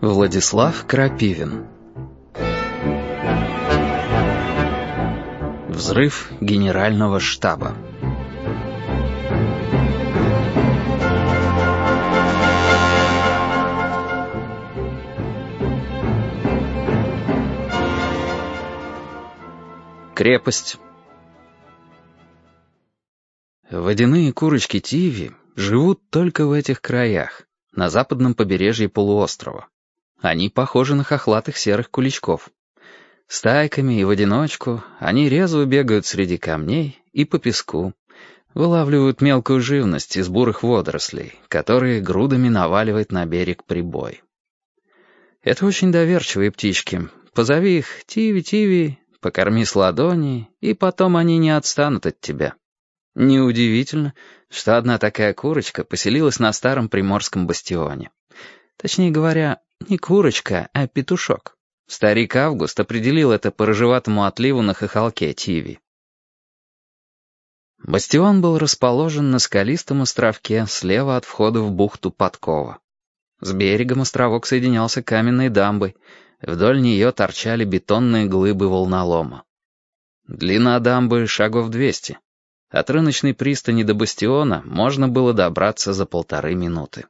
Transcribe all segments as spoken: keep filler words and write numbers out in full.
Владислав Крапивин. Взрыв генерального штаба. Крепость. Водяные курочки Тиви живут только в этих краях, на западном побережье полуострова. Они похожи на хохлатых серых куличков. Стайками и в одиночку они резво бегают среди камней и по песку, вылавливают мелкую живность из бурых водорослей, которые грудами наваливает на берег прибой. Это очень доверчивые птички. Позови их «Тиви-Тиви», покорми с ладони, и потом они не отстанут от тебя. Неудивительно, что одна такая курочка поселилась на старом приморском бастионе. Точнее говоря, не курочка, а петушок. Старик Август определил это по рыжеватому отливу на хохолке Тиви. Бастион был расположен на скалистом островке слева от входа в бухту Подкова. С берегом островок соединялся каменной дамбой, вдоль нее торчали бетонные глыбы волнолома. Длина дамбы шагов двести. От рыночной пристани до бастиона можно было добраться за полторы минуты.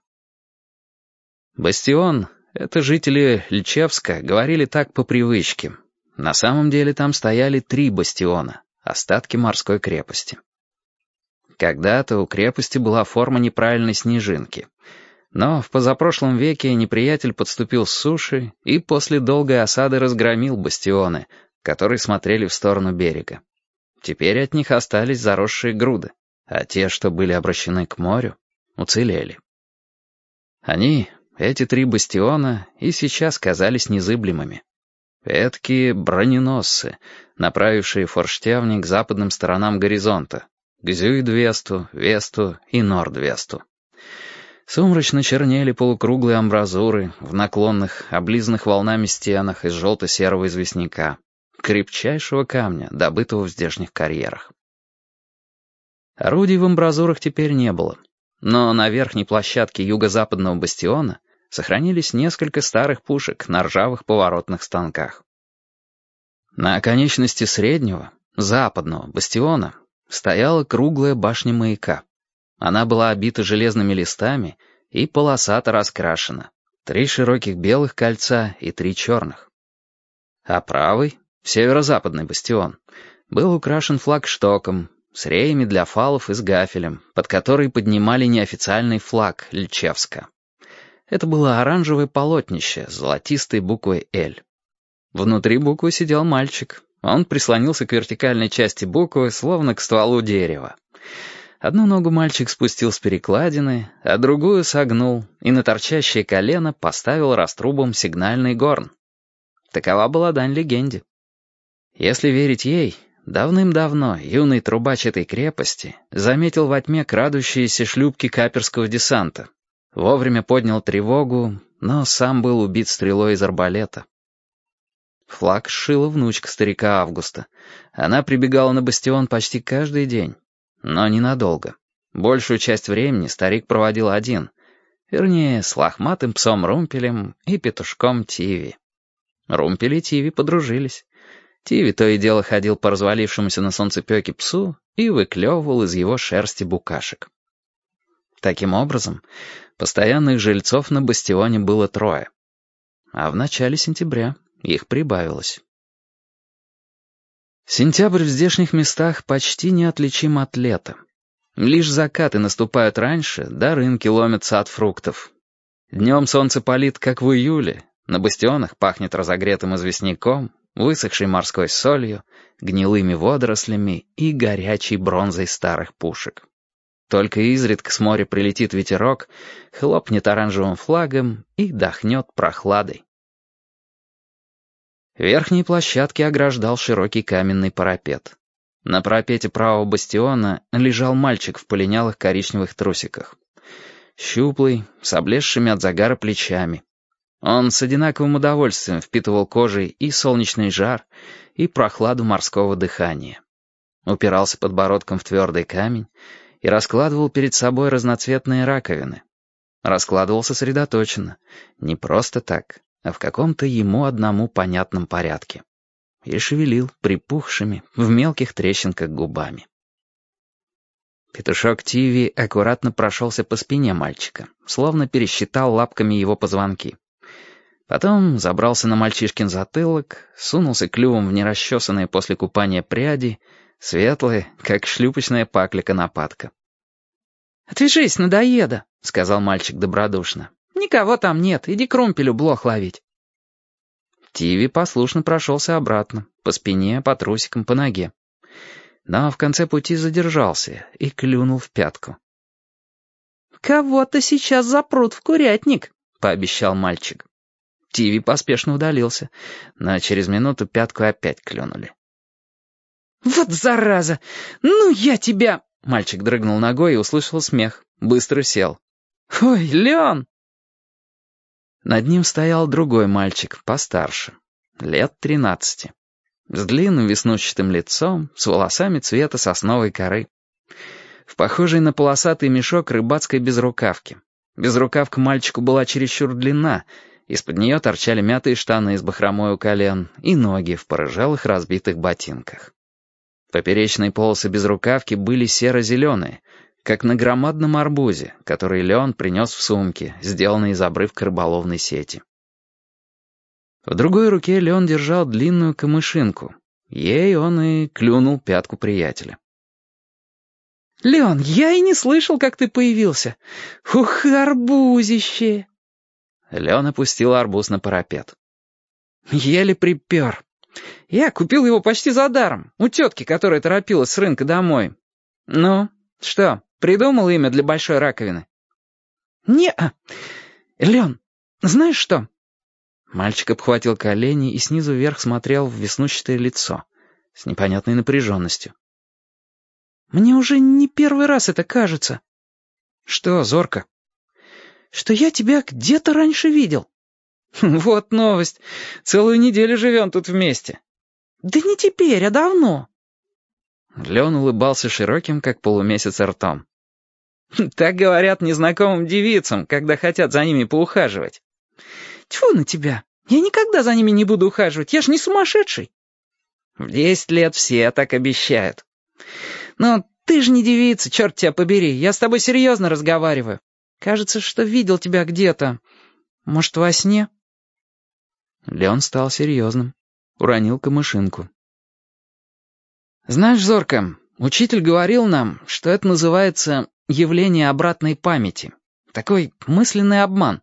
Бастион — это жители Льчевска говорили так по привычке. На самом деле там стояли три бастиона, остатки морской крепости. Когда-то у крепости была форма неправильной снежинки. Но в позапрошлом веке неприятель подступил с суши и после долгой осады разгромил бастионы, которые смотрели в сторону берега. Теперь от них остались заросшие груды, а те, что были обращены к морю, уцелели. Они, эти три бастиона, и сейчас казались незыблемыми. Эдакие броненосцы, направившие форштевни к западным сторонам горизонта, к Зюйд-Весту, Весту и Норд-Весту. Сумрачно чернели полукруглые амбразуры в наклонных, облизанных волнами стенах из желто-серого известняка, крепчайшего камня, добытого в здешних карьерах. Орудий в амбразурах теперь не было, но на верхней площадке юго-западного бастиона сохранились несколько старых пушек на ржавых поворотных станках. На оконечности среднего, западного бастиона стояла круглая башня маяка. Она была обита железными листами и полосато раскрашена. Три широких белых кольца и три черных. А правый, северо-западный бастион, был украшен флагштоком с реями для фалов и с гафелем, под который поднимали неофициальный флаг Льчевска. Это было оранжевое полотнище с золотистой буквой «Л». Внутри буквы сидел мальчик. Он прислонился к вертикальной части буквы, словно к стволу дерева. Одну ногу мальчик спустил с перекладины, а другую согнул и на торчащее колено поставил раструбом сигнальный горн. Такова была дань легенде. Если верить ей, давным-давно юный трубач этой крепости заметил во тьме крадущиеся шлюпки каперского десанта, вовремя поднял тревогу, но сам был убит стрелой из арбалета. Флаг сшила внучка старика Августа. Она прибегала на бастион почти каждый день, но ненадолго. Большую часть времени старик проводил один, вернее, с лохматым псом Румпелем и петушком Тиви. Румпель и Тиви подружились. Тиви то и дело ходил по развалившемуся на солнцепёке псу и выклевывал из его шерсти букашек. Таким образом, постоянных жильцов на бастионе было трое. А в начале сентября их прибавилось. Сентябрь в здешних местах почти неотличим от лета. Лишь закаты наступают раньше, да рынки ломятся от фруктов. Днем солнце палит, как в июле, на бастионах пахнет разогретым известняком, высохшей морской солью, гнилыми водорослями и горячей бронзой старых пушек. Только изредка с моря прилетит ветерок, хлопнет оранжевым флагом и дохнет прохладой. Верхние площадки ограждал широкий каменный парапет. На парапете правого бастиона лежал мальчик в полинялых коричневых трусиках. Щуплый, с облезшими от загара плечами. Он с одинаковым удовольствием впитывал кожей и солнечный жар, и прохладу морского дыхания. Упирался подбородком в твердый камень и раскладывал перед собой разноцветные раковины. Раскладывал сосредоточенно, не просто так, а в каком-то ему одному понятном порядке. И шевелил припухшими, в мелких трещинках губами. Петушок Тиви аккуратно прошелся по спине мальчика, словно пересчитал лапками его позвонки. Потом забрался на мальчишкин затылок, сунулся клювом в нерасчесанные после купания пряди, светлые, как шлюпочная пакля-конопатка. «Отвяжись, надоеда», — сказал мальчик добродушно. «Никого там нет, иди к румпелю блох ловить». Тиви послушно прошелся обратно, по спине, по трусикам, по ноге. Но в конце пути задержался и клюнул в пятку. «Кого-то сейчас запрут в курятник», — пообещал мальчик. Тиви поспешно удалился, но через минуту пятку опять клюнули. «Вот зараза! Ну я тебя...» Мальчик дрыгнул ногой и услышал смех. Быстро сел. «Ой, Леон!» Над ним стоял другой мальчик, постарше, лет тринадцати, с длинным веснушчатым лицом, с волосами цвета сосновой коры, в похожей на полосатый мешок рыбацкой безрукавки. Безрукавка мальчику была чересчур длинна, из-под нее торчали мятые штаны с бахромой у колен и ноги в порыжалых разбитых ботинках. Поперечные полосы безрукавки были серо-зеленые, как на громадном арбузе, который Леон принес в сумке, сделанной из обрывка рыболовной сети. В другой руке Леон держал длинную камышинку. Ей он и клюнул пятку приятеля. «Леон, я и не слышал, как ты появился. Ух, арбузище!» Леон опустил арбуз на парапет. «Еле припер. Я купил его почти за даром, у тетки, которая торопилась с рынка домой. Ну, что, придумал имя для большой раковины?» «Не-а. Лен, знаешь что?» Мальчик обхватил колени и снизу вверх смотрел в веснущатое лицо с непонятной напряженностью. «Мне уже не первый раз это кажется». «Что, Зорка?» «Что я тебя где-то раньше видел». «Вот новость. Целую неделю живем тут вместе». «Да не теперь, а давно». Леон улыбался широким, как полумесяц, ртом. «Так говорят незнакомым девицам, когда хотят за ними поухаживать». «Тьфу на тебя! Я никогда за ними не буду ухаживать, я ж не сумасшедший». «В десять лет все так обещают». «Но ты же не девица, черт тебя побери, я с тобой серьезно разговариваю. Кажется, что видел тебя где-то. Может, во сне?» Леон стал серьезным, уронил камышинку. «Знаешь, Зорка, учитель говорил нам, что это называется явление обратной памяти. Такой мысленный обман».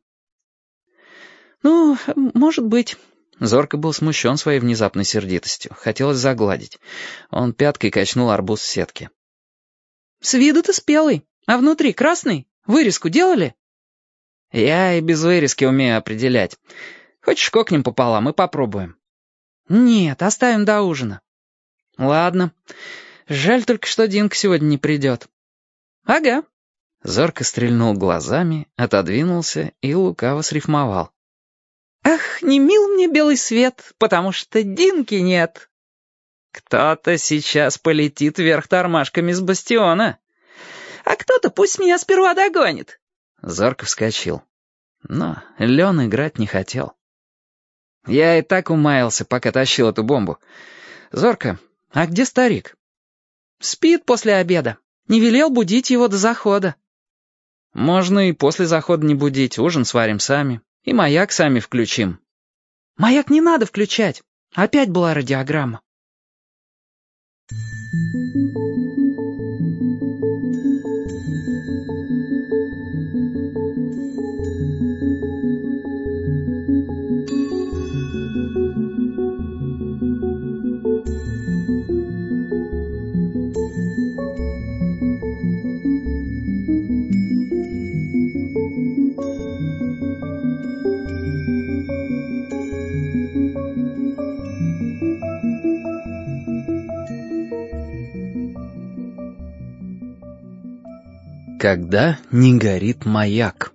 «Ну, может быть». Зорка был смущен своей внезапной сердитостью. Хотелось загладить. Он пяткой качнул арбуз в сетке. «С виду ты спелый, а внутри красный? Вырезку делали?» «Я и без вырезки умею определять. Хочешь, кокнем пополам и попробуем?» «Нет, оставим до ужина». «Ладно. Жаль только, что Динка сегодня не придет». «Ага». Зорко стрельнул глазами, отодвинулся и лукаво срифмовал. «Ах, не мил мне белый свет, потому что Динки нет». «Кто-то сейчас полетит вверх тормашками с бастиона». «А кто-то пусть меня сперва догонит». Зорко вскочил. Но Лен играть не хотел. «Я и так умаялся, пока тащил эту бомбу. Зорко, а где старик?» «Спит после обеда. Не велел будить его до захода». «Можно и после захода не будить, ужин сварим сами. И маяк сами включим». «Маяк не надо включать. Опять была радиограмма». Когда не горит маяк.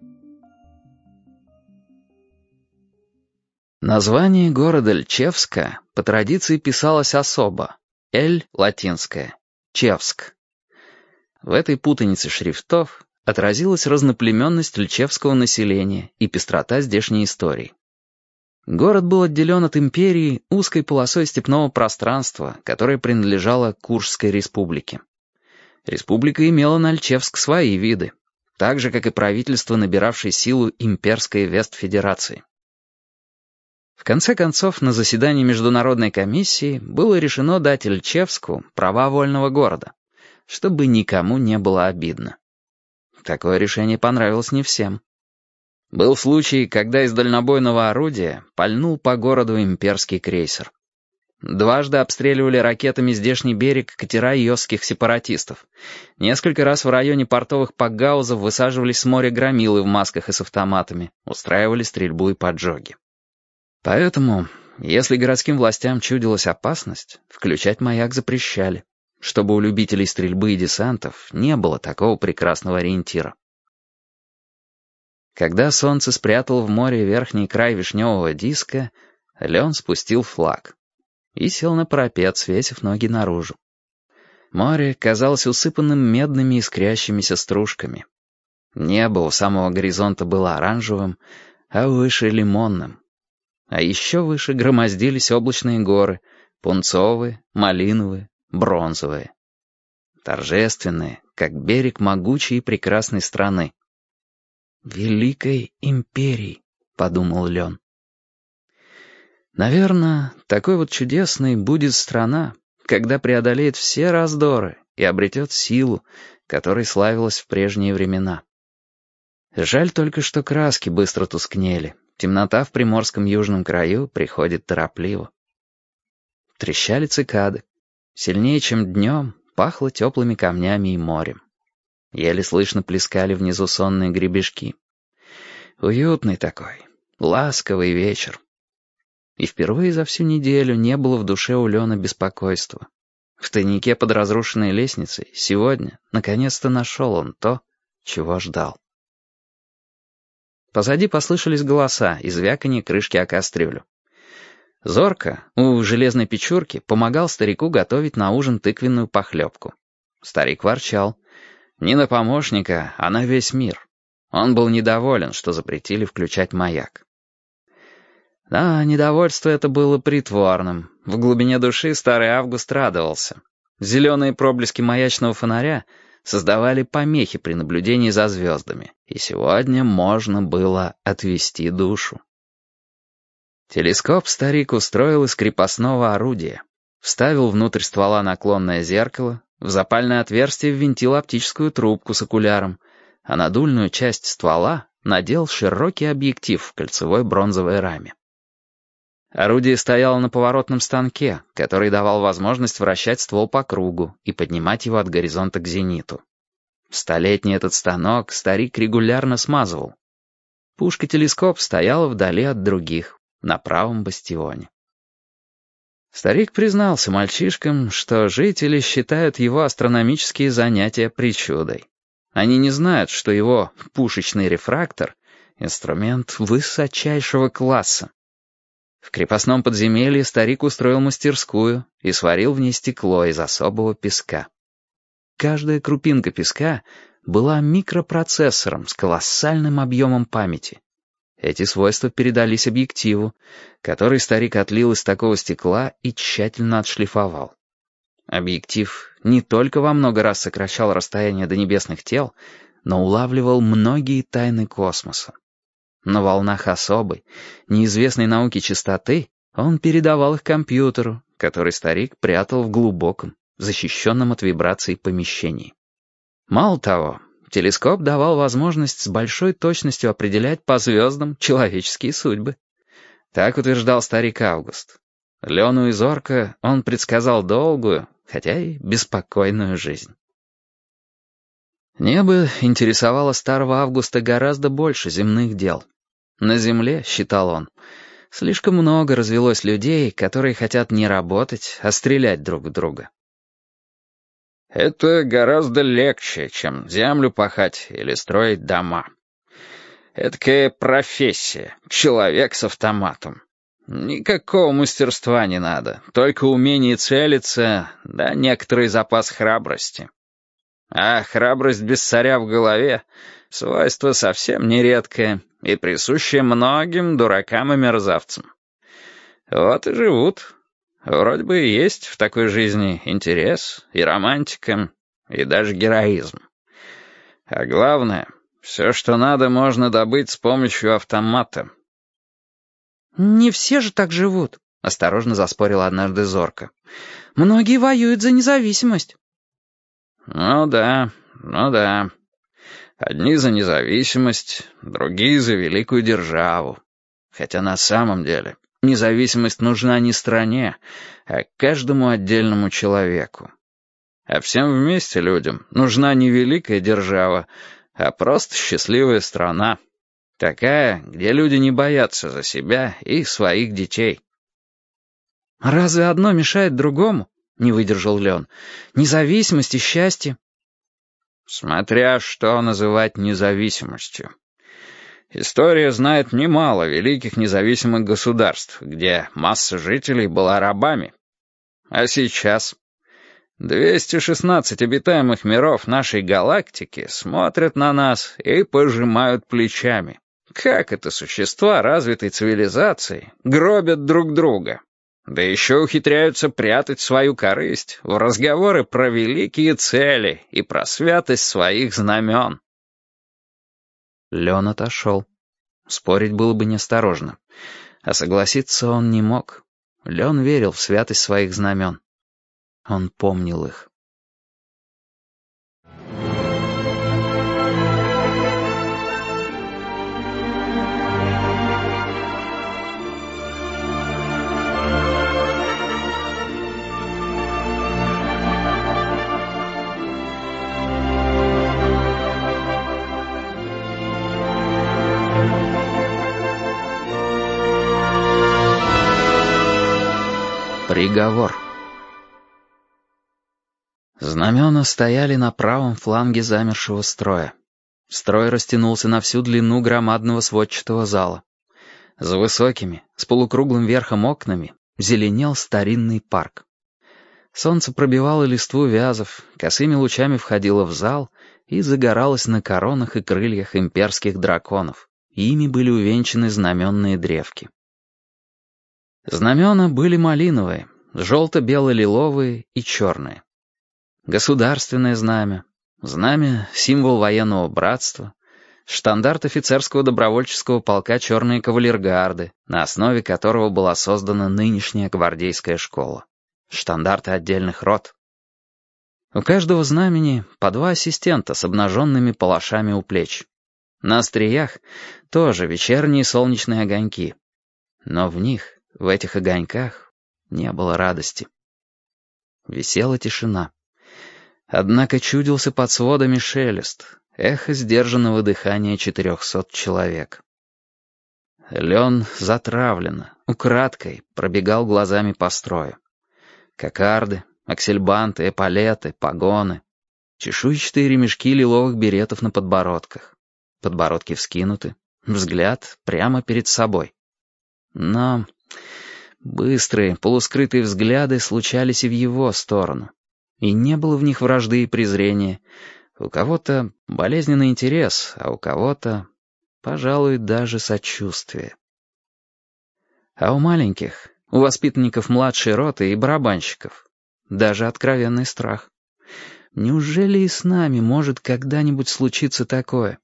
Название города Льчевска по традиции писалось особо. Эль латинское, Чевск. В этой путанице шрифтов отразилась разноплеменность льчевского населения и пестрота здешней истории. Город был отделен от империи узкой полосой степного пространства, которое принадлежало Куршской республике. Республика имела на Альчевск свои виды, так же, как и правительство, набиравшее силу имперской Вестфедерации. В конце концов, на заседании Международной комиссии было решено дать Альчевску права вольного города, чтобы никому не было обидно. Такое решение понравилось не всем. Был случай, когда из дальнобойного орудия пальнул по городу имперский крейсер. Дважды обстреливали ракетами здешний берег катера йосских сепаратистов. Несколько раз в районе портовых пакгаузов высаживались с моря громилы в масках и с автоматами, устраивали стрельбу и поджоги. Поэтому, если городским властям чудилась опасность, включать маяк запрещали, чтобы у любителей стрельбы и десантов не было такого прекрасного ориентира. Когда солнце спрятало в море верхний край вишневого диска, Лен спустил флаг и сел на парапет, свесив ноги наружу. Море казалось усыпанным медными искрящимися стружками. Небо у самого горизонта было оранжевым, а выше — лимонным. А еще выше громоздились облачные горы, пунцовые, малиновые, бронзовые. Торжественные, как берег могучей и прекрасной страны. «Великой империи», — подумал Лен. Наверное, такой вот чудесной будет страна, когда преодолеет все раздоры и обретет силу, которой славилась в прежние времена. Жаль только, что краски быстро тускнели. Темнота в приморском южном краю приходит торопливо. Трещали цикады. Сильнее, чем днем, пахло теплыми камнями и морем. Еле слышно плескали внизу сонные гребешки. Уютный такой, ласковый вечер. И впервые за всю неделю не было в душе у Лена беспокойства. В тайнике под разрушенной лестницей сегодня наконец-то нашел он то, чего ждал. Позади послышались голоса и звяканье крышки о кастрюлю. Зорко у железной печурки помогал старику готовить на ужин тыквенную похлебку. Старик ворчал. Не на помощника, а на весь мир. Он был недоволен, что запретили включать маяк. Да, недовольство это было притворным. В глубине души старый Август радовался. Зеленые проблески маячного фонаря создавали помехи при наблюдении за звездами, и сегодня можно было отвести душу. Телескоп старик устроил из крепостного орудия, вставил внутрь ствола наклонное зеркало, в запальное отверстие ввинтил оптическую трубку с окуляром, а на дульную часть ствола надел широкий объектив в кольцевой бронзовой раме. Орудие стояло на поворотном станке, который давал возможность вращать ствол по кругу и поднимать его от горизонта к зениту. Столетний этот станок старик регулярно смазывал. Пушка-телескоп стояла вдали от других, на правом бастионе. Старик признался мальчишкам, что жители считают его астрономические занятия причудой. Они не знают, что его пушечный рефрактор — инструмент высочайшего класса. В крепостном подземелье старик устроил мастерскую и сварил в ней стекло из особого песка. Каждая крупинка песка была микропроцессором с колоссальным объемом памяти. Эти свойства передались объективу, который старик отлил из такого стекла и тщательно отшлифовал. Объектив не только во много раз сокращал расстояние до небесных тел, но улавливал многие тайны космоса. На волнах особой, неизвестной науке частоты он передавал их компьютеру, который старик прятал в глубоком, защищенном от вибраций помещении. Мало того, телескоп давал возможность с большой точностью определять по звездам человеческие судьбы. Так утверждал старик Август. Лену и зорко он предсказал долгую, хотя и беспокойную жизнь. Небо интересовало старого Августа гораздо больше земных дел. На земле, считал он, слишком много развелось людей, которые хотят не работать, а стрелять друг в друга. «Это гораздо легче, чем землю пахать или строить дома. Эдакая профессия, человек с автоматом. Никакого мастерства не надо, только умение целиться, да некоторый запас храбрости. А храбрость без царя в голове — свойство совсем нередкое и присущее многим дуракам и мерзавцам. Вот и живут. Вроде бы и есть в такой жизни интерес, и романтика, и даже героизм. А главное, все, что надо, можно добыть с помощью автомата. «Не все же так живут», — осторожно заспорила однажды Зорка. «Многие воюют за независимость». «Ну да, ну да. Одни за независимость, другие за великую державу. Хотя на самом деле независимость нужна не стране, а каждому отдельному человеку. А всем вместе людям нужна не великая держава, а просто счастливая страна. Такая, где люди не боятся за себя и своих детей». «Разве одно мешает другому?» — не выдержал Леон. «Независимость и счастье». Смотря что называть независимостью. История знает немало великих независимых государств, где масса жителей была рабами. А сейчас двести шестнадцать обитаемых миров нашей галактики смотрят на нас и пожимают плечами. Как это существа развитой цивилизации гробят друг друга? Да еще ухитряются прятать свою корысть в разговоры про великие цели и про святость своих знамен. Лен отошел. Спорить было бы неосторожно. А согласиться он не мог. Лен верил в святость своих знамен. Он помнил их. Приговор. Знамена стояли на правом фланге замершего строя. Строй растянулся на всю длину громадного сводчатого зала. За высокими, с полукруглым верхом окнами, зеленел старинный парк. Солнце пробивало листву вязов, косыми лучами входило в зал и загоралось на коронах и крыльях имперских драконов. Ими были увенчаны знаменные древки. Знамена были малиновые, желто-бело-лиловые и черные. Государственное знамя, знамя — символ военного братства, штандарт офицерского добровольческого полка «Черные кавалергарды», на основе которого была создана нынешняя гвардейская школа, штандарты отдельных рот. У каждого знамени по два ассистента с обнаженными палашами у плеч. На остриях тоже вечерние солнечные огоньки. Но в них, в этих огоньках, не было радости. Висела тишина. Однако чудился под сводами шелест, эхо сдержанного дыхания четырехсот человек. Лен затравленно, украдкой пробегал глазами по строю. Кокарды, аксельбанты, эполеты, погоны, чешуйчатые ремешки лиловых беретов на подбородках. Подбородки вскинуты, взгляд прямо перед собой. Но быстрые, полускрытые взгляды случались и в его сторону. И не было в них вражды и презрения. У кого-то болезненный интерес, а у кого-то, пожалуй, даже сочувствие. А у маленьких, у воспитанников младшей роты и барабанщиков, даже откровенный страх. Неужели и с нами может когда-нибудь случиться такое?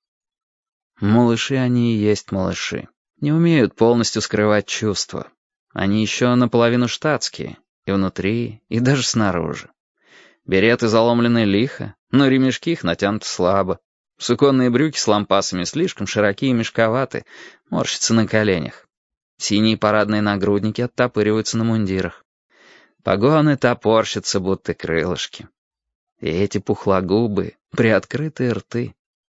Малыши они и есть малыши. Не умеют полностью скрывать чувства. Они еще наполовину штатские, и внутри, и даже снаружи. Береты заломлены лихо, но ремешки их натянуты слабо. Суконные брюки с лампасами слишком широкие и мешковаты, морщатся на коленях. Синие парадные нагрудники оттопыриваются на мундирах. Погоны топорщатся, будто крылышки. И эти пухлогубые, приоткрытые рты.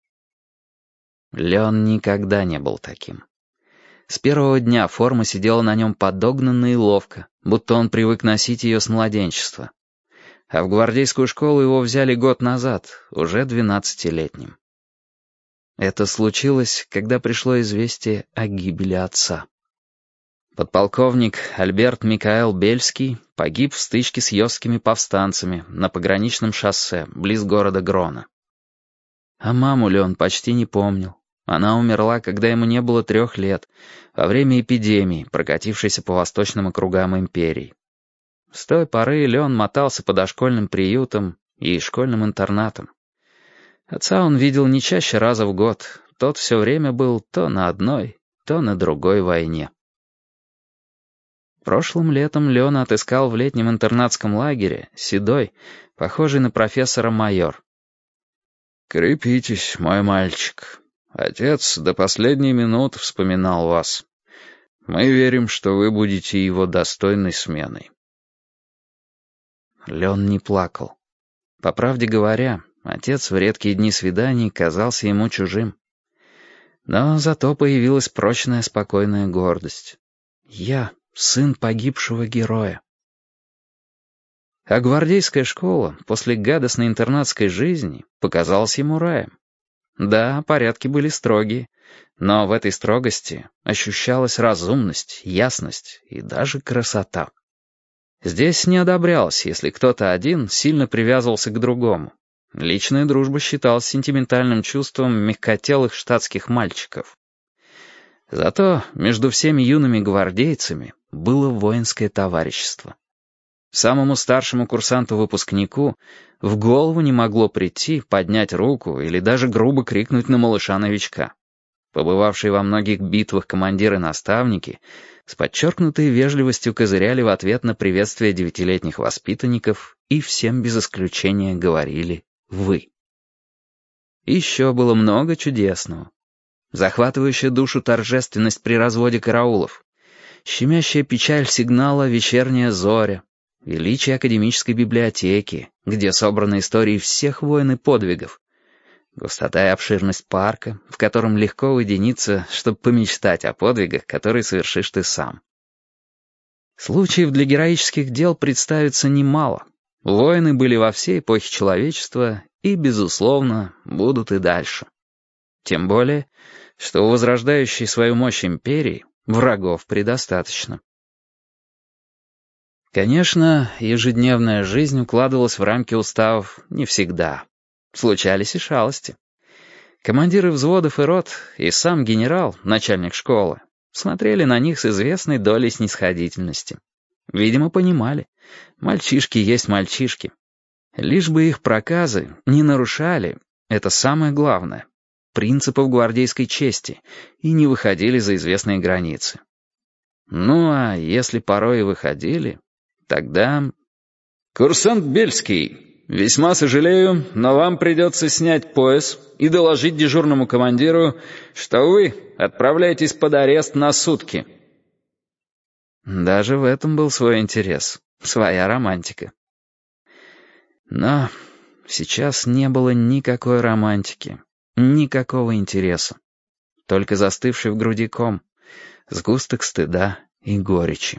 Лен никогда не был таким. С первого дня форма сидела на нем подогнанно и ловко, будто он привык носить ее с младенчества. А в гвардейскую школу его взяли год назад, уже двенадцатилетним. Это случилось, когда пришло известие о гибели отца. Подполковник Альберт Микаэл Бельский погиб в стычке с йосскими повстанцами на пограничном шоссе, близ города Грона. А маму Лен почти не помнил. Она умерла, когда ему не было трех лет, во время эпидемии, прокатившейся по восточным округам империи. С той поры Леон мотался по дошкольным приютам и школьным интернатам. Отца он видел не чаще раза в год, тот все время был то на одной, то на другой войне. Прошлым летом Леон отыскал в летнем интернатском лагере седой, похожий на профессора майор. «Крепитесь, мой мальчик. Отец до последней минуты вспоминал вас. Мы верим, что вы будете его достойной сменой». Леон не плакал. По правде говоря, отец в редкие дни свиданий казался ему чужим. Но зато появилась прочная спокойная гордость. Я — сын погибшего героя. А гвардейская школа после гадостной интернатской жизни показалась ему раем. Да, порядки были строгие, но в этой строгости ощущалась разумность, ясность и даже красота. Здесь не одобрялось, если кто-то один сильно привязывался к другому. Личная дружба считалась сентиментальным чувством мягкотелых штатских мальчиков. Зато между всеми юными гвардейцами было воинское товарищество. Самому старшему курсанту-выпускнику в голову не могло прийти поднять руку или даже грубо крикнуть на малыша-новичка. Побывавшие во многих битвах командиры-наставники с подчеркнутой вежливостью козыряли в ответ на приветствие девятилетних воспитанников и всем без исключения говорили «вы». Еще было много чудесного. Захватывающая душу торжественность при разводе караулов, щемящая печаль сигнала «Вечерняя зоря», величие академической библиотеки, где собраны истории всех войн и подвигов, густота и обширность парка, в котором легко уединиться, чтобы помечтать о подвигах, которые совершишь ты сам. Случаев для героических дел представится немало. Войны были во всей эпохе человечества и, безусловно, будут и дальше. Тем более, что у возрождающей свою мощь империи врагов предостаточно. Конечно, ежедневная жизнь укладывалась в рамки уставов не всегда. Случались и шалости. Командиры взводов и рот, и сам генерал, начальник школы, смотрели на них с известной долей снисходительности. Видимо, понимали, мальчишки есть мальчишки. Лишь бы их проказы не нарушали, это самое главное, принципов гвардейской чести и не выходили за известные границы. Ну а если порой и выходили, тогда... «Курсант Бельский, весьма сожалею, но вам придется снять пояс и доложить дежурному командиру, что вы отправляетесь под арест на сутки». Даже в этом был свой интерес, своя романтика. Но сейчас не было никакой романтики, никакого интереса. Только застывший в груди ком, сгусток стыда и горечи.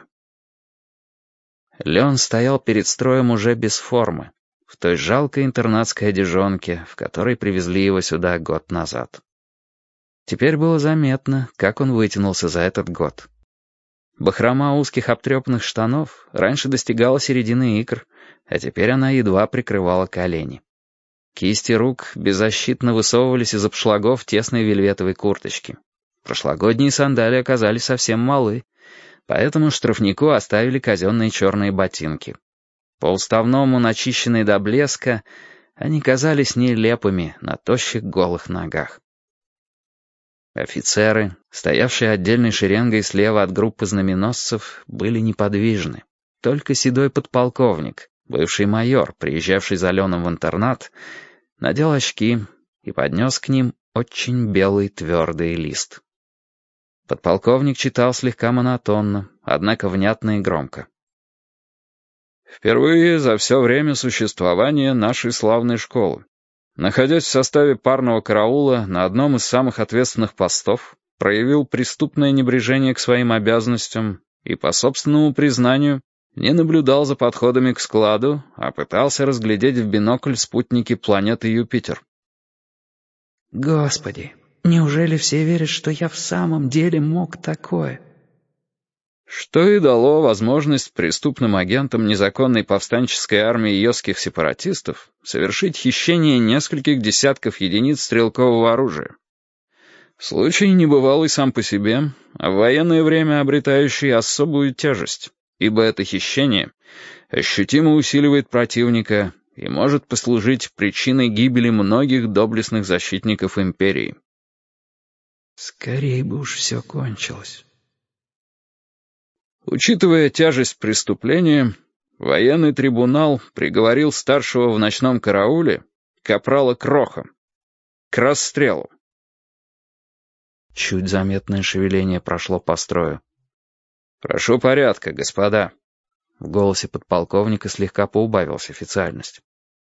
Леон стоял перед строем уже без формы, в той жалкой интернатской одежонке, в которой привезли его сюда год назад. Теперь было заметно, как он вытянулся за этот год. Бахрома узких обтрепанных штанов раньше достигала середины икр, а теперь она едва прикрывала колени. Кисти рук беззащитно высовывались из обшлагов тесной вельветовой курточки. Прошлогодние сандалии оказались совсем малы, поэтому штрафнику оставили казенные черные ботинки. По уставному начищенные до блеска, они казались нелепыми на тощих голых ногах. Офицеры, стоявшие отдельной шеренгой слева от группы знаменосцев, были неподвижны. Только седой подполковник, бывший майор, приезжавший за Леном в интернат, надел очки и поднес к ним очень белый твердый лист. Подполковник читал слегка монотонно, однако внятно и громко. «Впервые за все время существования нашей славной школы, находясь в составе парного караула на одном из самых ответственных постов, проявил преступное небрежение к своим обязанностям и, по собственному признанию, не наблюдал за подходами к складу, а пытался разглядеть в бинокль спутники планеты Юпитер». «Господи, неужели все верят, что я в самом деле мог такое?» Что и дало возможность преступным агентам незаконной повстанческой армии йосских сепаратистов совершить хищение нескольких десятков единиц стрелкового оружия. Случай небывалый сам по себе, а в военное время обретающий особую тяжесть, ибо это хищение ощутимо усиливает противника и может послужить причиной гибели многих доблестных защитников империи. Скорей бы уж все кончилось. Учитывая тяжесть преступления, военный трибунал приговорил старшего в ночном карауле, капрала Кроха, к расстрелу. Чуть заметное шевеление прошло по строю. «Прошу порядка, господа». В голосе подполковника слегка поубавилась официальность.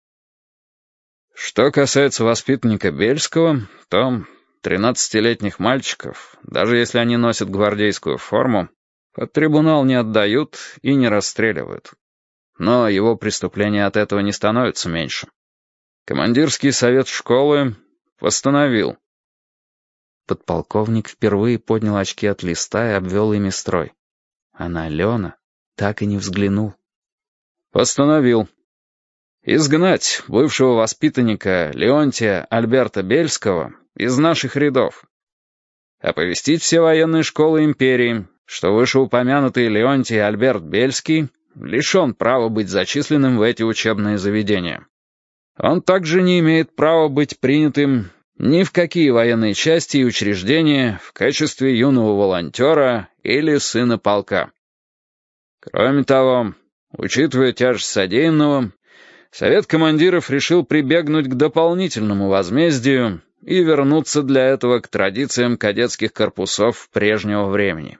«Что касается воспитанника Бельского, то тринадцатилетних мальчиков, даже если они носят гвардейскую форму, под трибунал не отдают и не расстреливают. Но его преступления от этого не становятся меньше. Командирский совет школы постановил». Подполковник впервые поднял очки от листа и обвел ими строй. А на Лена так и не взглянул. «Постановил. Изгнать бывшего воспитанника Леонтия Альберта Бельского из наших рядов. Оповестить все военные школы империи, что вышеупомянутый Леонтий Альберт Бельский лишен права быть зачисленным в эти учебные заведения. Он также не имеет права быть принятым ни в какие военные части и учреждения в качестве юного волонтера или сына полка. Кроме того, учитывая тяжесть содеянного, Совет командиров решил прибегнуть к дополнительному возмездию и вернуться для этого к традициям кадетских корпусов прежнего времени.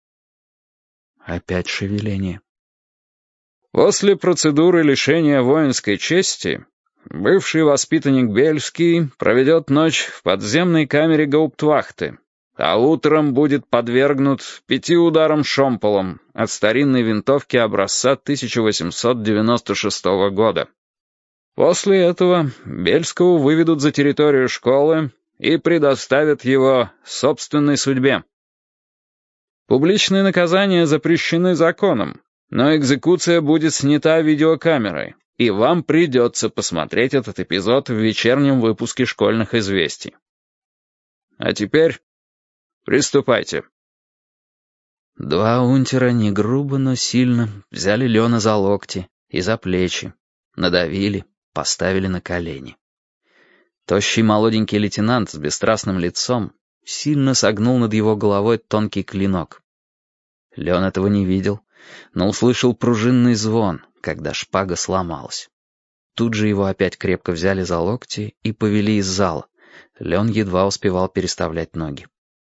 Опять шевеление. После процедуры лишения воинской чести бывший воспитанник Бельский проведет ночь в подземной камере гауптвахты, а утром будет подвергнут пяти ударам шомполом от старинной винтовки образца тысяча восемьсот девяносто шестого года. После этого Бельского выведут за территорию школы и предоставят его собственной судьбе. Публичные наказания запрещены законом, но экзекуция будет снята видеокамерой, и вам придется посмотреть этот эпизод в вечернем выпуске школьных известий. А теперь приступайте». Два унтера не грубо, но сильно взяли Лена за локти и за плечи, надавили, поставили на колени. Тощий молоденький лейтенант с бесстрастным лицом сильно согнул над его головой тонкий клинок. Лен этого не видел, но услышал пружинный звон, когда шпага сломалась. Тут же его опять крепко взяли за локти и повели из зала. Лен едва успевал переставлять ноги.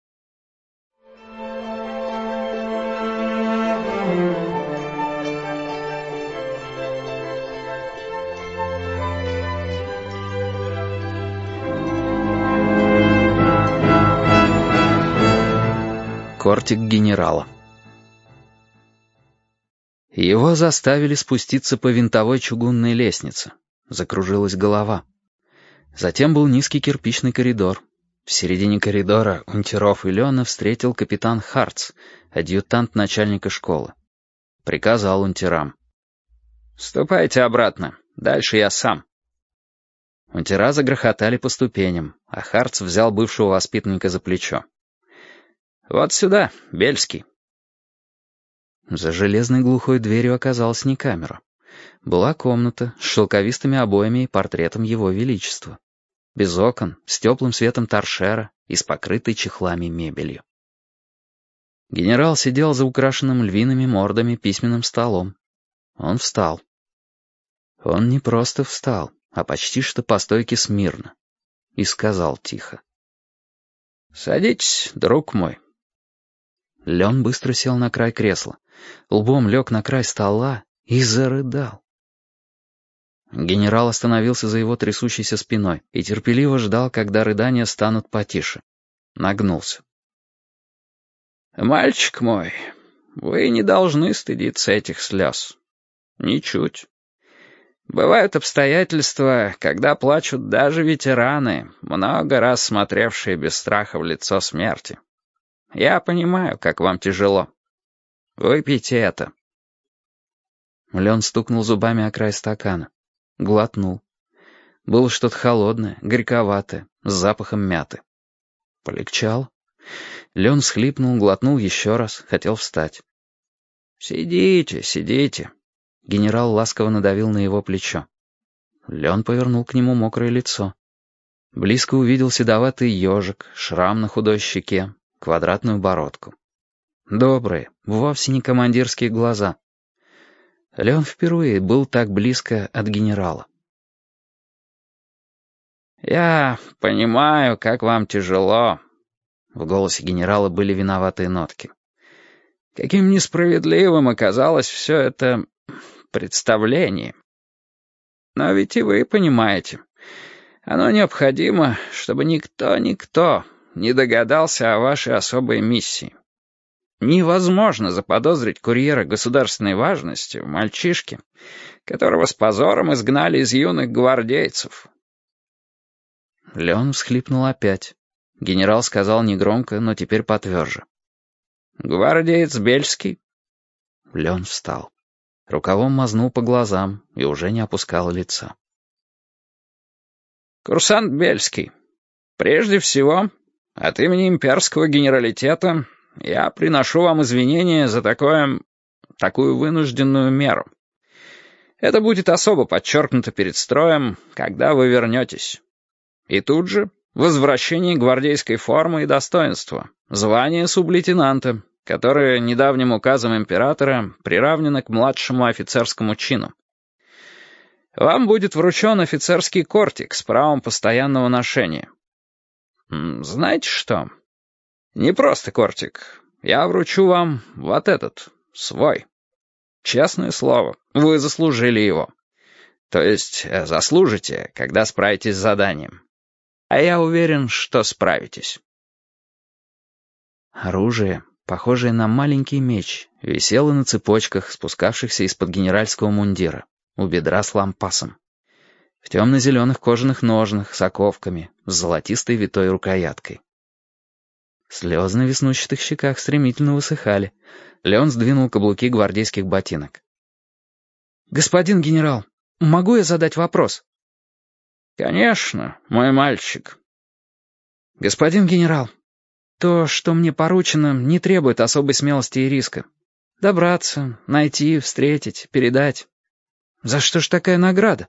Кортик генерала. Его заставили спуститься по винтовой чугунной лестнице. Закружилась голова. Затем был низкий кирпичный коридор. В середине коридора унтеров и Лена встретил капитан Харц, адъютант начальника школы. Приказал унтерам: «Ступайте обратно, дальше я сам». Унтера загрохотали по ступеням, а Харц взял бывшего воспитанника за плечо. «Вот сюда, Бельский». За железной глухой дверью оказалась не камера. Была комната с шелковистыми обоями и портретом Его Величества. Без окон, с теплым светом торшера и с покрытой чехлами мебелью. Генерал сидел за украшенным львиными мордами письменным столом. Он встал. Он не просто встал, а почти что по стойке смирно. И сказал тихо: «Садитесь, друг мой». Лен быстро сел на край кресла, лбом лег на край стола и зарыдал. Генерал остановился за его трясущейся спиной и терпеливо ждал, когда рыдания станут потише. Нагнулся. «Мальчик мой, вы не должны стыдиться этих слез. Ничуть. Бывают обстоятельства, когда плачут даже ветераны, много раз смотревшие без страха в лицо смерти. Я понимаю, как вам тяжело. Выпейте это». Лен стукнул зубами о край стакана. Глотнул. Было что-то холодное, горьковатое, с запахом мяты. Полегчало. Лен всхлипнул, глотнул еще раз, хотел встать. «Сидите, сидите». Генерал ласково надавил на его плечо. Лен повернул к нему мокрое лицо. Близко увидел седоватый ежик, шрам на худой щеке, квадратную бородку. Добрые, вовсе не командирские глаза. Лен впервые был так близко от генерала. «Я понимаю, как вам тяжело». В голосе генерала были виноватые нотки. «Каким несправедливым оказалось все это представление. Но ведь и вы понимаете, оно необходимо, чтобы никто-никто не догадался о вашей особой миссии. Невозможно заподозрить курьера государственной важности в мальчишке, которого с позором изгнали из юных гвардейцев». Лен всхлипнул опять. Генерал сказал негромко, но теперь потверже. «Гвардеец Бельский?» Лен встал. Рукавом мазнул по глазам и уже не опускал лица. «Курсант Бельский, прежде всего, от имени имперского генералитета я приношу вам извинения за такое... такую вынужденную меру. Это будет особо подчеркнуто перед строем, когда вы вернетесь. И тут же возвращение гвардейской формы и достоинства, звание сублейтенанта, которое недавним указом императора приравнено к младшему офицерскому чину. Вам будет вручен офицерский кортик с правом постоянного ношения. Знаете что? Не просто кортик. Я вручу вам вот этот, свой. Честное слово, вы заслужили его. То есть заслужите, когда справитесь с заданием. А я уверен, что справитесь». Оружие, похожее на маленький меч, висело на цепочках, спускавшихся из-под генеральского мундира, у бедра с лампасом. В темно-зеленых кожаных ножнах с оковками, с золотистой витой рукояткой. Слезы на веснущатых щеках стремительно высыхали. Леон сдвинул каблуки гвардейских ботинок. «Господин генерал, могу я задать вопрос?» «Конечно, мой мальчик». «Господин генерал, то, что мне поручено, не требует особой смелости и риска. Добраться, найти, встретить, передать. За что ж такая награда?»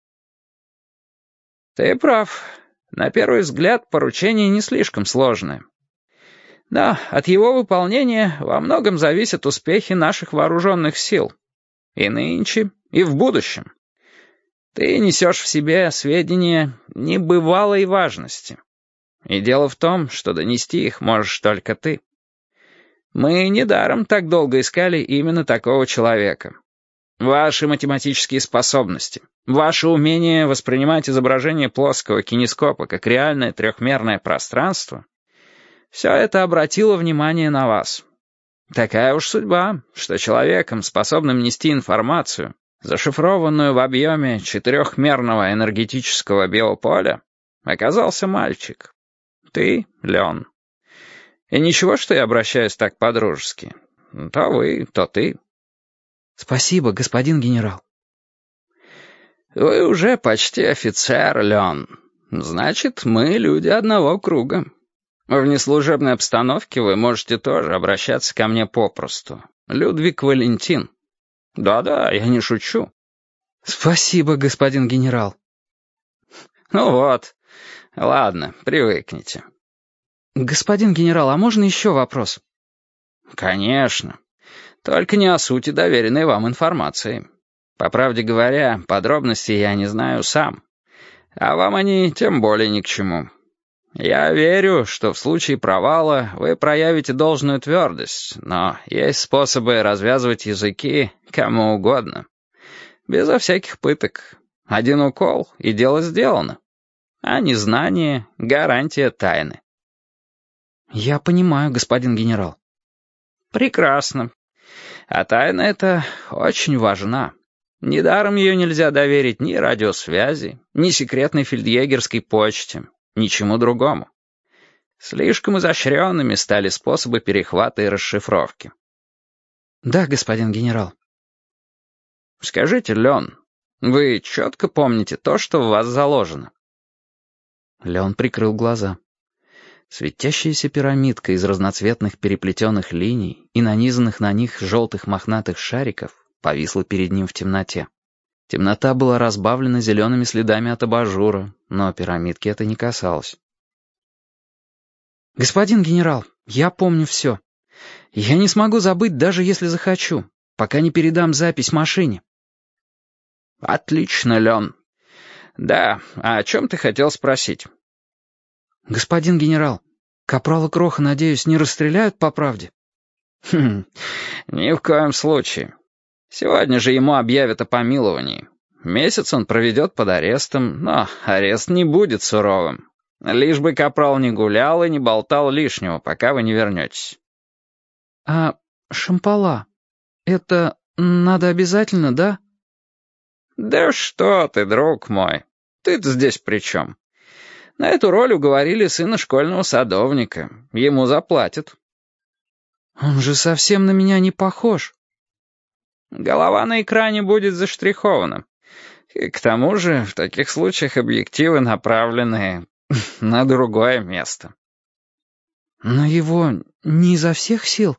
«Ты прав. На первый взгляд, поручение не слишком сложное. Но от его выполнения во многом зависят успехи наших вооруженных сил. И нынче, и в будущем. Ты несешь в себе сведения небывалой важности. И дело в том, что донести их можешь только ты. Мы недаром так долго искали именно такого человека. Ваши математические способности, ваше умение воспринимать изображение плоского кинескопа как реальное трехмерное пространство — все это обратило внимание на вас. Такая уж судьба, что человеком, способным нести информацию, зашифрованную в объеме четырехмерного энергетического биополя, оказался мальчик. Ты, Лен. И ничего, что я обращаюсь так по-дружески. То вы, то ты. Спасибо, господин генерал. Вы уже почти офицер, Лен. Значит, мы люди одного круга. В неслужебной обстановке вы можете тоже обращаться ко мне попросту. Людвиг Валентин. Да-да, я не шучу. Спасибо, господин генерал. Ну вот. Ладно, привыкните. Господин генерал, а можно еще вопрос? Конечно. Только не о сути доверенной вам информации. По правде говоря, подробностей я не знаю сам. А вам они тем более ни к чему. Я верю, что в случае провала вы проявите должную твердость, но есть способы развязывать языки кому угодно. Безо всяких пыток. Один укол, и дело сделано. А незнание — гарантия тайны. Я понимаю, господин генерал. Прекрасно. А тайна эта очень важна. Недаром ее нельзя доверить ни радиосвязи, ни секретной фельдъегерской почте, ничему другому. Слишком изощренными стали способы перехвата и расшифровки. Да, господин генерал. Скажите, Лен, вы четко помните то, что в вас заложено? Лен прикрыл глаза. Светящаяся пирамидка из разноцветных переплетенных линий и нанизанных на них желтых мохнатых шариков повисла перед ним в темноте. Темнота была разбавлена зелеными следами от абажура, но пирамидки это не касалось. «Господин генерал, я помню все. Я не смогу забыть, даже если захочу, пока не передам запись машине». «Отлично, Лен. Да, а о чем ты хотел спросить?» «Господин генерал, капрала Кроха, надеюсь, не расстреляют по правде?» «Хм, ни в коем случае. Сегодня же ему объявят о помиловании. Месяц он проведет под арестом, но арест не будет суровым. Лишь бы капрал не гулял и не болтал лишнего, пока вы не вернетесь». «А Шампала, это надо обязательно, да?» «Да что ты, друг мой, ты-то здесь при чем? На эту роль уговорили сына школьного садовника. Ему заплатят». «Он же совсем на меня не похож». «Голова на экране будет заштрихована. И к тому же в таких случаях объективы направлены на другое место». «Но его не изо всех сил?»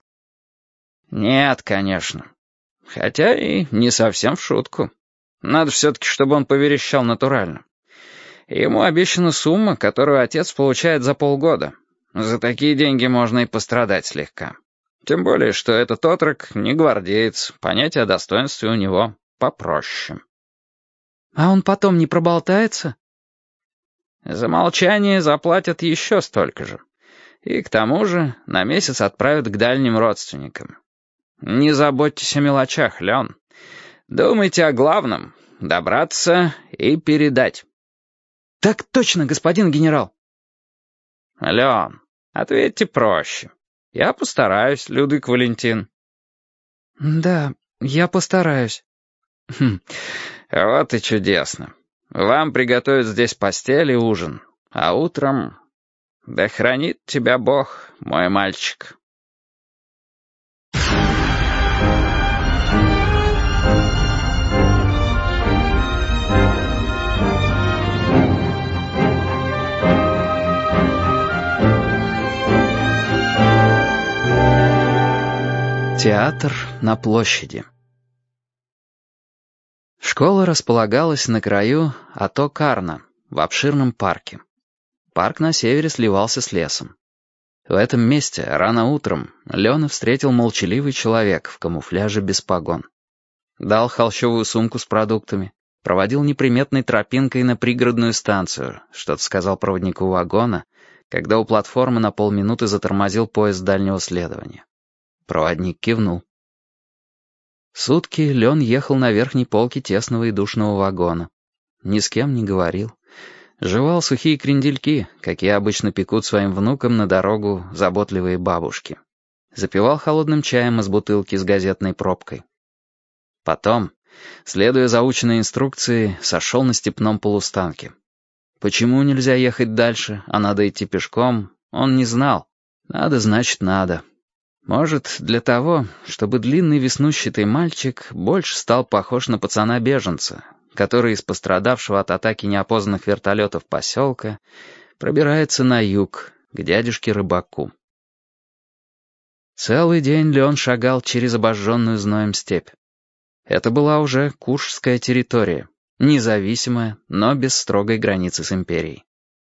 «Нет, конечно. Хотя и не совсем в шутку. Надо все-таки, чтобы он поверещал натурально. Ему обещана сумма, которую отец получает за полгода. За такие деньги можно и пострадать слегка. Тем более, что этот отрок не гвардеец, понятие о достоинстве у него попроще». «А он потом не проболтается?» «За молчание заплатят еще столько же. И к тому же на месяц отправят к дальним родственникам. Не заботьтесь о мелочах, Лен. Думайте о главном — добраться и передать». «Так точно, господин генерал». «Лен, ответьте проще. Я постараюсь, Людвиг Валентин». «Да, я постараюсь». «Хм, вот и чудесно. Вам приготовят здесь постель и ужин. А утром... Да хранит тебя Бог, мой мальчик». Театр на площади. Школа располагалась на краю Ато-Карна, в обширном парке. Парк на севере сливался с лесом. В этом месте рано утром Лена встретил молчаливый человек в камуфляже без погон. Дал холщовую сумку с продуктами, проводил неприметной тропинкой на пригородную станцию, что-то сказал проводнику вагона, когда у платформы на полминуты затормозил поезд дальнего следования. Проводник кивнул. Сутки Лен ехал на верхней полке тесного и душного вагона. Ни с кем не говорил. Жевал сухие крендельки, какие обычно пекут своим внукам на дорогу заботливые бабушки. Запивал холодным чаем из бутылки с газетной пробкой. Потом, следуя заученной инструкции, сошел на степном полустанке. Почему нельзя ехать дальше, а надо идти пешком, он не знал. Надо, значит, надо. Может, для того, чтобы длинный веснущатый мальчик больше стал похож на пацана-беженца, который из пострадавшего от атаки неопознанных вертолетов поселка пробирается на юг, к дядюшке-рыбаку. Целый день Леон шагал через обожженную зноем степь. Это была уже Куршская территория, независимая, но без строгой границы с империей.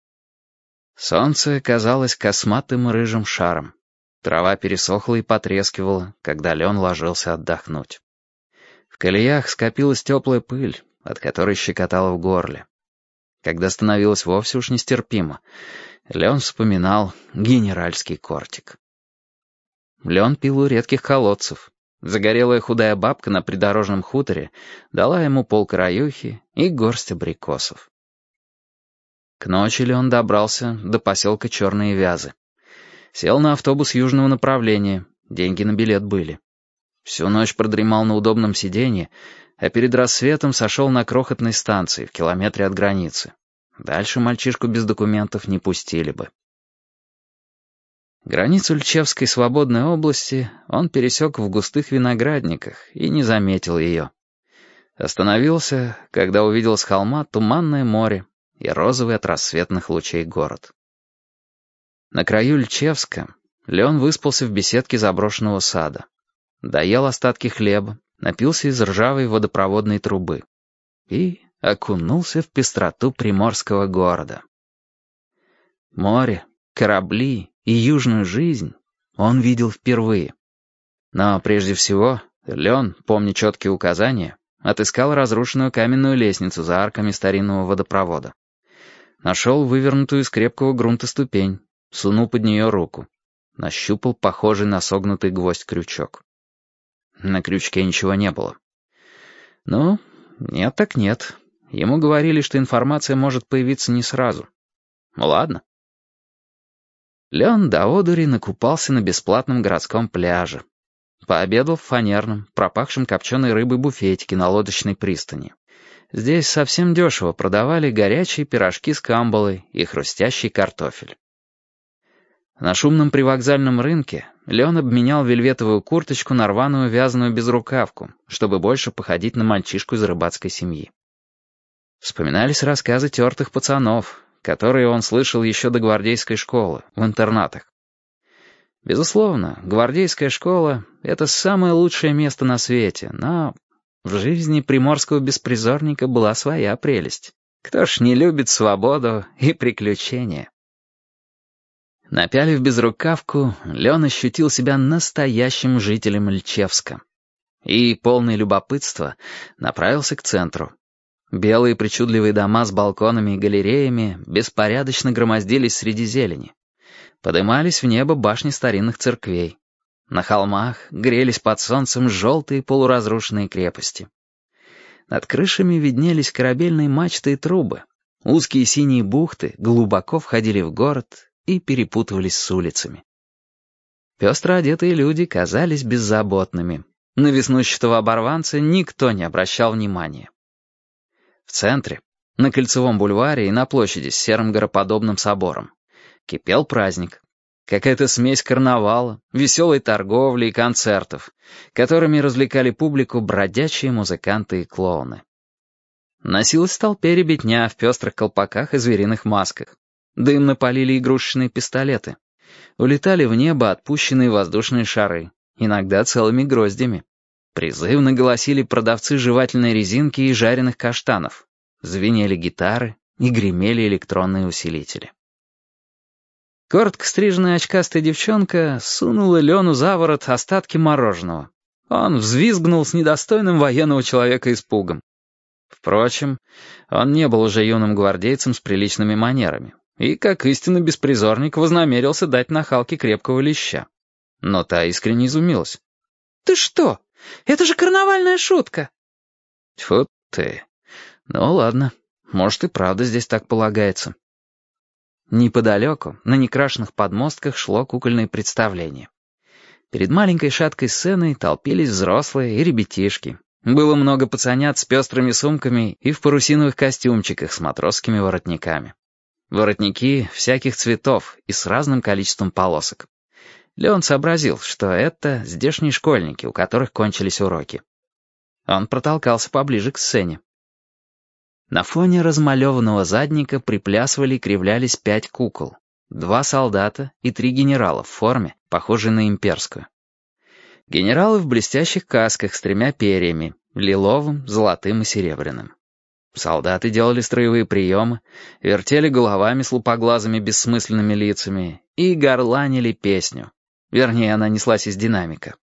Солнце казалось косматым рыжим шаром. Трава пересохла и потрескивала, когда Лен ложился отдохнуть. В колеях скопилась теплая пыль, от которой щекотало в горле. Когда становилось вовсе уж нестерпимо, Лен вспоминал генеральский кортик. Лен пил у редких колодцев. Загорелая худая бабка на придорожном хуторе дала ему полкараюхи и горсть абрикосов. К ночи Лен добрался до поселка Черные Вязы. Сел на автобус южного направления, деньги на билет были. Всю ночь продремал на удобном сиденье, а перед рассветом сошел на крохотной станции в километре от границы. Дальше мальчишку без документов не пустили бы. Границу Льчевской свободной области он пересек в густых виноградниках и не заметил ее. Остановился, когда увидел с холма туманное море и розовый от рассветных лучей город. На краю Льчевска Леон выспался в беседке заброшенного сада. Доел остатки хлеба, напился из ржавой водопроводной трубы и окунулся в пестроту приморского города. Море, корабли и южную жизнь он видел впервые. Но прежде всего Леон, помня четкие указания, отыскал разрушенную каменную лестницу за арками старинного водопровода. Нашел вывернутую из крепкого грунта ступень, сунул под нее руку. Нащупал похожий на согнутый гвоздь крючок. На крючке ничего не было. Ну, нет так нет. Ему говорили, что информация может появиться не сразу. Ну ладно. Леон до одури накупался на бесплатном городском пляже. Пообедал в фанерном, пропахшем копченой рыбой буфетике на лодочной пристани. Здесь совсем дешево продавали горячие пирожки с камбалой и хрустящий картофель. На шумном привокзальном рынке Леон обменял вельветовую курточку на рваную вязаную безрукавку, чтобы больше походить на мальчишку из рыбацкой семьи. Вспоминались рассказы тертых пацанов, которые он слышал еще до гвардейской школы, в интернатах. Безусловно, гвардейская школа — это самое лучшее место на свете, но в жизни приморского беспризорника была своя прелесть. Кто ж не любит свободу и приключения? Напялив безрукавку, Леон ощутил себя настоящим жителем Льчевска. И, полный любопытства, направился к центру. Белые причудливые дома с балконами и галереями беспорядочно громоздились среди зелени. Подымались в небо башни старинных церквей. На холмах грелись под солнцем желтые полуразрушенные крепости. Над крышами виднелись корабельные мачты и трубы. Узкие синие бухты глубоко входили в город и перепутывались с улицами. Пестро одетые люди казались беззаботными. На веснущатого оборванца никто не обращал внимания. В центре, на Кольцевом бульваре и на площади с серым гороподобным собором, кипел праздник. Какая-то смесь карнавала, веселой торговли и концертов, которыми развлекали публику бродячие музыканты и клоуны. Носилась в толпе ребятня в пестрых колпаках и звериных масках. Дымно полили игрушечные пистолеты. Улетали в небо отпущенные воздушные шары, иногда целыми гроздями. Призывно голосили продавцы жевательной резинки и жареных каштанов. Звенели гитары и гремели электронные усилители. Коротко стриженная очкастая девчонка сунула Лену за ворот остатки мороженого. Он взвизгнул с недостойным военного человека испугом. Впрочем, он не был уже юным гвардейцем с приличными манерами и, как истинный беспризорник, вознамерился дать нахалке крепкого леща. Но та искренне изумилась. «Ты что? Это же карнавальная шутка!» «Тьфу ты! Ну ладно, может и правда здесь так полагается». Неподалеку, на некрашенных подмостках, шло кукольное представление. Перед маленькой шаткой сценой толпились взрослые и ребятишки. Было много пацанят с пестрыми сумками и в парусиновых костюмчиках с матросскими воротниками. Воротники всяких цветов и с разным количеством полосок. Леон сообразил, что это здешние школьники, у которых кончились уроки. Он протолкался поближе к сцене. На фоне размалеванного задника приплясывали и кривлялись пять кукол. Два солдата и три генерала в форме, похожей на имперскую. Генералы в блестящих касках с тремя перьями, лиловым, золотым и серебряным. Солдаты делали строевые приемы, вертели головами с лупоглазыми бессмысленными лицами и горланили песню. Вернее, она неслась из динамика.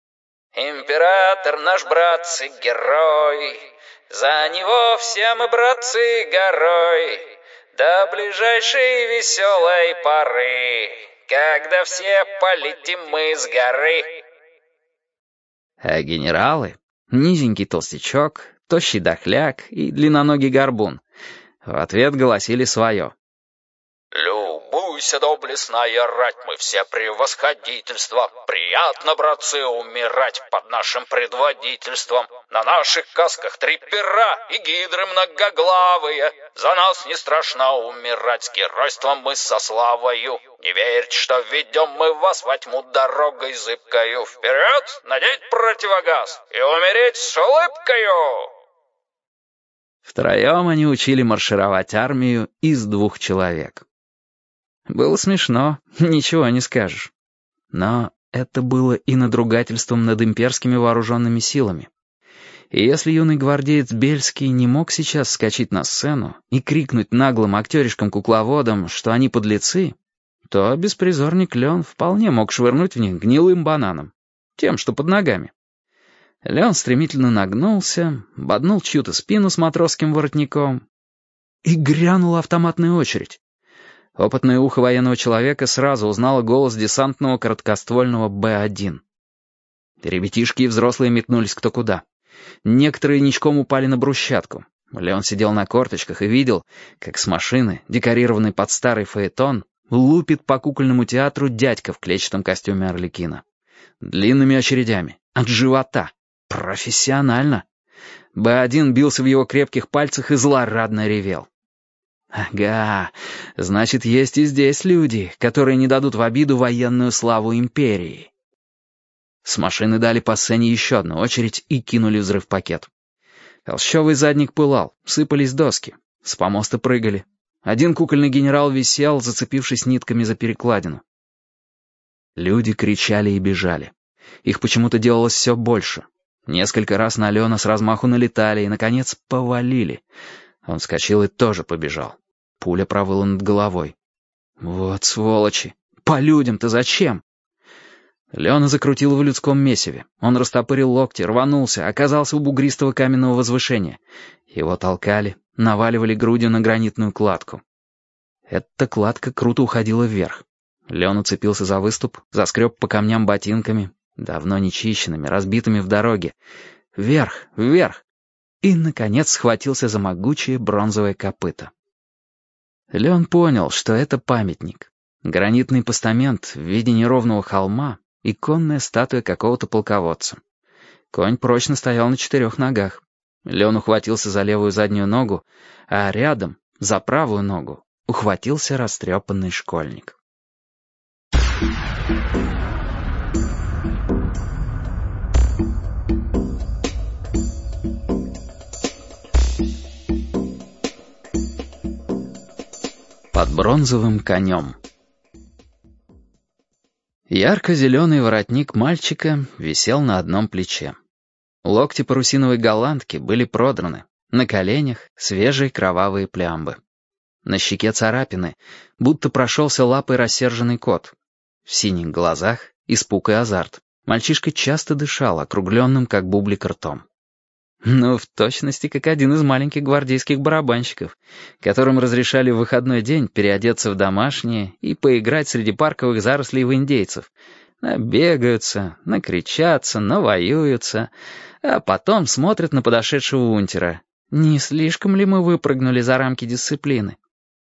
«Император наш, братцы, герой, за него все мы, братцы, горой, до ближайшей веселой поры, когда все полетим мы с горы». А генералы, низенький толстячок, тощий дохляк и длинноногий горбун, в ответ голосили свое. «Любуйся, доблестная рать, мы все превосходительства. Приятно, братцы, умирать под нашим предводительством. На наших касках три пера и гидры многоглавые. За нас не страшно умирать, с геройством мы со славою. Не верьте, что ведем мы вас во тьму дорогой зыбкою. Вперед, надеть противогаз и умереть с улыбкою!» Втроем они учили маршировать армию из двух человек. Было смешно, ничего не скажешь. Но это было и надругательством над имперскими вооруженными силами. И если юный гвардеец Бельский не мог сейчас вскочить на сцену и крикнуть наглым актеришкам-кукловодам, что они подлецы, то беспризорник Леон вполне мог швырнуть в них гнилым бананом, тем, что под ногами. Леон стремительно нагнулся, боднул чью-то спину с матросским воротником, и грянула автоматная очередь. Опытное ухо военного человека сразу узнало голос десантного короткоствольного Бэ один. Ребятишки и взрослые метнулись кто куда. Некоторые ничком упали на брусчатку. Леон сидел на корточках и видел, как с машины, декорированной под старый фаэтон, лупит по кукольному театру дядька в клетчатом костюме Арлекина. Длинными очередями, от живота. Профессионально. Бэ один бился в его крепких пальцах и злорадно ревел. Ага, значит, есть и здесь люди, которые не дадут в обиду военную славу империи. С машины дали по сцене еще одну очередь и кинули взрыв-пакет. Холщовый задник пылал, сыпались доски, с помоста прыгали. Один кукольный генерал висел, зацепившись нитками за перекладину. Люди кричали и бежали. Их почему-то делалось все больше. Несколько раз на Леона с размаху налетали и, наконец, повалили. Он вскочил и тоже побежал. Пуля провыла над головой. Вот сволочи! По людям-то зачем? Леона закрутило в людском месиве. Он растопырил локти, рванулся, оказался у бугристого каменного возвышения. Его толкали, наваливали грудью на гранитную кладку. Эта кладка круто уходила вверх. Леон уцепился за выступ, заскреб по камням ботинками, давно нечищенными, разбитыми в дороге. Вверх, вверх! И, наконец, схватился за могучее бронзовое копыто. Леон понял, что это памятник. Гранитный постамент в виде неровного холма, иконная статуя какого-то полководца. Конь прочно стоял на четырех ногах. Леон ухватился за левую заднюю ногу, а рядом, за правую ногу, ухватился растрепанный школьник. Под бронзовым конем. Ярко-зеленый воротник мальчика висел на одном плече. Локти парусиновой голландки были продраны, на коленях свежие кровавые плямбы. На щеке царапины, будто прошелся лапой рассерженный кот. В синих глазах испуг и азарт. Мальчишка часто дышал, округленным, как бублик, ртом. Ну, в точности, как один из маленьких гвардейских барабанщиков, которым разрешали в выходной день переодеться в домашнее и поиграть среди парковых зарослей в индейцев. Набегаются, накричатся, навоюются, а потом смотрят на подошедшего унтера. Не слишком ли мы выпрыгнули за рамки дисциплины?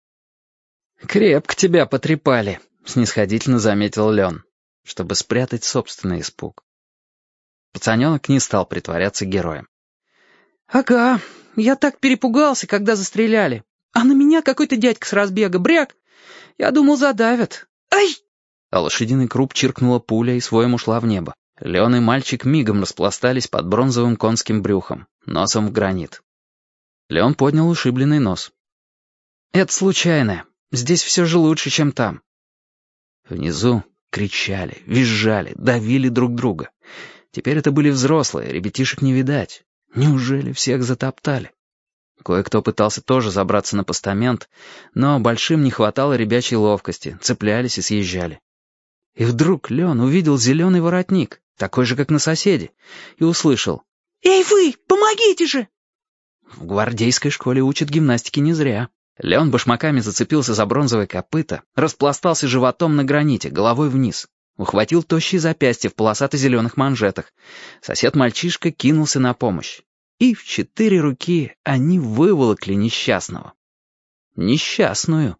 «Крепко тебя потрепали», — снисходительно заметил Лен, чтобы спрятать собственный испуг. Пацаненок не стал притворяться героем. «Ага, я так перепугался, когда застреляли. А на меня какой-то дядька с разбега, бряк. Я думал, задавят. Ай!» А лошадиный круп чиркнула пуля и своем ушла в небо. Леон и мальчик мигом распластались под бронзовым конским брюхом, носом в гранит. Леон поднял ушибленный нос. «Это случайно. Здесь все же лучше, чем там». Внизу кричали, визжали, давили друг друга. Теперь это были взрослые, ребятишек не видать. Неужели всех затоптали? Кое-кто пытался тоже забраться на постамент, но большим не хватало ребячей ловкости, цеплялись и съезжали. И вдруг Леон увидел зеленый воротник, такой же, как на соседе, и услышал: «Эй вы, помогите же!» В гвардейской школе учат гимнастики не зря. Леон башмаками зацепился за бронзовое копыто, распластался животом на граните, головой вниз. Ухватил тощие запястья в полосато-зеленых манжетах. Сосед-мальчишка кинулся на помощь. И в четыре руки они выволокли несчастного. Несчастную.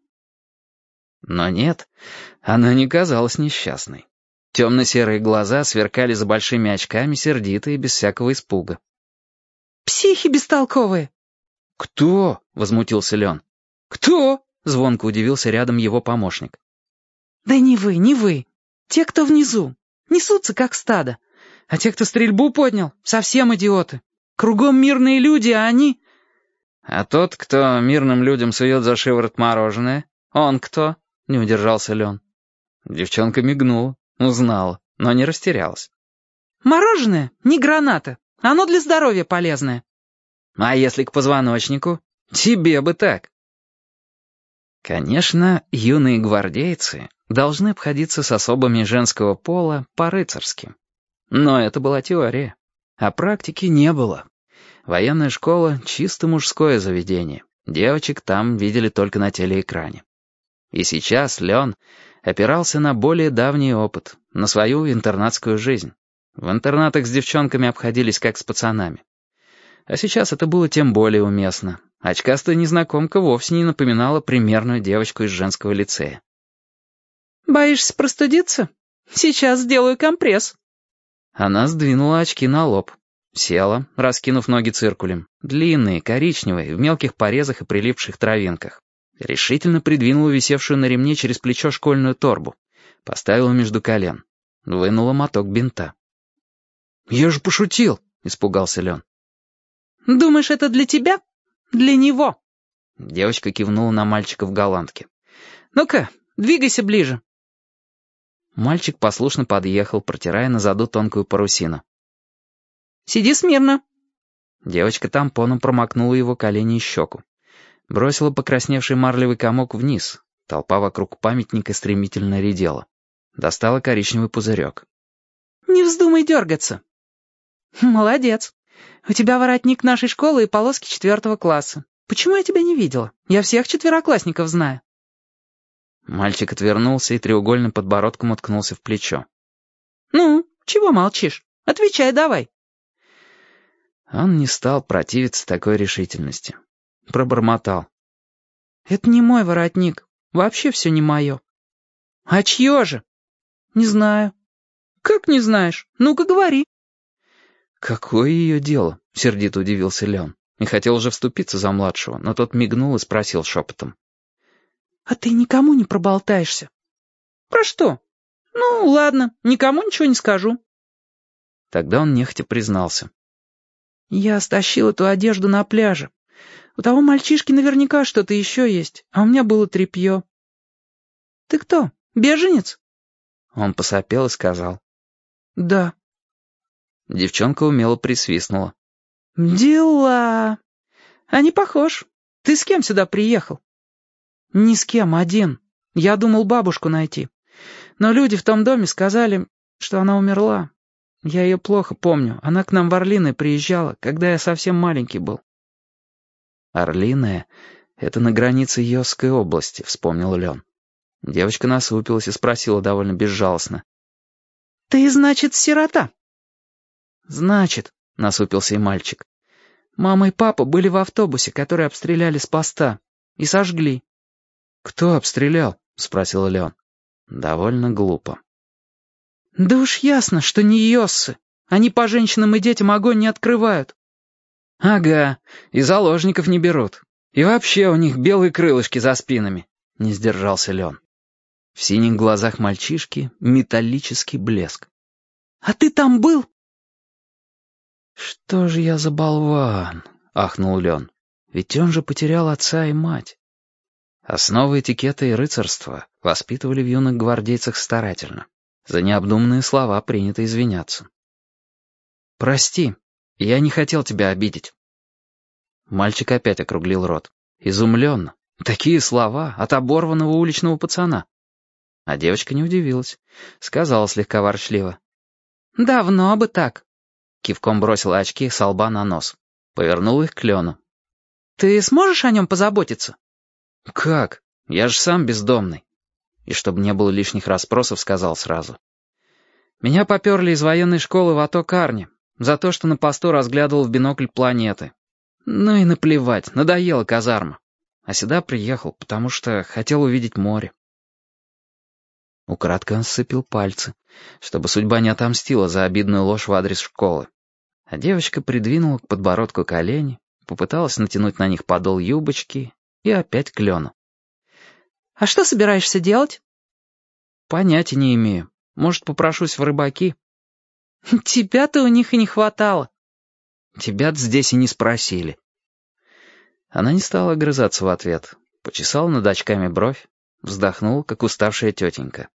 Но нет, она не казалась несчастной. Темно-серые глаза сверкали за большими очками, сердито и без всякого испуга. «Психи бестолковые!» «Кто?» — возмутился Лен. «Кто?» — звонко удивился рядом его помощник. «Да не вы, не вы. Те, кто внизу, несутся как стадо. А те, кто стрельбу поднял, совсем идиоты. Кругом мирные люди, а они...» «А тот, кто мирным людям сует за шиворот мороженое, он кто?» — не удержался Лен. Девчонка мигнула, узнала, но не растерялась. «Мороженое не граната. Оно для здоровья полезное». «А если к позвоночнику? Тебе бы так». Конечно, юные гвардейцы должны обходиться с особами женского пола по-рыцарски. Но это была теория, а практики не было. Военная школа — чисто мужское заведение. Девочек там видели только на телеэкране. И сейчас Лен опирался на более давний опыт, на свою интернатскую жизнь. В интернатах с девчонками обходились как с пацанами. А сейчас это было тем более уместно. Очкастая незнакомка вовсе не напоминала примерную девочку из женского лицея. «Боишься простудиться? Сейчас сделаю компресс». Она сдвинула очки на лоб. Села, раскинув ноги циркулем. Длинные, коричневые, в мелких порезах и прилипших травинках. Решительно придвинула висевшую на ремне через плечо школьную торбу. Поставила между колен. Вынула моток бинта. «Я же пошутил», — испугался Лен. «Думаешь, это для тебя? Для него». Девочка кивнула на мальчика в голландке. «Ну-ка, двигайся ближе». Мальчик послушно подъехал, протирая на заду тонкую парусину. «Сиди смирно». Девочка тампоном промокнула его колени и щеку. Бросила покрасневший марлевый комок вниз. Толпа вокруг памятника стремительно редела. Достала коричневый пузырек. «Не вздумай дергаться». «Молодец. У тебя воротник нашей школы и полоски четвертого класса. Почему я тебя не видела? Я всех четвероклассников знаю». Мальчик отвернулся и треугольным подбородком уткнулся в плечо. «Ну, чего молчишь? Отвечай давай». Он не стал противиться такой решительности. Пробормотал. «Это не мой воротник. Вообще все не мое». «А чье же?» «Не знаю». «Как не знаешь? Ну-ка говори». «Какое ее дело?» — сердито удивился Лен. И хотел уже вступиться за младшего, но тот мигнул и спросил шепотом. «А ты никому не проболтаешься?» «Про что?» «Ну, ладно, никому ничего не скажу». Тогда он нехотя признался. «Я стащил эту одежду на пляже. У того мальчишки наверняка что-то еще есть, а у меня было тряпье». «Ты кто, беженец?» Он посопел и сказал. «Да». Девчонка умело присвистнула. «Дела. А не похож. Ты с кем сюда приехал?» «Ни с кем, один. Я думал бабушку найти. Но люди в том доме сказали, что она умерла. Я ее плохо помню. Она к нам в Орлиное приезжала, когда я совсем маленький был». «Орлиное — это на границе Йосской области», — вспомнил Лен. Девочка насупилась и спросила довольно безжалостно. «Ты, значит, сирота?» «Значит», — насупился и мальчик. «Мама и папа были в автобусе, который обстреляли с поста. И сожгли». «Кто обстрелял?» — спросил Лен. Довольно глупо. «Да уж ясно, что не йоссы. Они по женщинам и детям огонь не открывают». «Ага, и заложников не берут. И вообще у них белые крылышки за спинами», — не сдержался Лен. В синих глазах мальчишки металлический блеск. «А ты там был?» «Что же я за болван?» — ахнул Лен. «Ведь он же потерял отца и мать». Основы этикета и рыцарства воспитывали в юных гвардейцах старательно. За необдуманные слова принято извиняться. «Прости, я не хотел тебя обидеть». Мальчик опять округлил рот. Изумленно. Такие слова от оборванного уличного пацана. А девочка не удивилась. Сказала слегка ворчливо. «Давно бы так». Кивком бросила очки со лба на нос. Повернула их к Лену. «Ты сможешь о нем позаботиться?» «Как? Я же сам бездомный». И чтобы не было лишних расспросов, сказал сразу. «Меня поперли из военной школы в АТО Карни за то, что на посту разглядывал в бинокль планеты. Ну и наплевать, надоела казарма. А сюда приехал, потому что хотел увидеть море». Украдкой он сцепил пальцы, чтобы судьба не отомстила за обидную ложь в адрес школы. А девочка придвинула к подбородку колени, попыталась натянуть на них подол юбочки и опять к Лену. «А что собираешься делать?» «Понятия не имею. Может, попрошусь в рыбаки?» «Тебя-то у них и не хватало». «Тебя-то здесь и не спросили». Она не стала огрызаться в ответ, почесала над очками бровь, — вздохнул, как уставшая тетенька.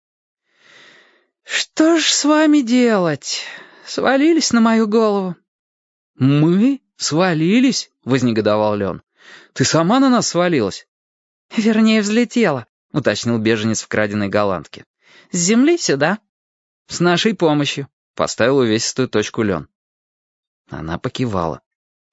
«Что ж с вами делать? Свалились на мою голову». «Мы? Свалились?» — вознегодовал Лен. «Ты сама на нас свалилась?» «Вернее, взлетела», — уточнил беженец в краденой голландке. «С земли сюда». «С нашей помощью», — поставил увесистую точку Лен. Она покивала.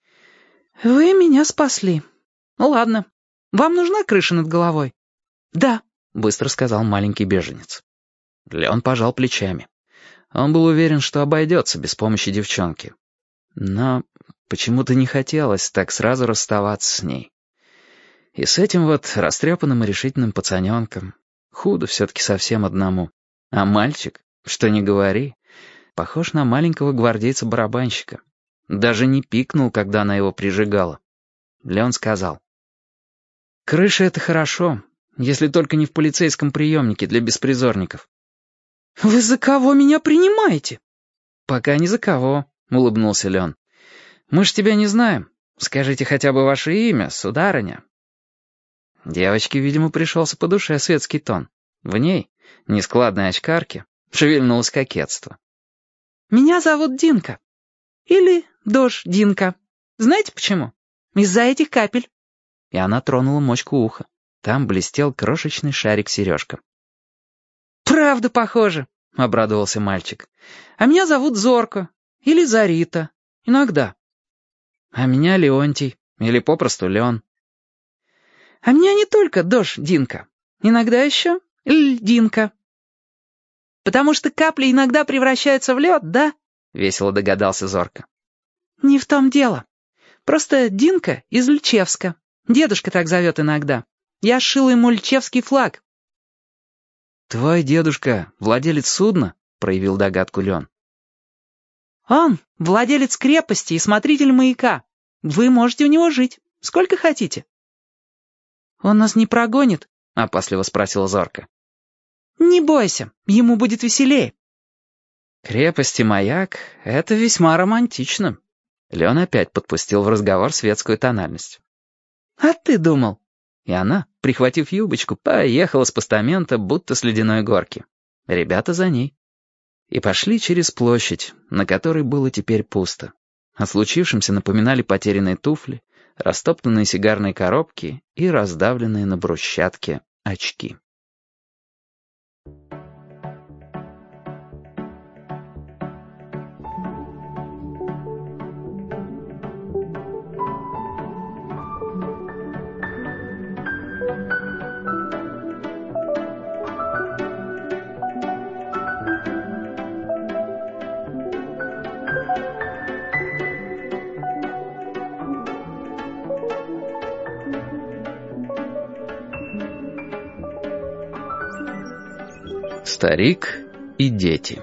«Вы меня спасли. Ну ладно. Вам нужна крыша над головой?» «Да», — быстро сказал маленький беженец. Лен пожал плечами. Он был уверен, что обойдется без помощи девчонки. Но почему-то не хотелось так сразу расставаться с ней. И с этим вот растрепанным и решительным пацаненком худо все-таки совсем одному. А мальчик, что ни говори, похож на маленького гвардейца-барабанщика. Даже не пикнул, когда она его прижигала. Леон сказал: «Крыша — это хорошо, если только не в полицейском приемнике для беспризорников». «Вы за кого меня принимаете?» «Пока ни за кого», — улыбнулся Леон. «Мы ж тебя не знаем. Скажите хотя бы ваше имя, сударыня». Девочке, видимо, пришелся по душе светский тон. В ней, нескладной очкарке, шевельнулось кокетство. «Меня зовут Динка. Или Дож Динка. Знаете почему? Из-за этих капель». И она тронула мочку уха. Там блестел крошечный шарик-сережка. «Правда похоже», — обрадовался мальчик. «А меня зовут Зорко. Или Зарита. Иногда». «А меня Леонтий. Или попросту Леон». «А меня не только Дож Динка. Иногда еще Льдинка». «Потому что капли иногда превращаются в лед, да?» — весело догадался Зорко. «Не в том дело. Просто Динка из Льчевска. Дедушка так зовет иногда. Я сшила ему льчевский флаг». «Твой дедушка владелец судна?» — проявил догадку Лен. «Он владелец крепости и смотритель маяка. Вы можете у него жить. Сколько хотите». «Он нас не прогонит?» — опасливо спросила Зорко. «Не бойся, ему будет веселее». «Крепость и маяк — это весьма романтично». Лен опять подпустил в разговор светскую тональность. «А ты думал?» И она, прихватив юбочку, поехала с постамента, будто с ледяной горки. Ребята за ней. И пошли через площадь, на которой было теперь пусто. О случившемся напоминали потерянные туфли, растоптанные сигарные коробки и раздавленные на брусчатке очки. Старик и дети.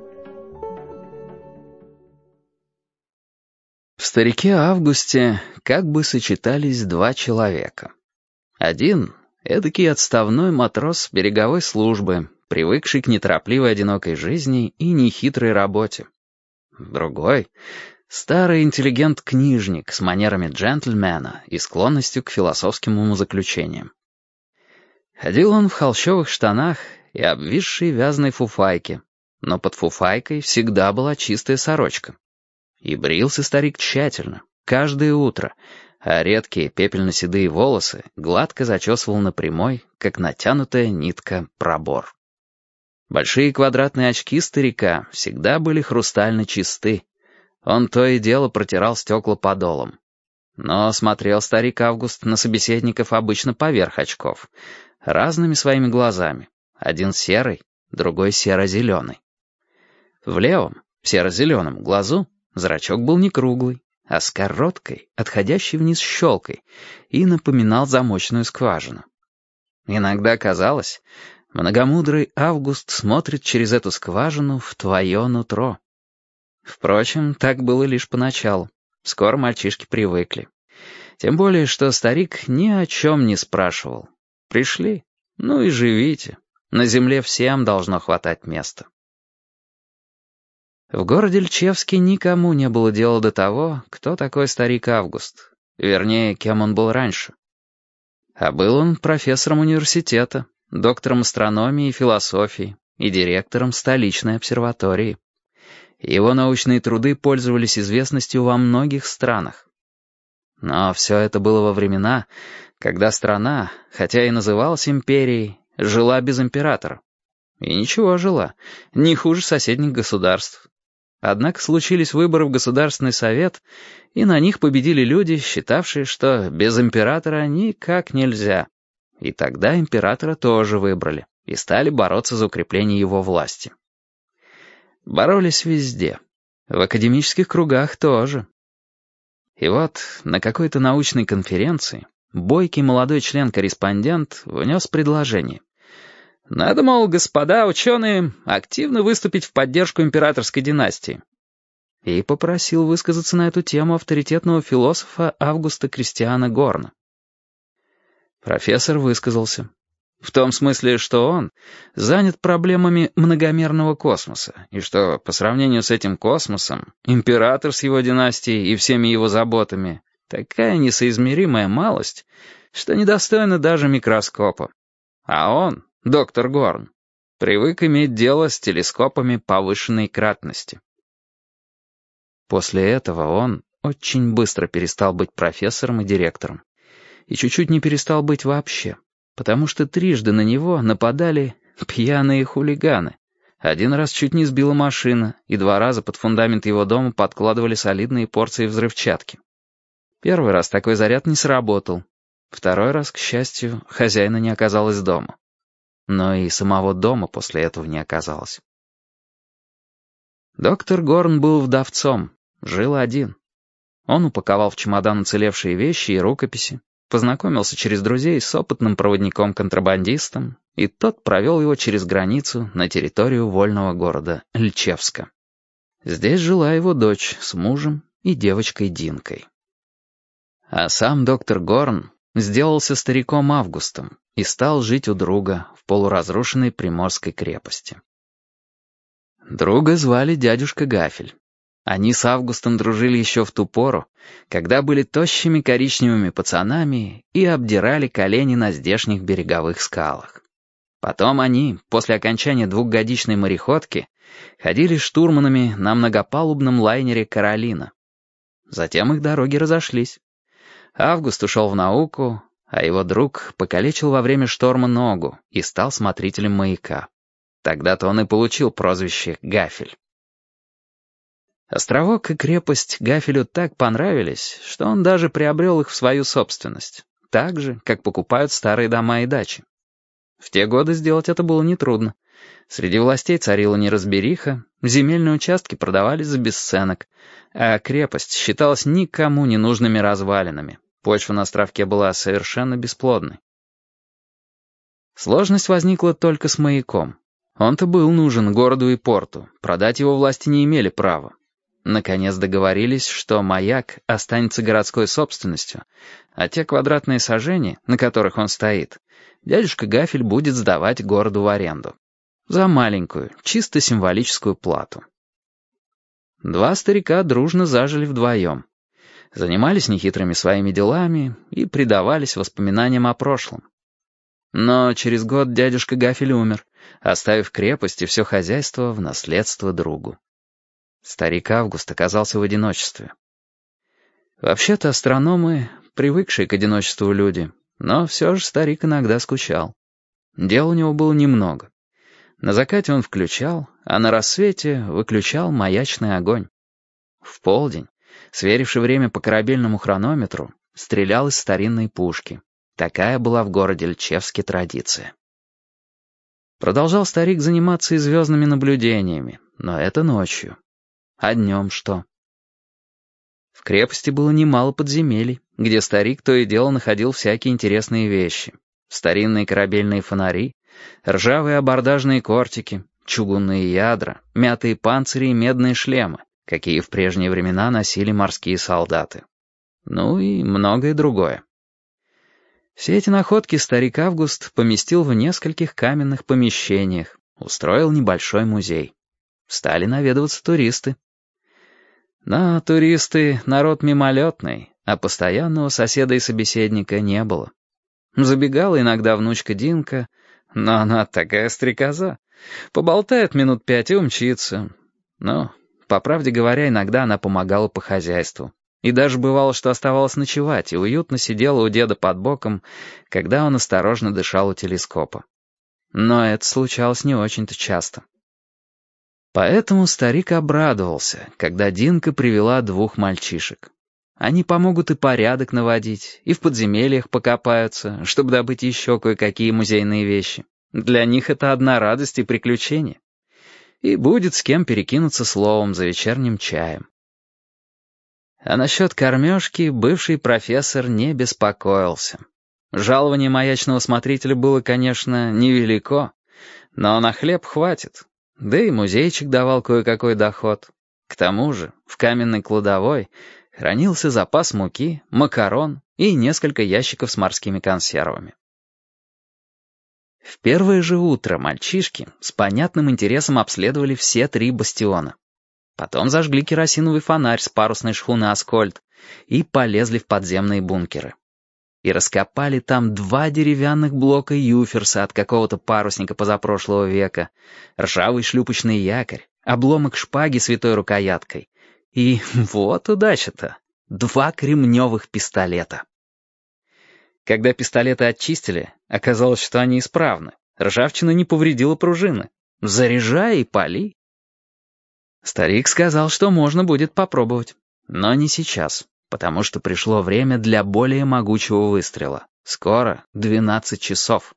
В старике Августе как бы сочетались два человека. Один — эдакий отставной матрос береговой службы, привыкший к неторопливой одинокой жизни и нехитрой работе. Другой — старый интеллигент-книжник с манерами джентльмена и склонностью к философским умозаключениям. Ходил он в холщовых штанах и обвисшей вязаной фуфайке, но под фуфайкой всегда была чистая сорочка. И брился старик тщательно, каждое утро, а редкие пепельно-седые волосы гладко зачесывал на прямой, как натянутая нитка, пробор. Большие квадратные очки старика всегда были хрустально чисты. Он то и дело протирал стекла подолом. Но смотрел старик Август на собеседников обычно поверх очков, разными своими глазами. Один серый, другой серо-зеленый. В левом, серо-зеленом глазу зрачок был не круглый, а с короткой, отходящей вниз щелкой, и напоминал замочную скважину. Иногда казалось, многомудрый Август смотрит через эту скважину в твое нутро. Впрочем, так было лишь поначалу. Скоро мальчишки привыкли. Тем более, что старик ни о чем не спрашивал. Пришли, ну и живите. На земле всем должно хватать места. В городе Льчевске никому не было дела до того, кто такой старик Август. Вернее, кем он был раньше. А был он профессором университета, доктором астрономии и философии и директором столичной обсерватории. Его научные труды пользовались известностью во многих странах. Но все это было во времена, когда страна, хотя и называлась империей, жила без императора. И ничего, жила, не хуже соседних государств. Однако случились выборы в Государственный совет, и на них победили люди, считавшие, что без императора никак нельзя. И тогда императора тоже выбрали и стали бороться за укрепление его власти. Боролись везде, в академических кругах тоже. И вот на какой-то научной конференции бойкий молодой член-корреспондент внес предложение. Надо, мол, господа ученые, активно выступить в поддержку императорской династии. И попросил высказаться на эту тему авторитетного философа Августа Кристиана Горна. Профессор высказался. В том смысле, что он занят проблемами многомерного космоса, и что, по сравнению с этим космосом, император с его династией и всеми его заботами такая несоизмеримая малость, что недостойна даже микроскопа. А он, доктор Горн, привык иметь дело с телескопами повышенной кратности. После этого он очень быстро перестал быть профессором и директором. И чуть-чуть не перестал быть вообще, потому что трижды на него нападали пьяные хулиганы. Один раз чуть не сбила машина, и два раза под фундамент его дома подкладывали солидные порции взрывчатки. Первый раз такой заряд не сработал. Второй раз, к счастью, хозяина не оказалось дома. Но и самого дома после этого не оказалось. Доктор Горн был вдовцом, жил один. Он упаковал в чемодан уцелевшие вещи и рукописи, познакомился через друзей с опытным проводником-контрабандистом, и тот провел его через границу на территорию вольного города Льчевска. Здесь жила его дочь с мужем и девочкой Динкой. А сам доктор Горн сделался стариком Августом и стал жить у друга в полуразрушенной Приморской крепости. Друга звали дядюшка Гафель. Они с Августом дружили еще в ту пору, когда были тощими коричневыми пацанами и обдирали колени на здешних береговых скалах. Потом они, после окончания двухгодичной мореходки, ходили штурманами на многопалубном лайнере «Каролина». Затем их дороги разошлись. Август ушел в науку, а его друг покалечил во время шторма ногу и стал смотрителем маяка. Тогда-то он и получил прозвище Гафель. Островок и крепость Гафелю так понравились, что он даже приобрел их в свою собственность, так же, как покупают старые дома и дачи. В те годы сделать это было нетрудно. Среди властей царила неразбериха, земельные участки продавались за бесценок, а крепость считалась никому не нужными развалинами. Почва на островке была совершенно бесплодной. Сложность возникла только с маяком. Он-то был нужен городу и порту, продать его власти не имели права. Наконец договорились, что маяк останется городской собственностью, а те квадратные сажени, на которых он стоит, дядюшка Гафель будет сдавать городу в аренду. За маленькую, чисто символическую плату. Два старика дружно зажили вдвоем. Занимались нехитрыми своими делами и предавались воспоминаниям о прошлом. Но через год дядюшка Гафель умер, оставив крепость и все хозяйство в наследство другу. Старик Август оказался в одиночестве. Вообще-то астрономы — привыкшие к одиночеству люди, но все же старик иногда скучал. Дел у него было немного. На закате он включал, а на рассвете выключал маячный огонь. В полдень, сверивши время по корабельному хронометру, стрелял из старинной пушки. Такая была в городе Льчевске традиция. Продолжал старик заниматься и звездными наблюдениями, но это ночью. А днем что? В крепости было немало подземелий, где старик то и дело находил всякие интересные вещи. Старинные корабельные фонари, ржавые абордажные кортики, чугунные ядра, мятые панцири и медные шлемы, какие в прежние времена носили морские солдаты. Ну и многое другое. Все эти находки старик Август поместил в нескольких каменных помещениях, устроил небольшой музей. Стали наведываться туристы. Но туристы — народ мимолетный, а постоянного соседа и собеседника не было. Забегала иногда внучка Динка, Но она такая стрекоза. Поболтает минут пять и умчится. Но, по правде говоря, иногда она помогала по хозяйству. И даже бывало, что оставалась ночевать и уютно сидела у деда под боком, когда он осторожно дышал у телескопа. Но это случалось не очень-то часто. Поэтому старик обрадовался, когда Динка привела двух мальчишек. Они помогут и порядок наводить, и в подземельях покопаются, чтобы добыть еще кое-какие музейные вещи. Для них это одна радость и приключение. И будет с кем перекинуться словом за вечерним чаем. А насчет кормежки бывший профессор не беспокоился. Жалование маячного смотрителя было, конечно, невелико, но на хлеб хватит. Да и музейчик давал кое-какой доход. К тому же в каменной кладовой хранился запас муки, макарон и несколько ящиков с морскими консервами. В первое же утро мальчишки с понятным интересом обследовали все три бастиона. Потом зажгли керосиновый фонарь с парусной шхуны «Аскольд» и полезли в подземные бункеры. И раскопали там два деревянных блока юферса от какого-то парусника позапрошлого века, ржавый шлюпочный якорь, обломок шпаги с витой рукояткой. И вот удача-то, два кремневых пистолета. Когда пистолеты очистили, оказалось, что они исправны. Ржавчина не повредила пружины. Заряжай и пали. Старик сказал, что можно будет попробовать, но не сейчас, потому что пришло время для более могучего выстрела. Скоро двенадцать часов.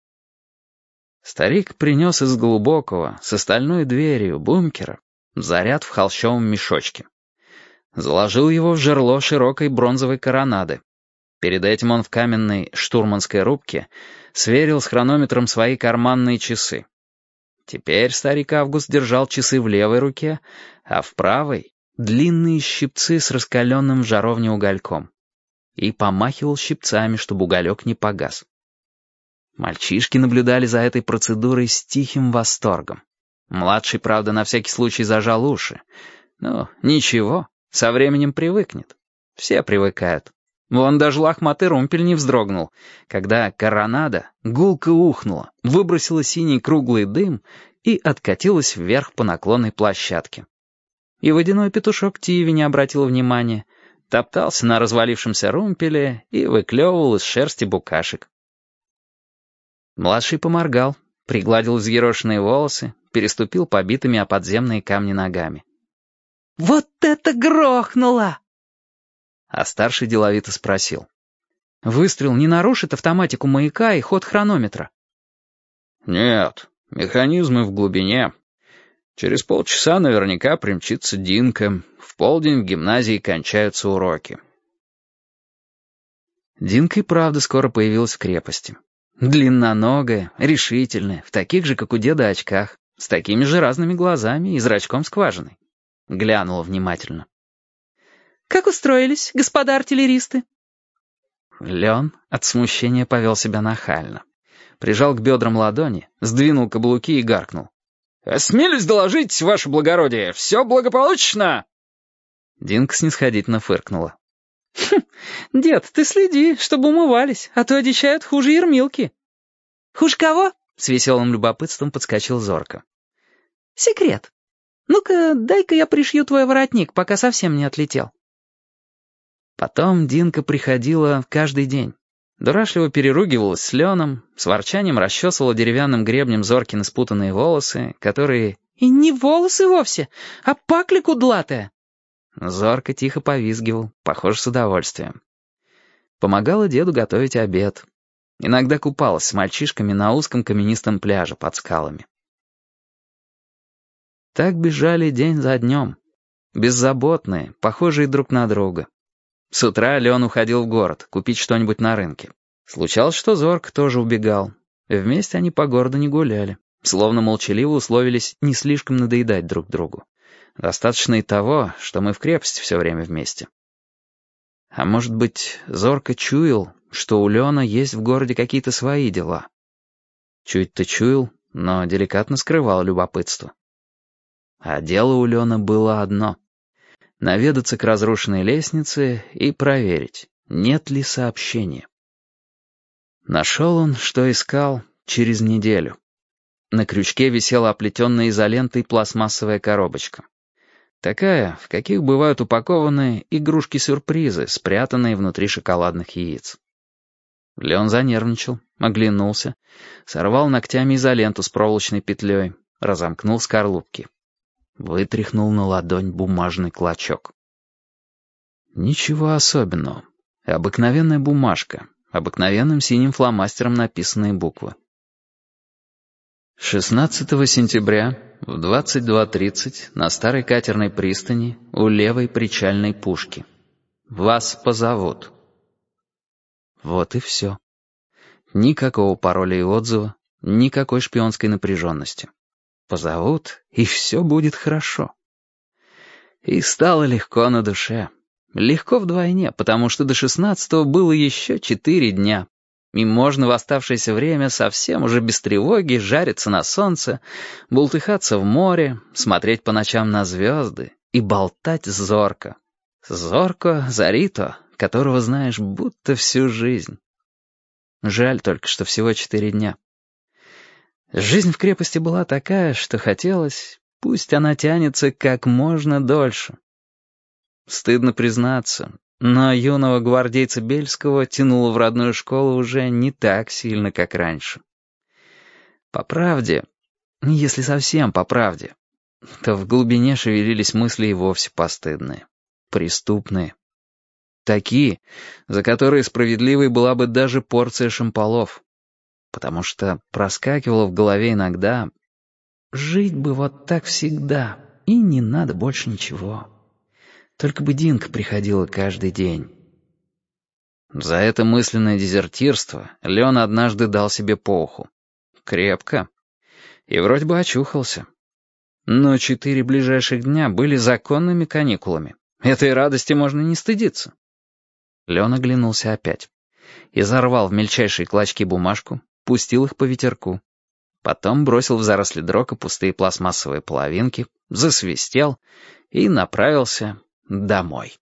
Старик принес из глубокого, с остальной дверью бункера, заряд в холщовом мешочке. Заложил его в жерло широкой бронзовой коронады. Перед этим он в каменной штурманской рубке сверил с хронометром свои карманные часы. Теперь старик Август держал часы в левой руке, а в правой — длинные щипцы с раскаленным в жаровне угольком. И помахивал щипцами, чтобы уголек не погас. Мальчишки наблюдали за этой процедурой с тихим восторгом. Младший, правда, на всякий случай зажал уши. Ну, ничего, со временем привыкнет. Все привыкают. Вон даже лохматый румпель не вздрогнул, когда коронада гулко ухнула, выбросила синий круглый дым и откатилась вверх по наклонной площадке. И водяной петушок Тиви не обратил внимания, топтался на развалившемся румпеле и выклевывал из шерсти букашек. Младший поморгал, пригладил взъерошенные волосы, переступил побитыми о подземные камни ногами. «Вот это грохнуло!» А старший деловито спросил. «Выстрел не нарушит автоматику маяка и ход хронометра?» «Нет, механизмы в глубине. Через полчаса наверняка примчится Динка. В полдень в гимназии кончаются уроки». Динка и правда скоро появилась в крепости. Длинноногая, решительная, в таких же, как у деда, очках, с такими же разными глазами и зрачком-скважиной. Глянула внимательно. «Как устроились, господа артиллеристы?» Лен от смущения повел себя нахально. Прижал к бедрам ладони, сдвинул каблуки и гаркнул. «Осмелюсь доложить, ваше благородие, все благополучно!» Динка снисходительно фыркнула. «Хм, дед, ты следи, чтобы умывались, а то одичают хуже Ермилки». «Хуже кого?» — с веселым любопытством подскочил Зорко. «Секрет. Ну-ка, дай-ка я пришью твой воротник, пока совсем не отлетел». Потом Динка приходила каждый день. Дурашливо переругивалась с Леном, с ворчанием расчесывала деревянным гребнем Зоркины спутанные волосы, которые... «И не волосы вовсе, а пакля кудлатая». Зорко тихо повизгивал, похоже, с удовольствием. Помогала деду готовить обед. Иногда купалась с мальчишками на узком каменистом пляже под скалами. Так бежали день за днем. Беззаботные, похожие друг на друга. С утра Лен уходил в город, купить что-нибудь на рынке. Случалось, что Зорко тоже убегал. Вместе они по городу не гуляли. Словно молчаливо условились не слишком надоедать друг другу. Достаточно и того, что мы в крепости все время вместе. А может быть, Зорко чуял, что у Лена есть в городе какие-то свои дела. Чуть-то чуял, но деликатно скрывал любопытство. А дело у Лена было одно — наведаться к разрушенной лестнице и проверить, нет ли сообщения. Нашел он, что искал, через неделю. На крючке висела оплетенная изолентой пластмассовая коробочка. Такая, в каких бывают упакованы игрушки-сюрпризы, спрятанные внутри шоколадных яиц. Леон занервничал, оглянулся, сорвал ногтями изоленту с проволочной петлей, разомкнул скорлупки. Вытряхнул на ладонь бумажный клочок. Ничего особенного. Обыкновенная бумажка, обыкновенным синим фломастером написанные буквы. шестнадцатого сентября в двадцать два тридцать на старой катерной пристани у левой причальной пушки. Вас позовут. Вот и все. Никакого пароля и отзыва, никакой шпионской напряженности. Позовут, и все будет хорошо. И стало легко на душе. Легко вдвойне, потому что до шестнадцатого было еще четыре дня. И можно в оставшееся время совсем уже без тревоги жариться на солнце, бултыхаться в море, смотреть по ночам на звезды и болтать с Зорко. Зорко Зарито, которого знаешь будто всю жизнь. Жаль только, что всего четыре дня. Жизнь в крепости была такая, что хотелось, пусть она тянется как можно дольше. Стыдно признаться, но юного гвардейца Бельского тянуло в родную школу уже не так сильно, как раньше. По правде, если совсем по правде, то в глубине шевелились мысли и вовсе постыдные, преступные. Такие, за которые справедливой была бы даже порция шамполов. Потому что проскакивало в голове иногда: жить бы вот так всегда, и не надо больше ничего. Только бы Динка приходила каждый день. За это мысленное дезертирство Леон однажды дал себе по уху. Крепко. И вроде бы очухался. Но четыре ближайших дня были законными каникулами. Этой радости можно не стыдиться. Леон оглянулся опять. Изорвал в мельчайшие клочки бумажку, пустил их по ветерку. Потом бросил в заросли дрока пустые пластмассовые половинки, засвистел и направился домой.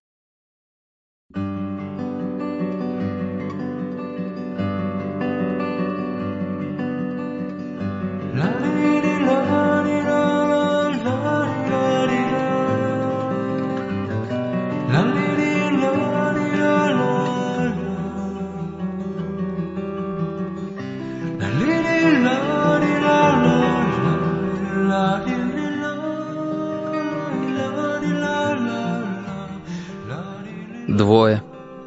Двое.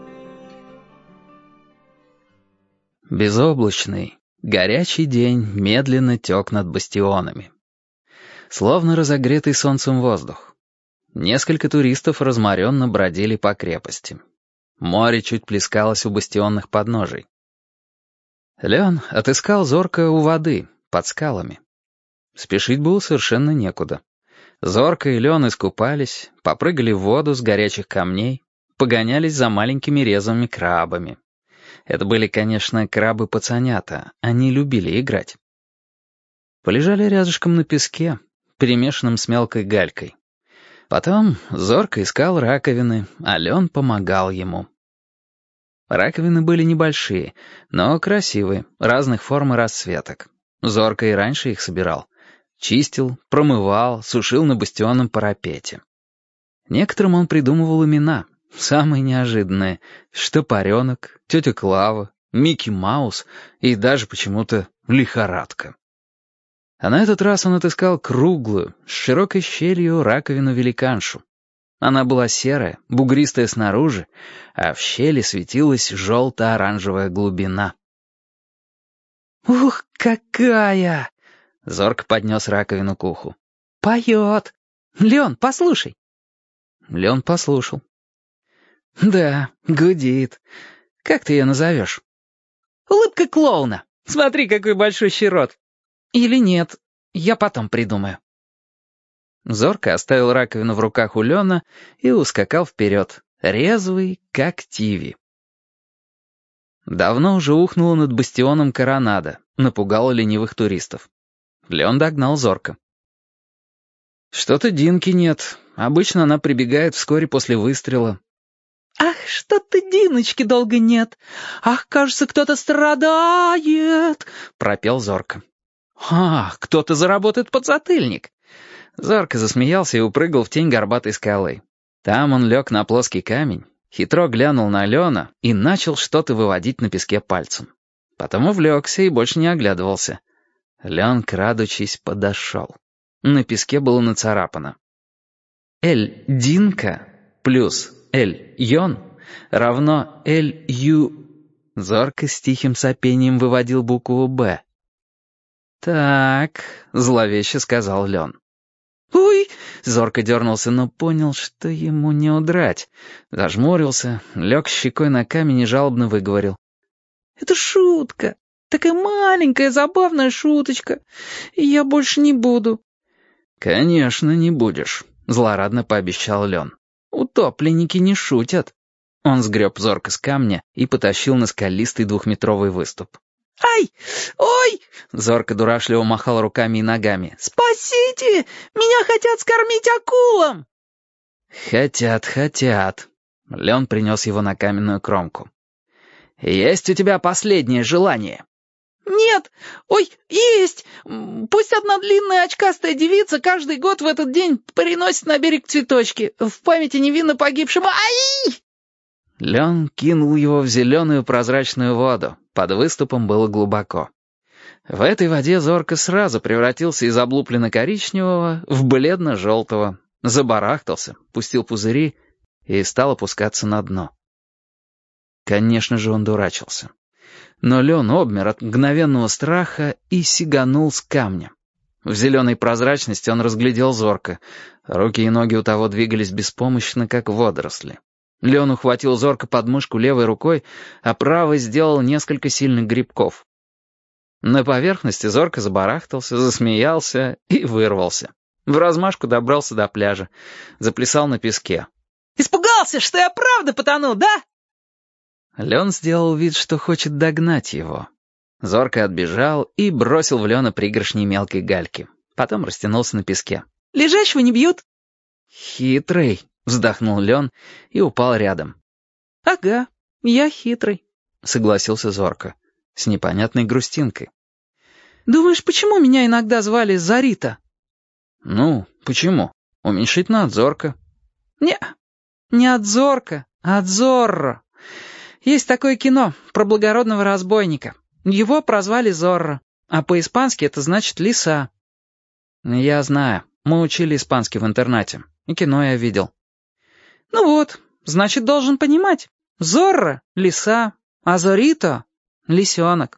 Безоблачный, горячий день медленно тек над бастионами. Словно разогретый солнцем воздух. Несколько туристов разморенно бродили по крепости. Море чуть плескалось у бастионных подножий. Леон отыскал Зорко у воды, под скалами. Спешить было совершенно некуда. Зорко и Леон искупались, попрыгали в воду с горячих камней, погонялись за маленькими резвыми крабами. Это были, конечно, крабы-пацанята, они любили играть. Полежали рядышком на песке, перемешанном с мелкой галькой. Потом Зорко искал раковины, а Леон помогал ему. Раковины были небольшие, но красивые, разных форм и расцветок. Зорко и раньше их собирал. Чистил, промывал, сушил на бастионном парапете. Некоторым он придумывал имена, самые неожиданные: Штопоренок, тетя Клава, Микки Маус и даже почему-то Лихорадка. А на этот раз он отыскал круглую, с широкой щелью раковину-великаншу. Она была серая, бугристая снаружи, а в щели светилась желто-оранжевая глубина. «Ух, какая!» — Зорко поднес раковину к уху. «Поет! Леон, послушай!» Леон послушал. «Да, гудит. Как ты ее назовешь?» «Улыбка клоуна. Смотри, какой большущий рот. Или нет, я потом придумаю». Зорко оставил раковину в руках у Леона и ускакал вперед, резвый, как тиви. Давно уже ухнула над бастионом коронада, напугала ленивых туристов. Леон догнал Зорко. «Что-то Динки нет. Обычно она прибегает вскоре после выстрела. «Ах, что-то Диночки долго нет! Ах, кажется, кто-то страдает!» — пропел Зорко. «Ах, кто-то заработает подзатыльник!» Зорко засмеялся и упрыгал в тень горбатой скалы. Там он лег на плоский камень, хитро глянул на Лена и начал что-то выводить на песке пальцем. Потом увлекся и больше не оглядывался. Лен, крадучись, подошел. На песке было нацарапано: «Эль Динка плюс Эль Йон равно Эль Ю...» Зорко с тихим сопением выводил букву «Б». «Так», — зловеще сказал Лен. «Уй!» — Зорко дернулся, но понял, что ему не удрать. Зажмурился, лег щекой на камень и жалобно выговорил: «Это шутка, такая маленькая забавная шуточка, и я больше не буду». «Конечно, не будешь», — злорадно пообещал Лен. «Утопленники не шутят». Он сгреб Зорко с камня и потащил на скалистый двухметровый выступ. «Ай! Ой!» — Зорко дурашливо махал руками и ногами. «Спасите! Меня хотят скормить акулам!» «Хотят, хотят». Лен принес его на каменную кромку. «Есть у тебя последнее желание?» «Нет! Ой, есть! Пусть одна длинная очкастая девица каждый год в этот день приносит на берег цветочки в память о невинно погибшем... Ай!» Лен кинул его в зеленую прозрачную воду. Под выступом было глубоко. В этой воде Зорко сразу превратился из облупленно-коричневого в бледно-желтого, забарахтался, пустил пузыри и стал опускаться на дно. Конечно же, он дурачился. Но Лен обмер от мгновенного страха и сиганул с камня. В зеленой прозрачности он разглядел Зорко. Руки и ноги у того двигались беспомощно, как водоросли. Лен ухватил Зорко под мышку левой рукой, а правой сделал несколько сильных грибков. На поверхности Зорко забарахтался, засмеялся и вырвался. Вразмашку добрался до пляжа, заплясал на песке. «Испугался, что я правда потону, да?» Лен сделал вид, что хочет догнать его. Зорко отбежал и бросил в Лена пригоршни мелкой гальки. Потом растянулся на песке. «Лежачего не бьют?» «Хитрый», — вздохнул Лен и упал рядом. «Ага, я хитрый», — согласился Зорко, с непонятной грустинкой. «Думаешь, почему меня иногда звали Зорито?» «Ну, почему? Уменьшительно от Зорко». «Не, не от Зорко, а от Зорро. Есть такое кино про благородного разбойника. Его прозвали Зорро, а по-испански это значит «лиса». «Я знаю, мы учили испанский в интернате, и кино я видел». «Ну вот, значит, должен понимать. Зорро — лиса, а Зорито — лисенок».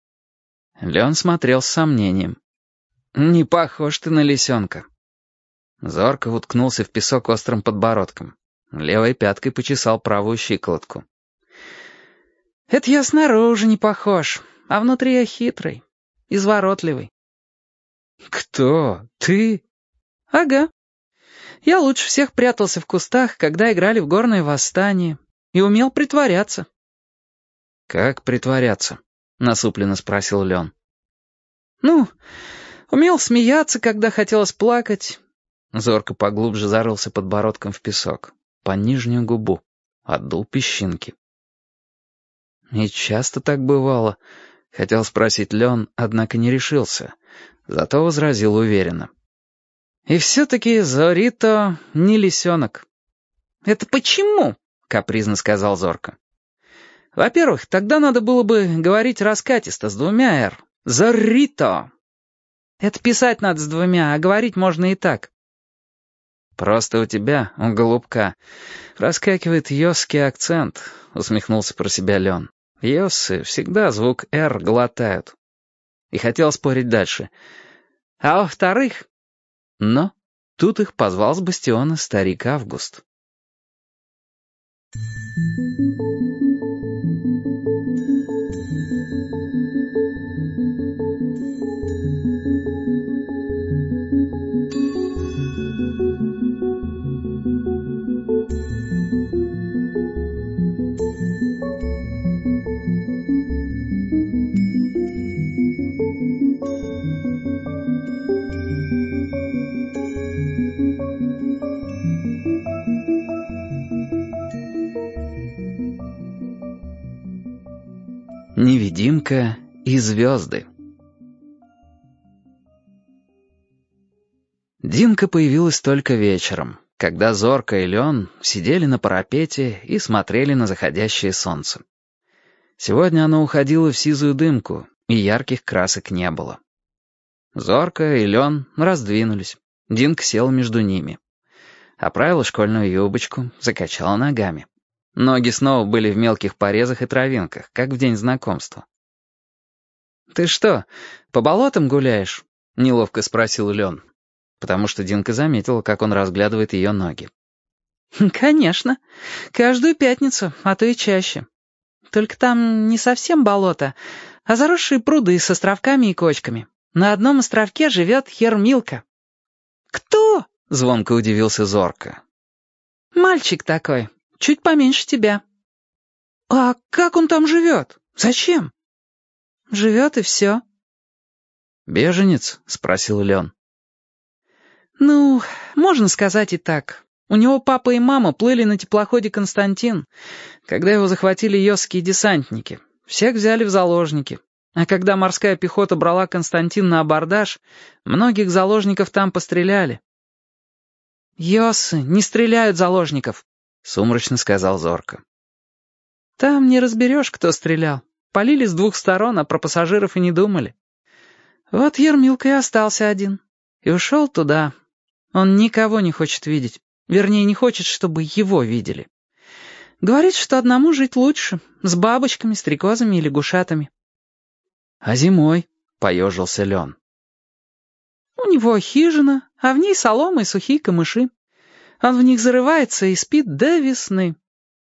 Лен смотрел с сомнением. «Не похож ты на лисенка». Зорко уткнулся в песок острым подбородком. Левой пяткой почесал правую щиколотку. «Это я снаружи не похож, а внутри я хитрый, изворотливый». «Кто? Ты?» «Ага. Я лучше всех прятался в кустах, когда играли в горное восстание, и умел притворяться». «Как притворяться?» — насупленно спросил Лен. «Ну, умел смеяться, когда хотелось плакать». Зорко поглубже зарылся подбородком в песок, по нижнюю губу, отдул песчинки. «И часто так бывало?» — хотел спросить Лен, однако не решился, зато возразил уверенно. «И все-таки Зорито не лисенок». «Это почему?» — капризно сказал Зорко. «Во-первых, тогда надо было бы говорить раскатисто, с двумя «р». Зорито. Это писать надо с двумя, а говорить можно и так». «Просто у тебя, у голубка, проскакивает йосский акцент», — усмехнулся про себя Лен. «Йоссы всегда звук «р» глотают». И хотел спорить дальше. «А во-вторых...» Но тут их позвал с бастиона старик Август. Невидимка и звезды. Динка появилась только вечером, когда Зорка и Лен сидели на парапете и смотрели на заходящее солнце. Сегодня оно уходило в сизую дымку, и ярких красок не было. Зорка и Лен раздвинулись. Динка села между ними. Оправила школьную юбочку, закачала ногами. Ноги снова были в мелких порезах и травинках, как в день знакомства. «Ты что, по болотам гуляешь?» — неловко спросил Лен, потому что Динка заметила, как он разглядывает ее ноги. «Конечно. Каждую пятницу, а то и чаще. Только там не совсем болото, а заросшие пруды с островками и кочками. На одном островке живет Ермилка». «Кто?» — звонко удивился Зорка. «Мальчик такой, чуть поменьше тебя». «А как он там живет? Зачем?» «Живет и все». «Беженец?» — спросил Лен. «Ну, можно сказать и так. У него папа и мама плыли на теплоходе «Константин», когда его захватили йосские десантники. Всех взяли в заложники. А когда морская пехота брала «Константин» на абордаж, многих заложников там постреляли». «Йоссы не стреляют заложников», — сумрачно сказал Зорка. «Там не разберешь, кто стрелял. Полили с двух сторон, а про пассажиров и не думали. Вот Ермилка и остался один. И ушел туда. Он никого не хочет видеть. Вернее, не хочет, чтобы его видели. Говорит, что одному жить лучше. С бабочками, стрекозами и лягушатами». «А зимой?» — поежился Лен. «У него хижина, а в ней солома и сухие камыши. Он в них зарывается и спит до весны».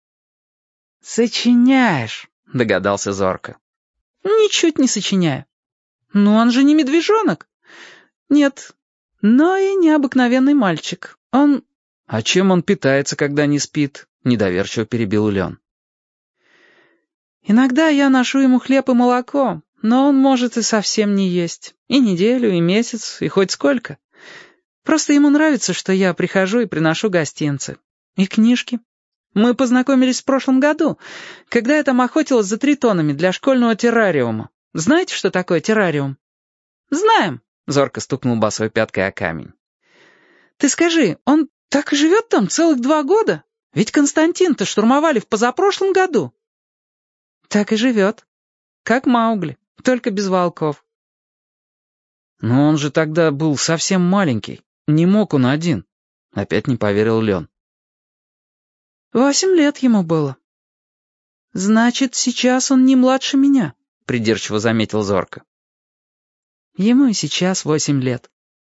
«Сочиняешь», — догадался Зорка. «Ничуть не сочиняю. Ну, он же не медвежонок». «Нет, но и необыкновенный мальчик. Он...» «А чем он питается, когда не спит?» — недоверчиво перебил Лен. «Иногда я ношу ему хлеб и молоко, но он может и совсем не есть. И неделю, и месяц, и хоть сколько. Просто ему нравится, что я прихожу и приношу гостинцы. И книжки. Мы познакомились в прошлом году, когда я там охотилась за тритонами для школьного террариума. Знаете, что такое террариум?» «Знаем», — Зорко стукнул босой пяткой о камень. «Ты скажи, он так и живет там целых два года? Ведь Константин-то штурмовали в позапрошлом году». «Так и живет. Как Маугли, только без волков». «Но он же тогда был совсем маленький. Не мог он один», — опять не поверил Лен. «Восемь лет ему было». «Значит, сейчас он не младше меня», — придирчиво заметил Зорко. «Ему и сейчас восемь лет».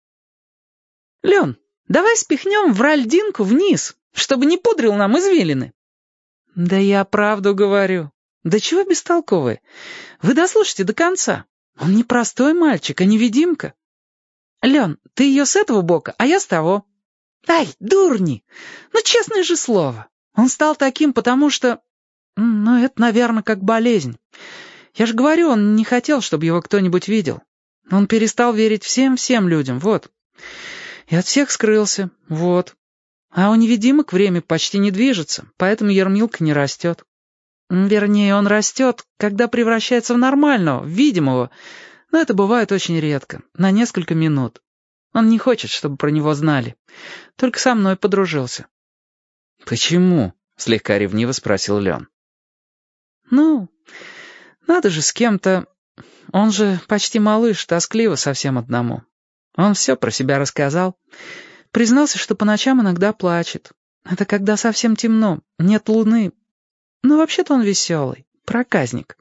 «Лен, давай спихнем Вральдинку вниз, чтобы не пудрил нам извилины». «Да я правду говорю. Да чего бестолковые? Вы дослушайте до конца. Он не простой мальчик, а невидимка. Лен, ты ее с этого бока, а я с того». «Ай, дурни! Ну, честное же слово. Он стал таким, потому что... Ну, это, наверное, как болезнь. Я же говорю, он не хотел, чтобы его кто-нибудь видел. Он перестал верить всем-всем людям, вот. И от всех скрылся, вот. А у невидимок время почти не движется, поэтому Ермилка не растет. Вернее, он растет, когда превращается в нормального, в видимого. Но это бывает очень редко, на несколько минут. Он не хочет, чтобы про него знали. Только со мной подружился». «Почему?» — слегка ревниво спросил Лен. «Ну, надо же с кем-то... Он же почти малыш, тоскливо совсем одному. Он все про себя рассказал. Признался, что по ночам иногда плачет. Это когда совсем темно, нет луны. Но вообще-то он веселый, проказник».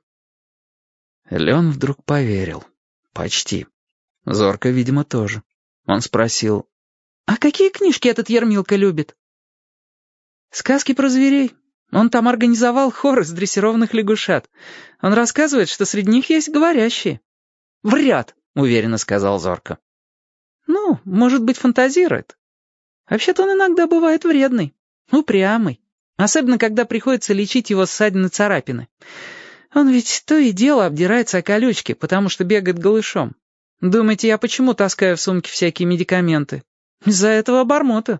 Лен вдруг поверил. Почти. Зорко, видимо, тоже. Он спросил: «А какие книжки этот Ермилка любит?» «Сказки про зверей. Он там организовал хор из дрессированных лягушат. Он рассказывает, что среди них есть говорящие». «Врет», — уверенно сказал Зорко. «Ну, может быть, фантазирует. Вообще-то он иногда бывает вредный, упрямый. Особенно, когда приходится лечить его ссадины царапины. Он ведь то и дело обдирается о колючки, потому что бегает голышом. Думаете, я почему таскаю в сумке всякие медикаменты? Из-за этого обормота».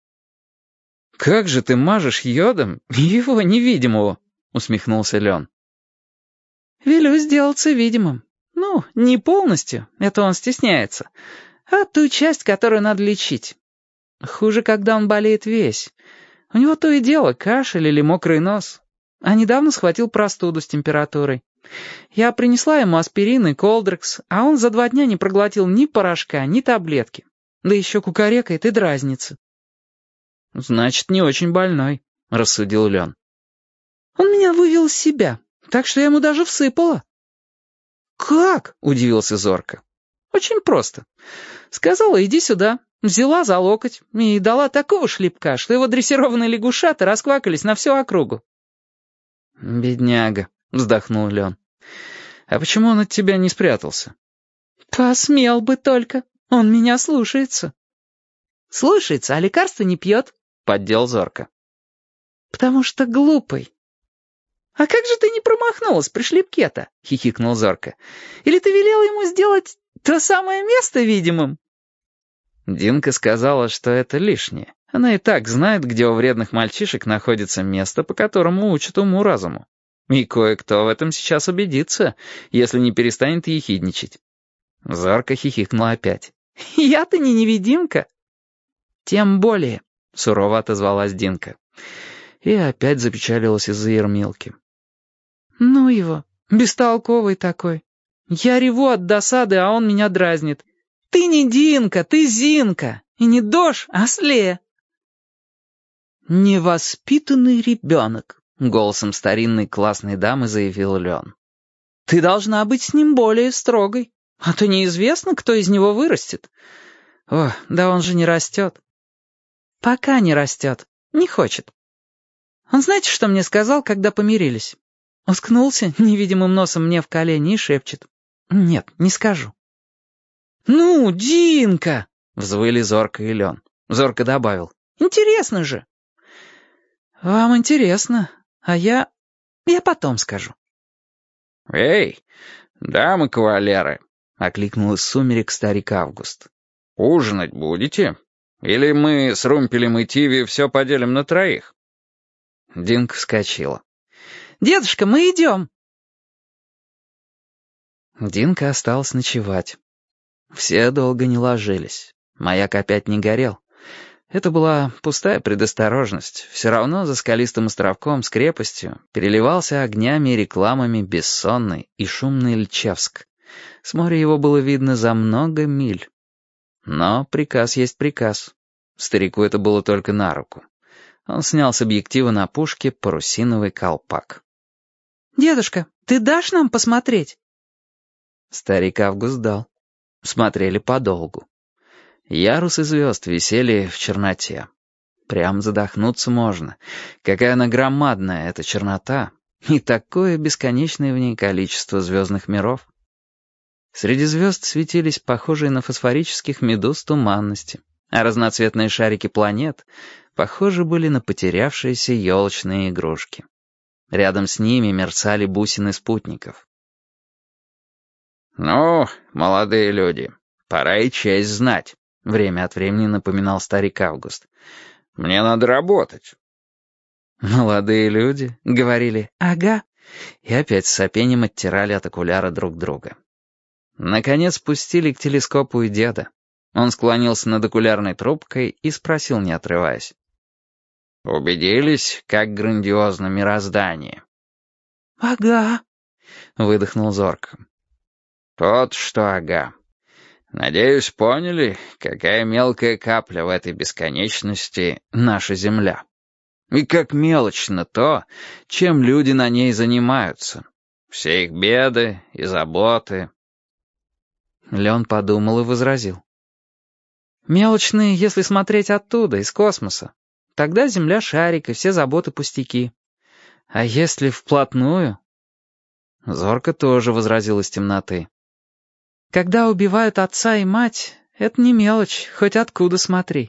«Как же ты мажешь йодом его невидимого?» — усмехнулся Лен. Велю сделаться видимым. Ну, не полностью, это он стесняется, а ту часть, которую надо лечить. Хуже, когда он болеет весь. У него то и дело кашель или мокрый нос. А недавно схватил простуду с температурой. Я принесла ему аспирин и колдрекс, а он за два дня не проглотил ни порошка, ни таблетки. Да еще кукарекает и дразнится. «Значит, не очень больной», — рассудил Лен. «Он меня вывел из себя, так что я ему даже всыпала». «Как?» — удивился Зорко. «Очень просто. Сказала, иди сюда, взяла за локоть и дала такого шлепка, что его дрессированные лягушата расквакались на всю округу». «Бедняга», — вздохнул Лен. «А почему он от тебя не спрятался?» «Посмел бы только. Он меня слушается». «Слушается, а лекарства не пьет», — поддел Зорко. «Потому что глупый». «А как же ты не промахнулась при шлепке-то?» — хихикнул Зорко. «Или ты велела ему сделать то самое место видимым?» Динка сказала, что это лишнее. Она и так знает, где у вредных мальчишек находится место, по которому учат уму-разуму. И кое-кто в этом сейчас убедится, если не перестанет ехидничать. Зорко хихикнула опять. «Я-то не невидимка». «Тем более», — сурово отозвалась Динка. И опять запечалилась из-за Ермилки. «Ну его, бестолковый такой. Я реву от досады, а он меня дразнит. Ты не Динка, ты Зинка. И не Дош, а Сле». «Невоспитанный ребенок», — голосом старинной классной дамы заявил Лен. «Ты должна быть с ним более строгой, а то неизвестно, кто из него вырастет. О, да он же не растет». «Пока не растет, не хочет. Он знаете, что мне сказал, когда помирились? Уткнулся невидимым носом мне в колени и шепчет. Нет, не скажу». «Ну, Динка!» — взвыли Зорко и Лен. Зорко добавил. «Интересно же». «Вам интересно, а я... я потом скажу». «Эй, дамы-кавалеры!» — окликнул из сумерек старик Август. «Ужинать будете? Или мы с Румпелем и Тиви все поделим на троих?» Динка вскочила. «Дедушка, мы идем!» Динка осталась ночевать. Все долго не ложились. Маяк опять не горел. Это была пустая предосторожность. Все равно за скалистым островком с крепостью переливался огнями и рекламами бессонный и шумный Ильчевск. С моря его было видно за много миль. Но приказ есть приказ. Старику это было только на руку. Он снял с объектива на пушке парусиновый колпак. «Дедушка, ты дашь нам посмотреть?» Старик Август дал. Смотрели подолгу. Ярусы звезд висели в черноте. Прям задохнуться можно. Какая она громадная, эта чернота. И такое бесконечное в ней количество звездных миров. Среди звезд светились похожие на фосфорических медуз туманности, а разноцветные шарики планет похожи были на потерявшиеся елочные игрушки. Рядом с ними мерцали бусины спутников. «Ну, молодые люди, пора и честь знать», — время от времени напоминал старик Август. «Мне надо работать». Молодые люди говорили «ага» и опять с сопением оттирали от окуляра друг друга. Наконец спустили к телескопу и деда. Он склонился над окулярной трубкой и спросил, не отрываясь. «Убедились, как грандиозно мироздание?» «Ага», — выдохнул Зорко. «Вот что ага. Надеюсь, поняли, какая мелкая капля в этой бесконечности наша Земля. И как мелочно то, чем люди на ней занимаются. Все их беды и заботы». Лен подумал и возразил. «Мелочные, если смотреть оттуда, из космоса. Тогда Земля шарик и все заботы пустяки. А если вплотную...» Зорко тоже возразил из темноты. «Когда убивают отца и мать, это не мелочь, хоть откуда смотри».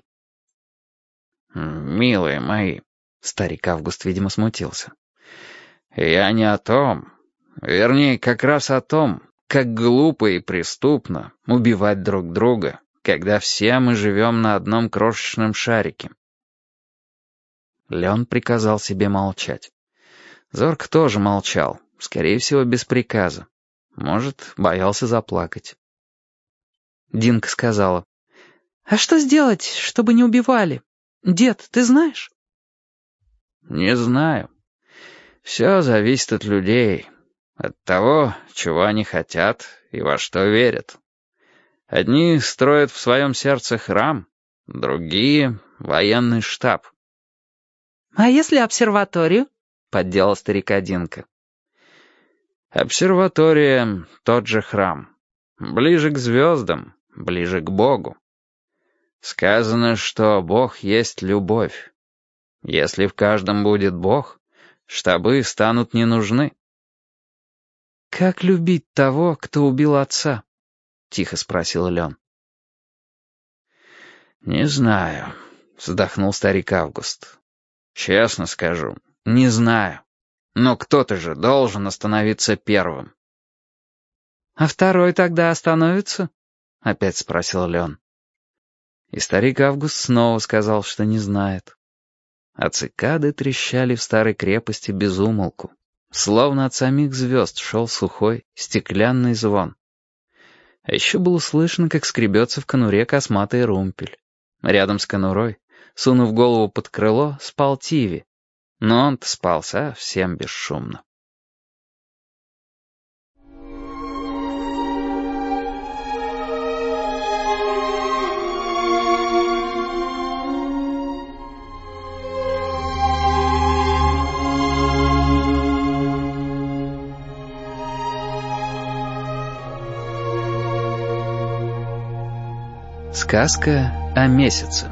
«Милые мои», — старик Август, видимо, смутился. «Я не о том. Вернее, как раз о том, как глупо и преступно убивать друг друга, когда все мы живем на одном крошечном шарике». Лен приказал себе молчать. Зорко тоже молчал. Скорее всего, без приказа. Может, боялся заплакать. Динка сказала: «А что сделать, чтобы не убивали? Дед, ты знаешь?» «Не знаю. Все зависит от людей, от того, чего они хотят и во что верят. Одни строят в своем сердце храм, другие — военный штаб». «А если обсерваторию?» — поддела старика Динка. «Обсерватория — тот же храм. Ближе к звездам, ближе к Богу. Сказано, что Бог есть любовь. Если в каждом будет Бог, штабы станут не нужны». «Как любить того, кто убил отца?» — тихо спросил Лен. «Не знаю», — вздохнул старик Август. «Честно скажу, не знаю. Но кто-то же должен остановиться первым». «А второй тогда остановится?» — опять спросил Лен. И старик Август снова сказал, что не знает. А цикады трещали в старой крепости без умолку, словно от самих звезд шел сухой, стеклянный звон. А еще было слышно, как скребется в конуре косматый румпель. Рядом с конурой, сунув голову под крыло, спал Тиви. Но он-то спал совсем бесшумно. Сказка о месяце.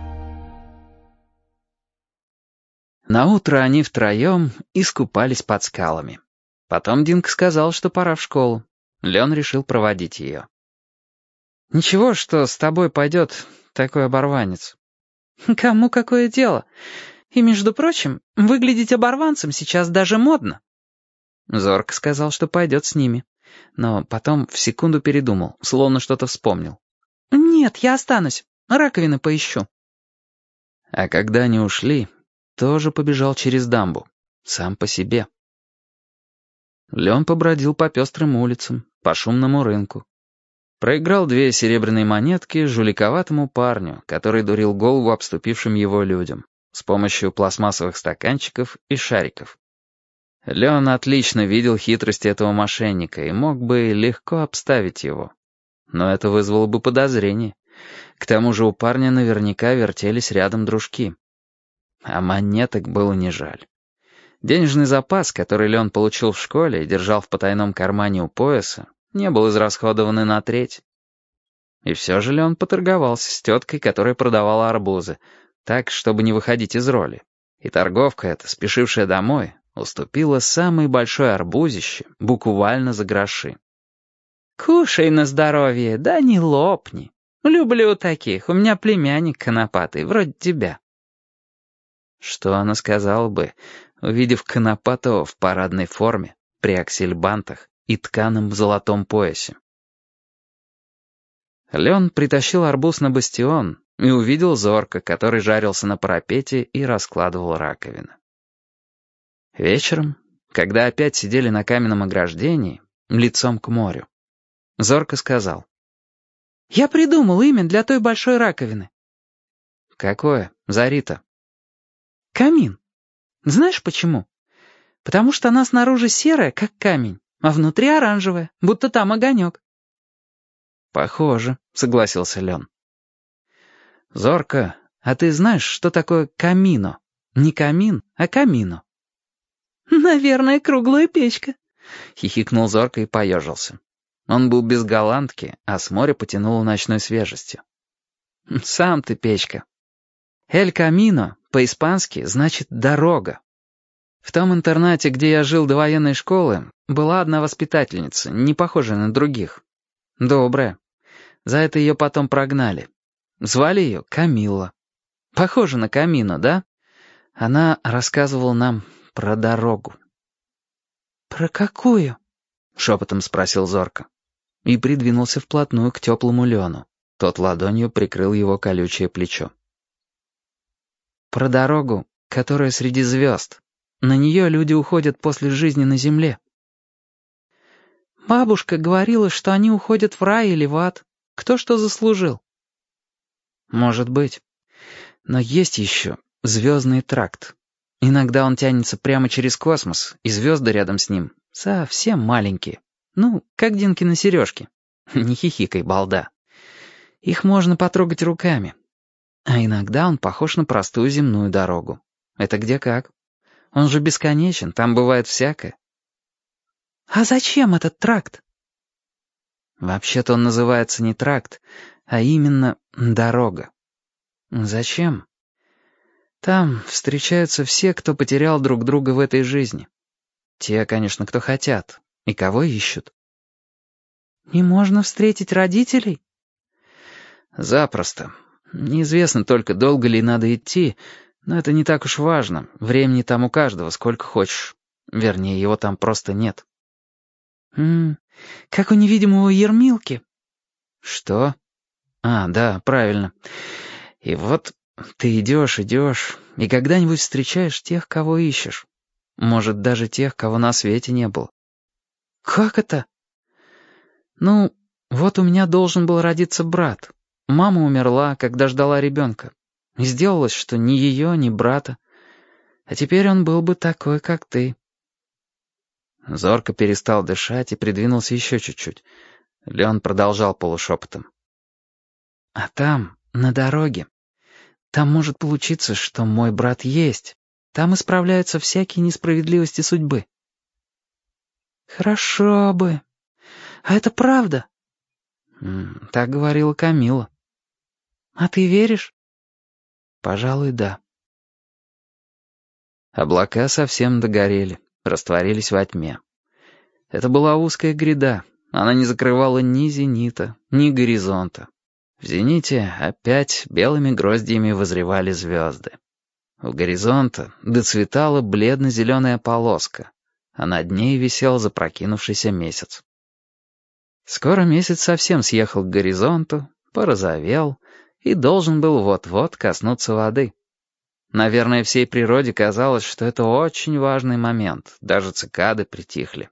Наутро они втроем искупались под скалами. Потом Динка сказал, что пора в школу. Лен решил проводить ее. «Ничего, что с тобой пойдет такой оборванец». «Кому какое дело? И, между прочим, выглядеть оборванцем сейчас даже модно». Зорко сказал, что пойдет с ними. Но потом в секунду передумал, словно что-то вспомнил. «Нет, я останусь. Раковины поищу». А когда они ушли, тоже побежал через дамбу. Сам по себе. Лен побродил по пестрым улицам, по шумному рынку. Проиграл две серебряные монетки жуликоватому парню, который дурил голову обступившим его людям, с помощью пластмассовых стаканчиков и шариков. Лен отлично видел хитрости этого мошенника и мог бы легко обставить его. Но это вызвало бы подозрение. К тому же у парня наверняка вертелись рядом дружки. А монеток было не жаль. Денежный запас, который Лен получил в школе и держал в потайном кармане у пояса, не был израсходован и на треть. И все же Лен поторговался с теткой, которая продавала арбузы, так, чтобы не выходить из роли. И торговка эта, спешившая домой, уступила самое большое арбузище буквально за гроши. «Кушай на здоровье, да не лопни. Люблю таких, у меня племянник конопатый, вроде тебя». Что она сказала бы, увидев конопатого в парадной форме, при аксельбантах и тканом в золотом поясе? Лен притащил арбуз на бастион и увидел Зорка, который жарился на парапете и раскладывал раковины. Вечером, когда опять сидели на каменном ограждении, лицом к морю, Зорко сказал: «Я придумал имя для той большой раковины». «Какое, Зарита?» «Камин. Знаешь почему? Потому что она снаружи серая, как камень, а внутри оранжевая, будто там огонек». «Похоже», — согласился Лен. «Зорко, а ты знаешь, что такое камино? Не камин, а камино». «Наверное, круглая печка», — хихикнул Зорко и поежился. Он был без голландки, а с моря потянуло ночной свежестью. «Сам ты печка. Эль Камино по-испански значит «дорога». В том интернате, где я жил до военной школы, была одна воспитательница, не похожая на других. Добрая. За это ее потом прогнали. Звали ее Камилла. Похоже на Камино, да? Она рассказывала нам про дорогу». «Про какую?» — шепотом спросил Зорко. И придвинулся вплотную к теплому Лену. Тот ладонью прикрыл его колючее плечо. «Про дорогу, которая среди звезд. На нее люди уходят после жизни на земле. Бабушка говорила, что они уходят в рай или в ад. Кто что заслужил. Может быть. Но есть еще звездный тракт. Иногда он тянется прямо через космос, и звезды рядом с ним совсем маленькие. Ну, как Динкины сережки. Не хихикай, балда. Их можно потрогать руками. А иногда он похож на простую земную дорогу. Это где как. Он же бесконечен, там бывает всякое. А зачем этот тракт? Вообще-то он называется не тракт, а именно дорога. Зачем? Там встречаются все, кто потерял друг друга в этой жизни. Те, конечно, кто хотят, и кого ищут. Не можно встретить родителей? Запросто. Неизвестно только, долго ли надо идти, но это не так уж важно. Времени там у каждого сколько хочешь. Вернее, его там просто нет. М-м, как у невидимого Ермилки. Что? А, да, правильно. И вот ты идешь, идешь, и когда-нибудь встречаешь тех, кого ищешь. Может, даже тех, кого на свете не было. Как это? Ну, вот у меня должен был родиться брат. Мама умерла, когда ждала ребенка. И сделалось, что ни ее, ни брата. А теперь он был бы такой, как ты. Зорко перестал дышать и придвинулся еще чуть-чуть. Леон продолжал полушепотом. А там, на дороге, там может получиться, что мой брат есть. Там исправляются всякие несправедливости судьбы. Хорошо бы. А это правда? М, так говорила Камила. А ты веришь? Пожалуй, да. Облака совсем догорели, растворились во тьме. Это была узкая гряда. Она не закрывала ни зенита, ни горизонта. В зените опять белыми гроздьями вызревали звезды. У горизонта доцветала бледно-зеленая полоска, а над ней висел запрокинувшийся месяц. Скоро месяц совсем съехал к горизонту, порозовел и должен был вот-вот коснуться воды. Наверное, всей природе казалось, что это очень важный момент, даже цикады притихли.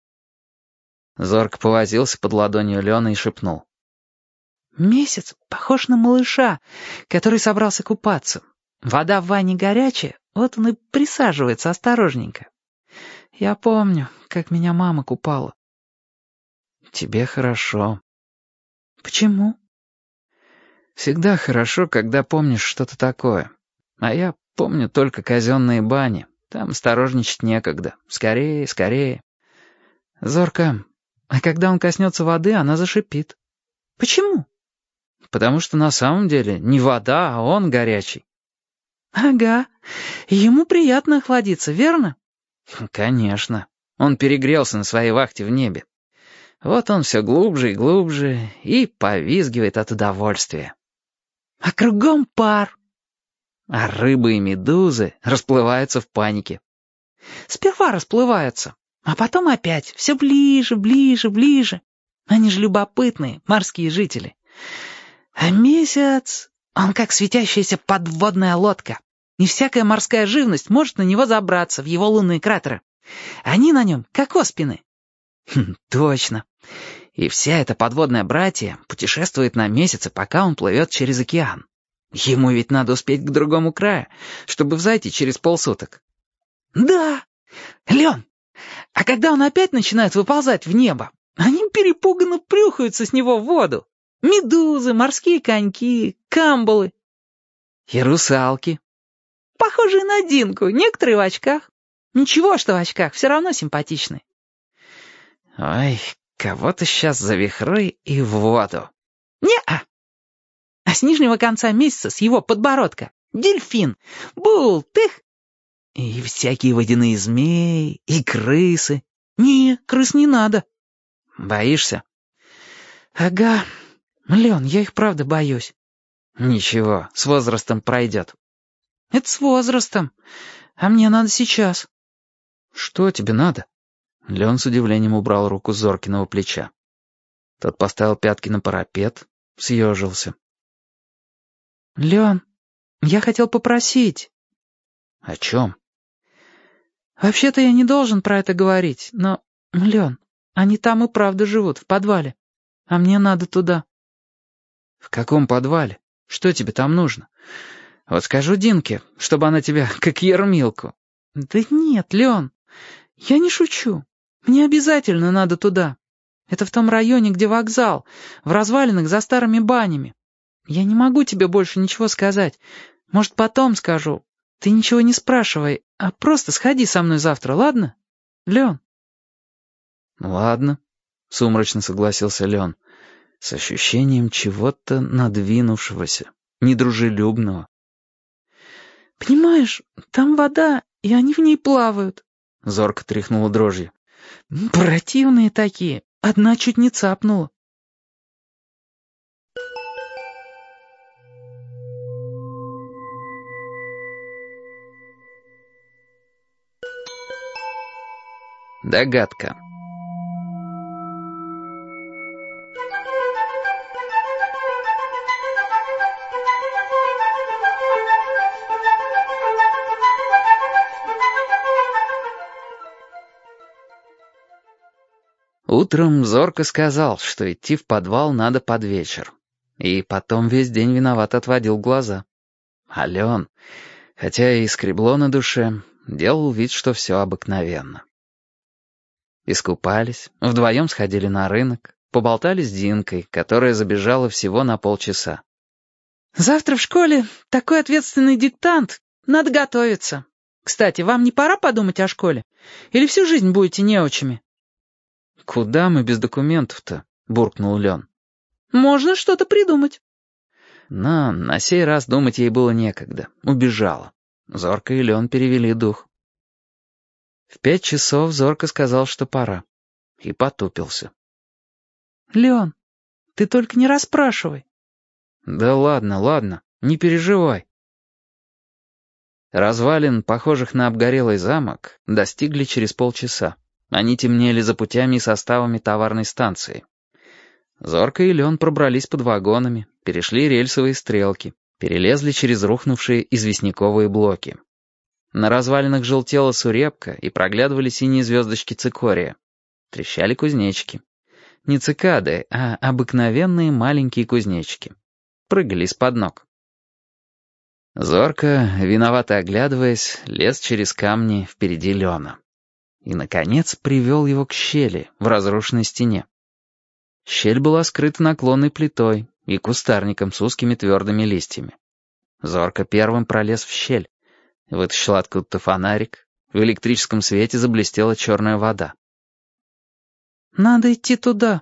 Зорко повозился под ладонью Лены и шепнул. «Месяц похож на малыша, который собрался купаться. Вода в ванне горячая, вот он и присаживается осторожненько. Я помню, как меня мама купала». «Тебе хорошо». «Почему?» «Всегда хорошо, когда помнишь что-то такое. А я помню только казенные бани. Там осторожничать некогда. Скорее, скорее. Зорка, а когда он коснется воды, она зашипит». «Почему?» «Потому что на самом деле не вода, а он горячий». «Ага. Ему приятно охладиться, верно?» «Конечно. Он перегрелся на своей вахте в небе. Вот он все глубже и глубже и повизгивает от удовольствия. А кругом пар. А рыбы и медузы расплываются в панике. Сперва расплываются, а потом опять все ближе, ближе, ближе. Они же любопытные, морские жители. А месяц, он как светящаяся подводная лодка. И всякая морская живность может на него забраться в его лунные кратеры. Они на нем как оспины. Хм, точно. И вся эта подводная братья путешествует на месяце, пока он плывет через океан. Ему ведь надо успеть к другому краю, чтобы взойти через полсуток. Да, Лен, а когда он опять начинает выползать в небо, они перепуганно плюхаются с него в воду. Медузы, морские коньки, камбалы. И русалки. Похожие на Динку, некоторые в очках. Ничего, что в очках, все равно симпатичны. Ой, кого-то сейчас за вихры и в воду. Не-а. А с нижнего конца месяца, с его подбородка, дельфин, бултых. И всякие водяные змеи, и крысы. Не, крыс не надо. Боишься? Ага. Лен, я их правда боюсь. Ничего, с возрастом пройдет. Это с возрастом. А мне надо сейчас. Что тебе надо? Лен с удивлением убрал руку с Зоркиного плеча. Тот поставил пятки на парапет, съежился. «Лен, я хотел попросить». «О чем?» «Вообще-то я не должен про это говорить, но, Лен, Они там и правда живут, в подвале. А мне надо туда». «В каком подвале? Что тебе там нужно? Вот скажу Динке, чтобы она тебя как Ермилку». «Да нет, Лен, я не шучу. Мне обязательно надо туда. Это в том районе, где вокзал, в развалинах за старыми банями. Я не могу тебе больше ничего сказать. Может, потом скажу. Ты ничего не спрашивай, а просто сходи со мной завтра, ладно? Лен?» «Ладно», — сумрачно согласился Лен, с ощущением чего-то надвинувшегося, недружелюбного. «Понимаешь, там вода, и они в ней плавают», — зорко тряхнула дрожью. «Противные такие, одна чуть не цапнула». Догадка. Утром Зорко сказал, что идти в подвал надо под вечер. И потом весь день виноват отводил глаза. А Лен, хотя и скребло на душе, делал вид, что все обыкновенно. Искупались, вдвоем сходили на рынок, поболтали с Динкой, которая забежала всего на полчаса. «Завтра в школе такой ответственный диктант, надо готовиться. Кстати, вам не пора подумать о школе? Или всю жизнь будете неучами?» «Куда мы без документов-то?» — буркнул Лен. «Можно что-то придумать». Но на сей раз думать ей было некогда. Убежала. Зорко и Лен перевели дух. В пять часов Зорко сказал, что пора. И потупился. «Лен, ты только не расспрашивай». «Да ладно, ладно, не переживай». Развалин, похожих на обгорелый замок, достигли через полчаса. Они темнели за путями и составами товарной станции. Зорко и Лен пробрались под вагонами, перешли рельсовые стрелки, перелезли через рухнувшие известняковые блоки. На развалинах желтела сурепка и проглядывали синие звездочки цикория. Трещали кузнечики. Не цикады, а обыкновенные маленькие кузнечики. Прыгали из-под ног. Зорко, виновато оглядываясь, лез через камни впереди Лена. И, наконец, привел его к щели в разрушенной стене. Щель была скрыта наклонной плитой и кустарником с узкими твердыми листьями. Зорко первым пролез в щель, вытащил откуда-то фонарик, в электрическом свете заблестела черная вода. «Надо идти туда».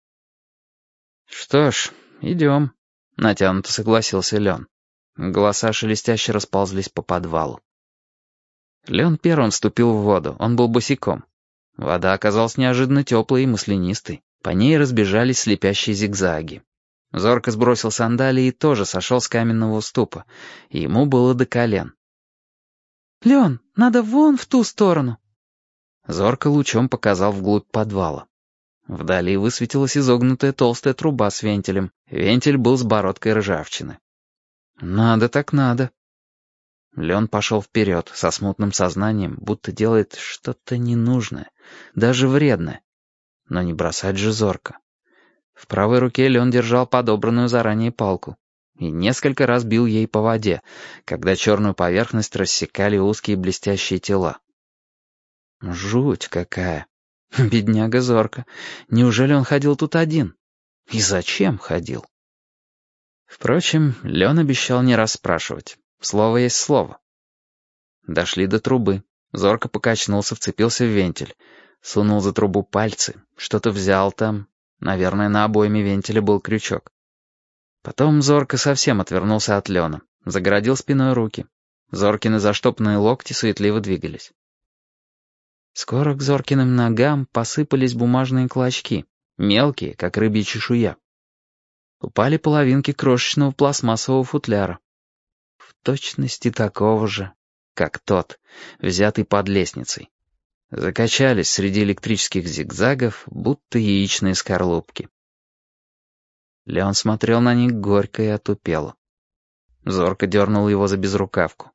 «Что ж, идем», — натянуто согласился Лен. Голоса шелестяще расползлись по подвалу. Лен первым вступил в воду, он был босиком. Вода оказалась неожиданно теплой и маслянистой. По ней разбежались слепящие зигзаги. Зорко сбросил сандалии и тоже сошел с каменного уступа. И ему было до колен. «Лен, надо вон в ту сторону». Зорко лучом показал вглубь подвала. Вдали высветилась изогнутая толстая труба с вентилем. Вентиль был с бородкой ржавчины. «Надо так надо». Лен пошел вперед со смутным сознанием, будто делает что-то ненужное, даже вредное. Но не бросать же Зорко. В правой руке Лен держал подобранную заранее палку и несколько раз бил ей по воде, когда черную поверхность рассекали узкие блестящие тела. Жуть какая! Бедняга Зорко. Неужели он ходил тут один? И зачем ходил? Впрочем, Лен обещал не расспрашивать. Слово есть слово. Дошли до трубы. Зорко покачнулся, вцепился в вентиль. Сунул за трубу пальцы. Что-то взял там. Наверное, на обойме вентиля был крючок. Потом Зорко совсем отвернулся от Лена. Загородил спиной руки. Зоркины заштопанные локти суетливо двигались. Скоро к Зоркиным ногам посыпались бумажные клочки. Мелкие, как рыбья чешуя. Упали половинки крошечного пластмассового футляра. В точности такого же, как тот, взятый под лестницей. Закачались среди электрических зигзагов, будто яичные скорлупки. Леон смотрел на них горько и отупело. Зорко дернул его за безрукавку.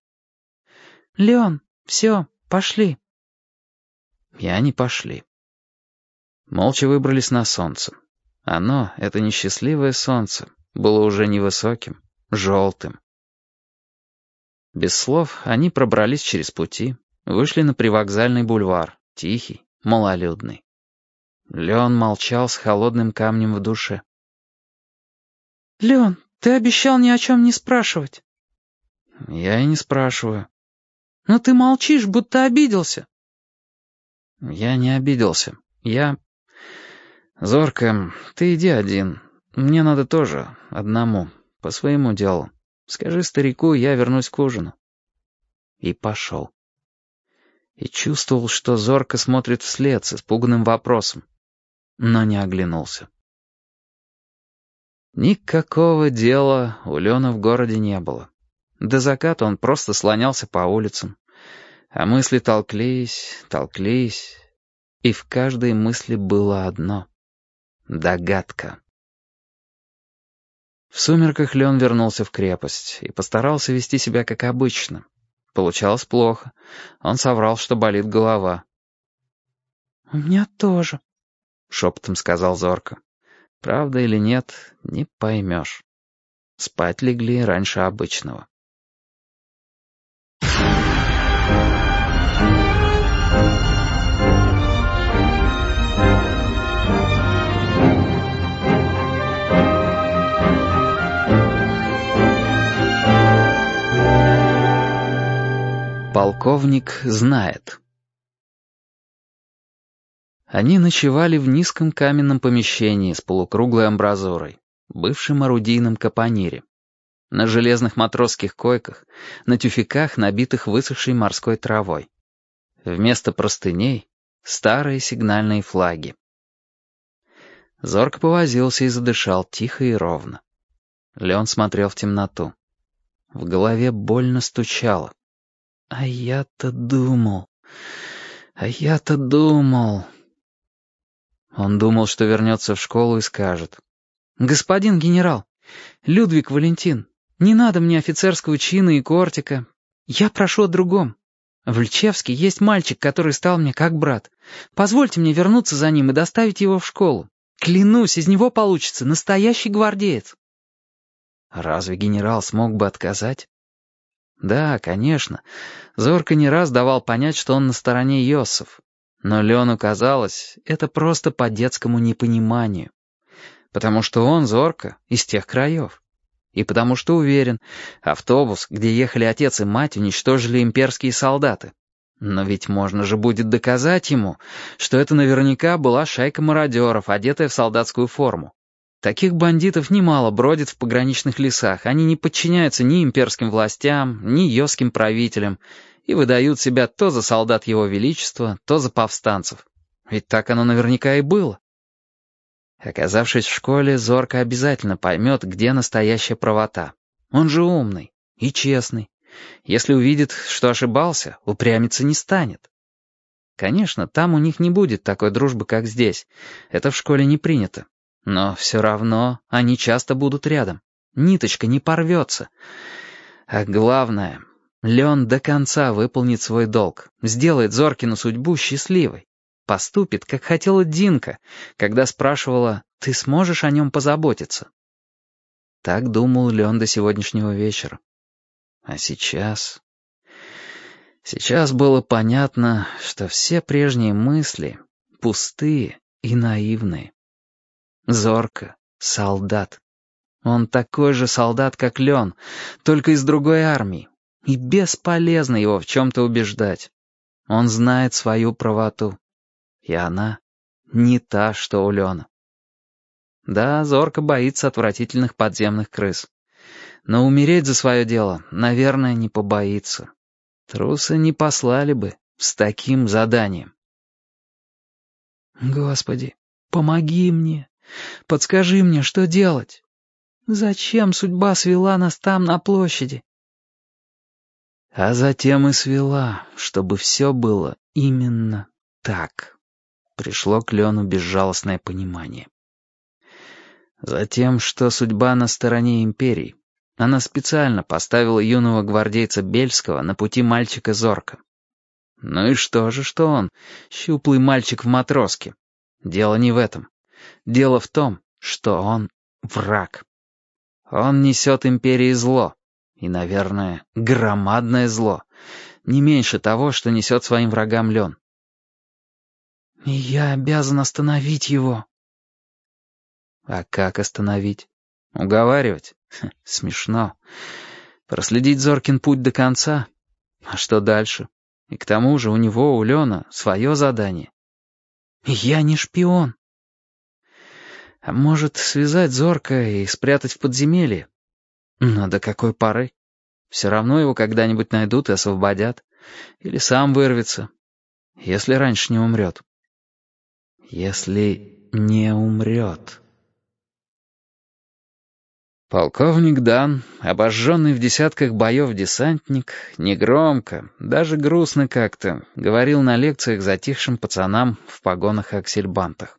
«Леон, все, пошли». И они пошли. Молча выбрались на солнце. Оно, это несчастливое солнце, было уже невысоким, желтым. Без слов они пробрались через пути, вышли на привокзальный бульвар, тихий, малолюдный. Леон молчал с холодным камнем в душе. «Леон, ты обещал ни о чем не спрашивать». «Я и не спрашиваю». «Но ты молчишь, будто обиделся». «Я не обиделся. Я...» «Зорка, ты иди один. Мне надо тоже, одному, по своему делу. Скажи старику, я вернусь к ужину». И пошел. И чувствовал, что Зорка смотрит вслед с испуганным вопросом, но не оглянулся. Никакого дела у Лена в городе не было. До заката он просто слонялся по улицам, а мысли толклись, толклись, и в каждой мысли было одно — догадка. В сумерках Лен вернулся в крепость и постарался вести себя как обычно. Получалось плохо. Он соврал, что болит голова. «У меня тоже», — шепотом сказал Зорко. Правда или нет, не поймешь. Спать легли раньше обычного. Полковник знает. Они ночевали в низком каменном помещении с полукруглой амбразурой, бывшем орудийном капонире. На железных матросских койках, на тюфяках, набитых высохшей морской травой. Вместо простыней — старые сигнальные флаги. Зорко повозился и задышал тихо и ровно. Леон смотрел в темноту. В голове больно стучало. «А я-то думал, а я-то думал...» Он думал, что вернется в школу и скажет: «Господин генерал, Людвиг Валентин, не надо мне офицерского чина и кортика. Я прошу о другом. В Льчевске есть мальчик, который стал мне как брат. Позвольте мне вернуться за ним и доставить его в школу. Клянусь, из него получится настоящий гвардеец». Разве генерал смог бы отказать? Да, конечно, Зорко не раз давал понять, что он на стороне Йоссов. Но Лену казалось, это просто по детскому непониманию. Потому что он, Зорко, из тех краев. И потому что уверен, автобус, где ехали отец и мать, уничтожили имперские солдаты. Но ведь можно же будет доказать ему, что это наверняка была шайка мародеров, одетая в солдатскую форму. Таких бандитов немало бродит в пограничных лесах, они не подчиняются ни имперским властям, ни йосским правителям, и выдают себя то за солдат его величества, то за повстанцев. Ведь так оно наверняка и было. Оказавшись в школе, Зорко обязательно поймет, где настоящая правота. Он же умный и честный. Если увидит, что ошибался, упрямиться не станет. Конечно, там у них не будет такой дружбы, как здесь. Это в школе не принято. Но все равно они часто будут рядом. Ниточка не порвется. А главное, Лен до конца выполнит свой долг, сделает Зоркину судьбу счастливой. Поступит, как хотела Динка, когда спрашивала: «Ты сможешь о нем позаботиться?» Так думал Лен до сегодняшнего вечера. А сейчас... Сейчас было понятно, что все прежние мысли пустые и наивные. Зорко — солдат. Он такой же солдат, как Лен, только из другой армии. И бесполезно его в чем-то убеждать. Он знает свою правоту. И она не та, что у Лена. Да, Зорко боится отвратительных подземных крыс. Но умереть за свое дело, наверное, не побоится. Трусы не послали бы с таким заданием. «Господи, помоги мне. Подскажи мне, что делать? Зачем судьба свела нас там, на площади?» А затем и свела, чтобы все было именно так. Пришло к Лену безжалостное понимание. Затем, что судьба на стороне империи. Она специально поставила юного гвардейца Бельского на пути мальчика Зорко. Ну и что же, что он, щуплый мальчик в матроске? Дело не в этом. Дело в том, что он враг. Он несет империи зло. И, наверное, громадное зло. Не меньше того, что несет своим врагам Лен. И я обязан остановить его. А как остановить? Уговаривать? Ха, смешно. Проследить Зоркин путь до конца? А что дальше? И к тому же у него, у Лена, свое задание. Я не шпион. А может, связать Зорка и спрятать в подземелье? Но до какой поры? Все равно его когда-нибудь найдут и освободят. Или сам вырвется. Если раньше не умрет. Если не умрет. Полковник Дан, обожженный в десятках боев десантник, негромко, даже грустно как-то, говорил на лекциях затихшим пацанам в погонах и аксельбантах.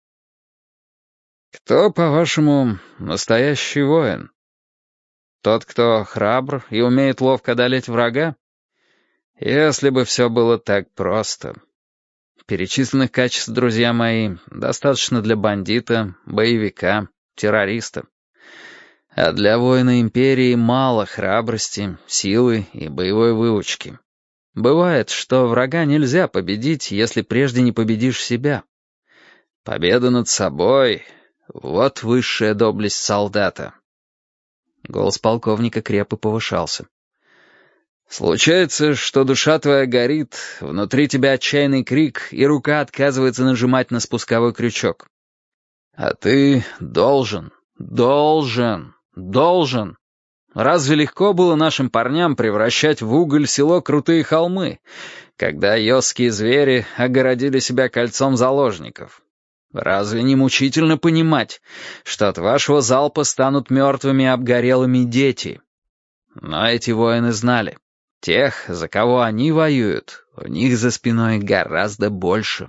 «Кто, по-вашему, настоящий воин? Тот, кто храбр и умеет ловко одолеть врага? Если бы все было так просто. Перечисленных качеств, друзья мои, достаточно для бандита, боевика, террориста. А для воина империи мало храбрости, силы и боевой выучки. Бывает, что врага нельзя победить, если прежде не победишь себя. Победа над собой — вот высшая доблесть солдата». Голос полковника крепко повышался. «Случается, что душа твоя горит, внутри тебя отчаянный крик, и рука отказывается нажимать на спусковой крючок. А ты должен, должен, должен. Разве легко было нашим парням превращать в уголь село Крутые Холмы, когда йосские звери огородили себя кольцом заложников? Разве не мучительно понимать, что от вашего залпа станут мертвыми обгорелыми дети? Но эти воины знали. Тех, за кого они воюют, у них за спиной гораздо больше».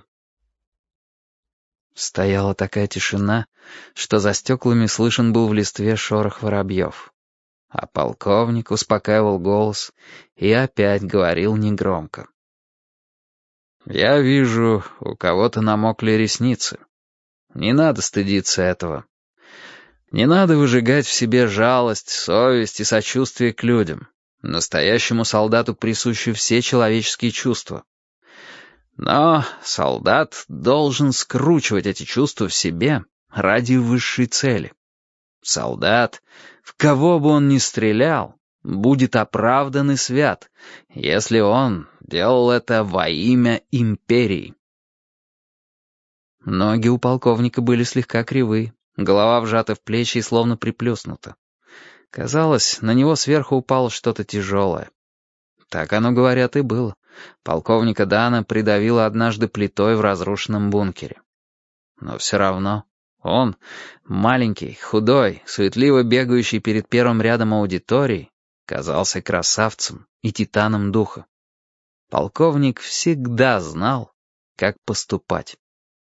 Стояла такая тишина, что за стеклами слышен был в листве шорох воробьев. А полковник успокаивал голос и опять говорил негромко. «Я вижу, у кого-то намокли ресницы. Не надо стыдиться этого. Не надо выжигать в себе жалость, совесть и сочувствие к людям. Настоящему солдату присущи все человеческие чувства. Но солдат должен скручивать эти чувства в себе ради высшей цели. Солдат, в кого бы он ни стрелял, будет оправдан и свят, если он делал это во имя империи». Ноги у полковника были слегка кривые, голова вжата в плечи и словно приплюснута. Казалось, на него сверху упало что-то тяжелое. Так оно, говорят, и было. Полковника Дана придавило однажды плитой в разрушенном бункере. Но все равно он, маленький, худой, суетливо бегающий перед первым рядом аудитории, казался красавцем и титаном духа. Полковник всегда знал, как поступать.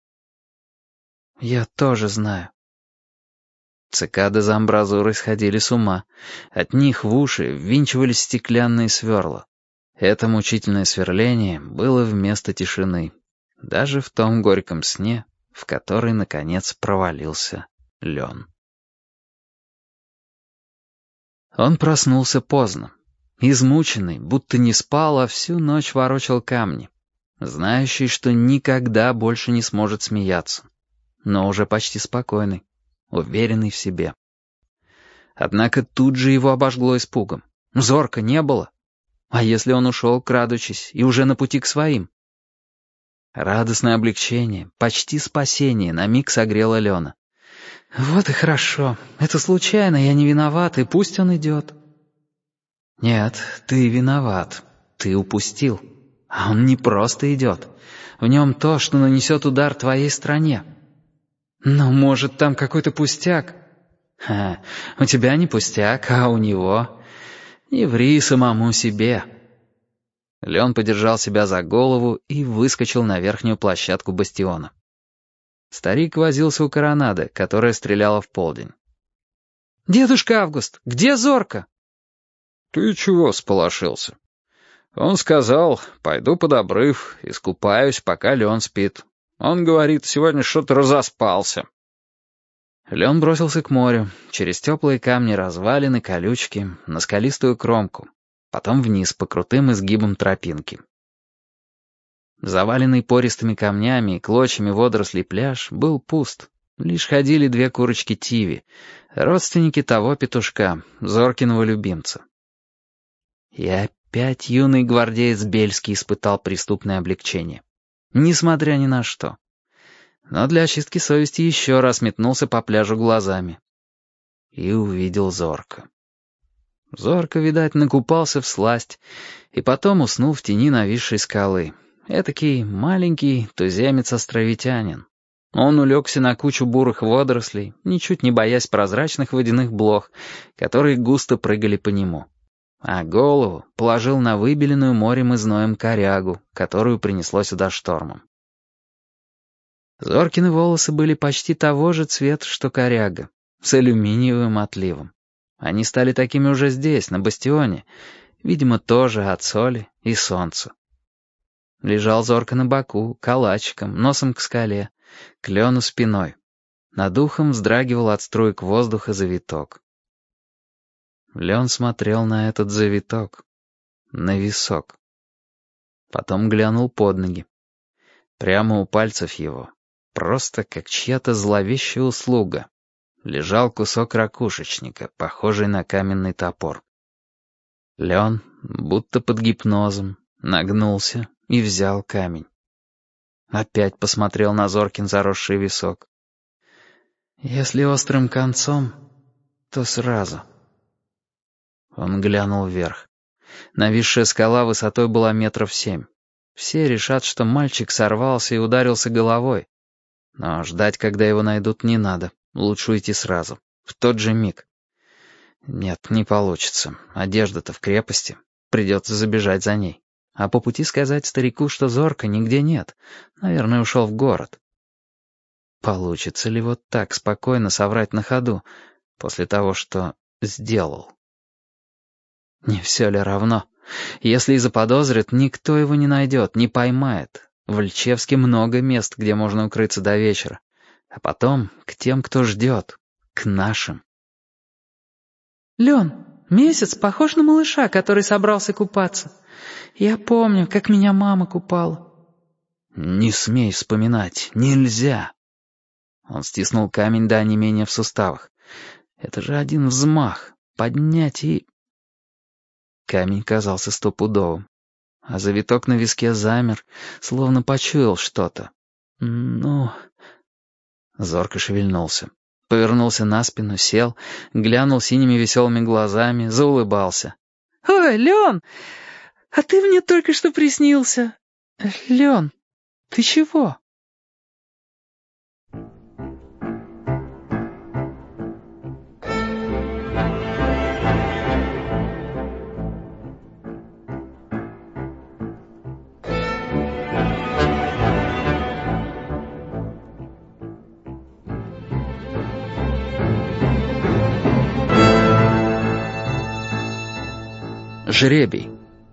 Я тоже знаю. Цикады за амбразурой сходили с ума. От них в уши ввинчивались стеклянные сверла. Это мучительное сверление было вместо тишины, даже в том горьком сне, в который, наконец, провалился Лен. Он проснулся поздно, измученный, будто не спал, а всю ночь ворочал камни, знающий, что никогда больше не сможет смеяться, но уже почти спокойный, уверенный в себе. Однако тут же его обожгло испугом. Зорка не было. А если он ушел, крадучись, и уже на пути к своим? Радостное облегчение, почти спасение, на миг согрело Лена. «Вот и хорошо. Это случайно, я не виноват, и пусть он идет». «Нет, ты виноват. Ты упустил. А он не просто идет. В нем то, что нанесет удар твоей стране». «Но, может, там какой-то пустяк?» «Ха, у тебя не пустяк, а у него. Не ври самому себе». Лен подержал себя за голову и выскочил на верхнюю площадку бастиона. Старик возился у коронады, которая стреляла в полдень. «Дедушка Август, где Зорка?» «Ты чего сполошился? Он сказал, пойду под обрыв, искупаюсь, пока Лен спит. Он говорит, сегодня что-то разоспался». Лен бросился к морю, через теплые камни, развалины, колючки, на скалистую кромку, потом вниз по крутым изгибам тропинки. Заваленный пористыми камнями и клочьями водорослей пляж был пуст. Лишь ходили две курочки Тиви, родственники того петушка, Зоркиного любимца. И опять юный гвардеец Бельский испытал преступное облегчение. Несмотря ни на что. Но для очистки совести еще раз метнулся по пляжу глазами. И увидел Зорко. Зорко, видать, накупался всласть, и потом уснул в тени нависшей скалы. Этакий маленький туземец-островитянин. Он улегся на кучу бурых водорослей, ничуть не боясь прозрачных водяных блох, которые густо прыгали по нему. А голову положил на выбеленную морем и зноем корягу, которую принесло сюда штормом. Зоркины волосы были почти того же цвета, что коряга, с алюминиевым отливом. Они стали такими уже здесь, на бастионе, видимо, тоже от соли и солнца. Лежал Зорко на боку, калачиком, носом к скале, к клену спиной. Над ухом вздрагивал от струек воздуха завиток. Лен смотрел на этот завиток, на висок. Потом глянул под ноги. Прямо у пальцев его, просто как чья-то зловещая услуга, лежал кусок ракушечника, похожий на каменный топор. Лен, будто под гипнозом, нагнулся и взял камень. Опять посмотрел на Зоркин заросший висок. Если острым концом, то сразу. Он глянул вверх. Нависшая скала высотой была метров семь. Все решат, что мальчик сорвался и ударился головой. Но ждать, когда его найдут, не надо. Лучше уйти сразу, в тот же миг. Нет, не получится. Одежда-то в крепости. Придется забежать за ней. А по пути сказать старику, что Зорко нигде нет. Наверное, ушел в город. Получится ли вот так спокойно соврать на ходу, после того, что сделал? Не все ли равно? Если и заподозрят, никто его не найдет, не поймает. В Льчевске много мест, где можно укрыться до вечера. А потом к тем, кто ждет, к нашим. «Лен, месяц похож на малыша, который собрался купаться. Я помню, как меня мама купала». «Не смей вспоминать, нельзя». Он стиснул камень до онемения в суставах. Это же один взмах, поднять и... Камень казался стопудовым, а завиток на виске замер, словно почуял что-то. Ну... Зорко шевельнулся. Повернулся на спину, сел, глянул синими веселыми глазами, заулыбался. «Ой, Лен, а ты мне только что приснился. Лен, ты чего?» Жребий.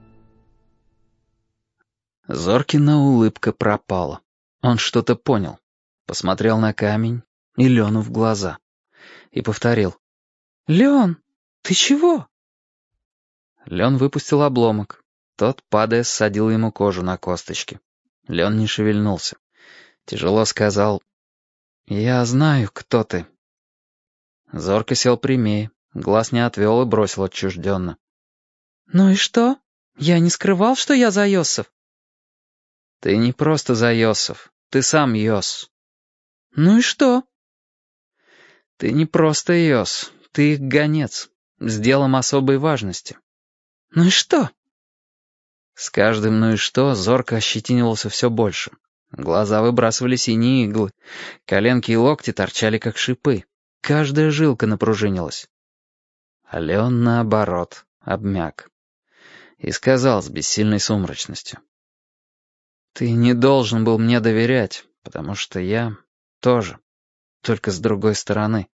Зоркина улыбка пропала. Он что-то понял. Посмотрел на камень и Лену в глаза. И повторил. «Лен, ты чего?» Лен выпустил обломок. Тот, падая, ссадил ему кожу на косточки. Лен не шевельнулся. Тяжело сказал. «Я знаю, кто ты». Зорко сел прямее, глаз не отвел и бросил отчужденно. «Ну и что? Я не скрывал, что я за Йосов». «Ты не просто за Йосов, ты сам Йос». «Ну и что?» «Ты не просто Йос, ты их гонец, с делом особой важности». «Ну и что?» С каждым «ну и что» Зорко ощетинивался все больше. Глаза выбрасывали синие иглы, коленки и локти торчали, как шипы. Каждая жилка напружинилась. А Леон, наоборот, обмяк. И сказал с бессильной сумрачностью. «Ты не должен был мне доверять, потому что я тоже, только с другой стороны».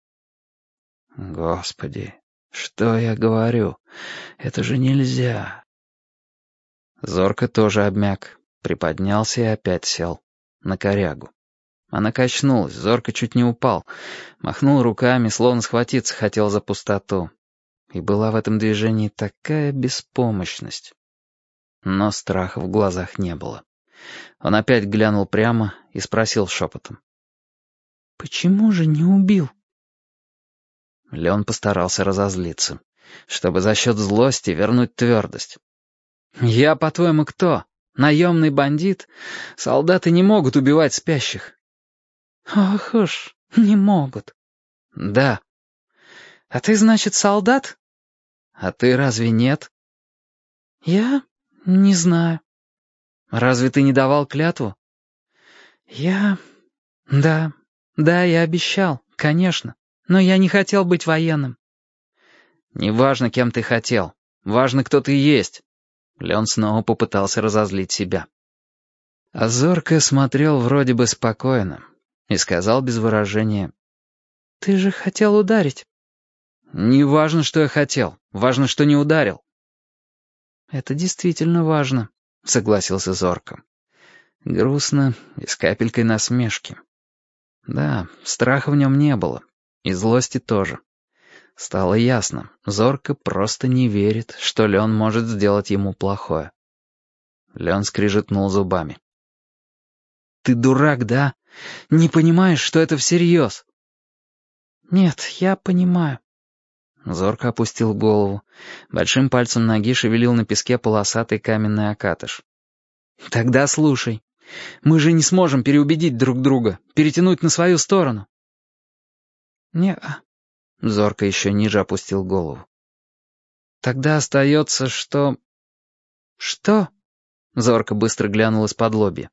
Господи, что я говорю? Это же нельзя. Зорко тоже обмяк, приподнялся и опять сел. на корягу. Она качнулась, Зорко чуть не упал, махнул руками, словно схватиться хотел за пустоту. И была в этом движении такая беспомощность. Но страха в глазах не было. Он опять глянул прямо и спросил шепотом. «Почему же не убил?» Леон постарался разозлиться, чтобы за счет злости вернуть твердость. «Я, по-твоему, кто? Наемный бандит? Солдаты не могут убивать спящих». «Ох уж, не могут». «Да». «А ты, значит, солдат?» «А ты разве нет?» «Я не знаю». «Разве ты не давал клятву?» «Я... да, да, я обещал, конечно, но я не хотел быть военным». «Неважно, кем ты хотел, важно, кто ты есть». Леон снова попытался разозлить себя. А Зорко смотрел вроде бы спокойно и сказал без выражения: «Ты же хотел ударить». «Не важно, что я хотел, важно, что не ударил». «Это действительно важно», — согласился Зорко. Грустно и с капелькой насмешки. Да, страха в нем не было, и злости тоже. Стало ясно, Зорко просто не верит, что Леон может сделать ему плохое. Леон скрижетнул зубами. «Ты дурак, да? Не понимаешь, что это всерьез?» «Нет, я понимаю». Зорко опустил голову. Большим пальцем ноги шевелил на песке полосатый каменный окатыш. «Тогда слушай. Мы же не сможем переубедить друг друга, перетянуть на свою сторону». «Не-а». Зорко еще ниже опустил голову. «Тогда остается, что...» «Что?» Зорко быстро глянул из-под лобья.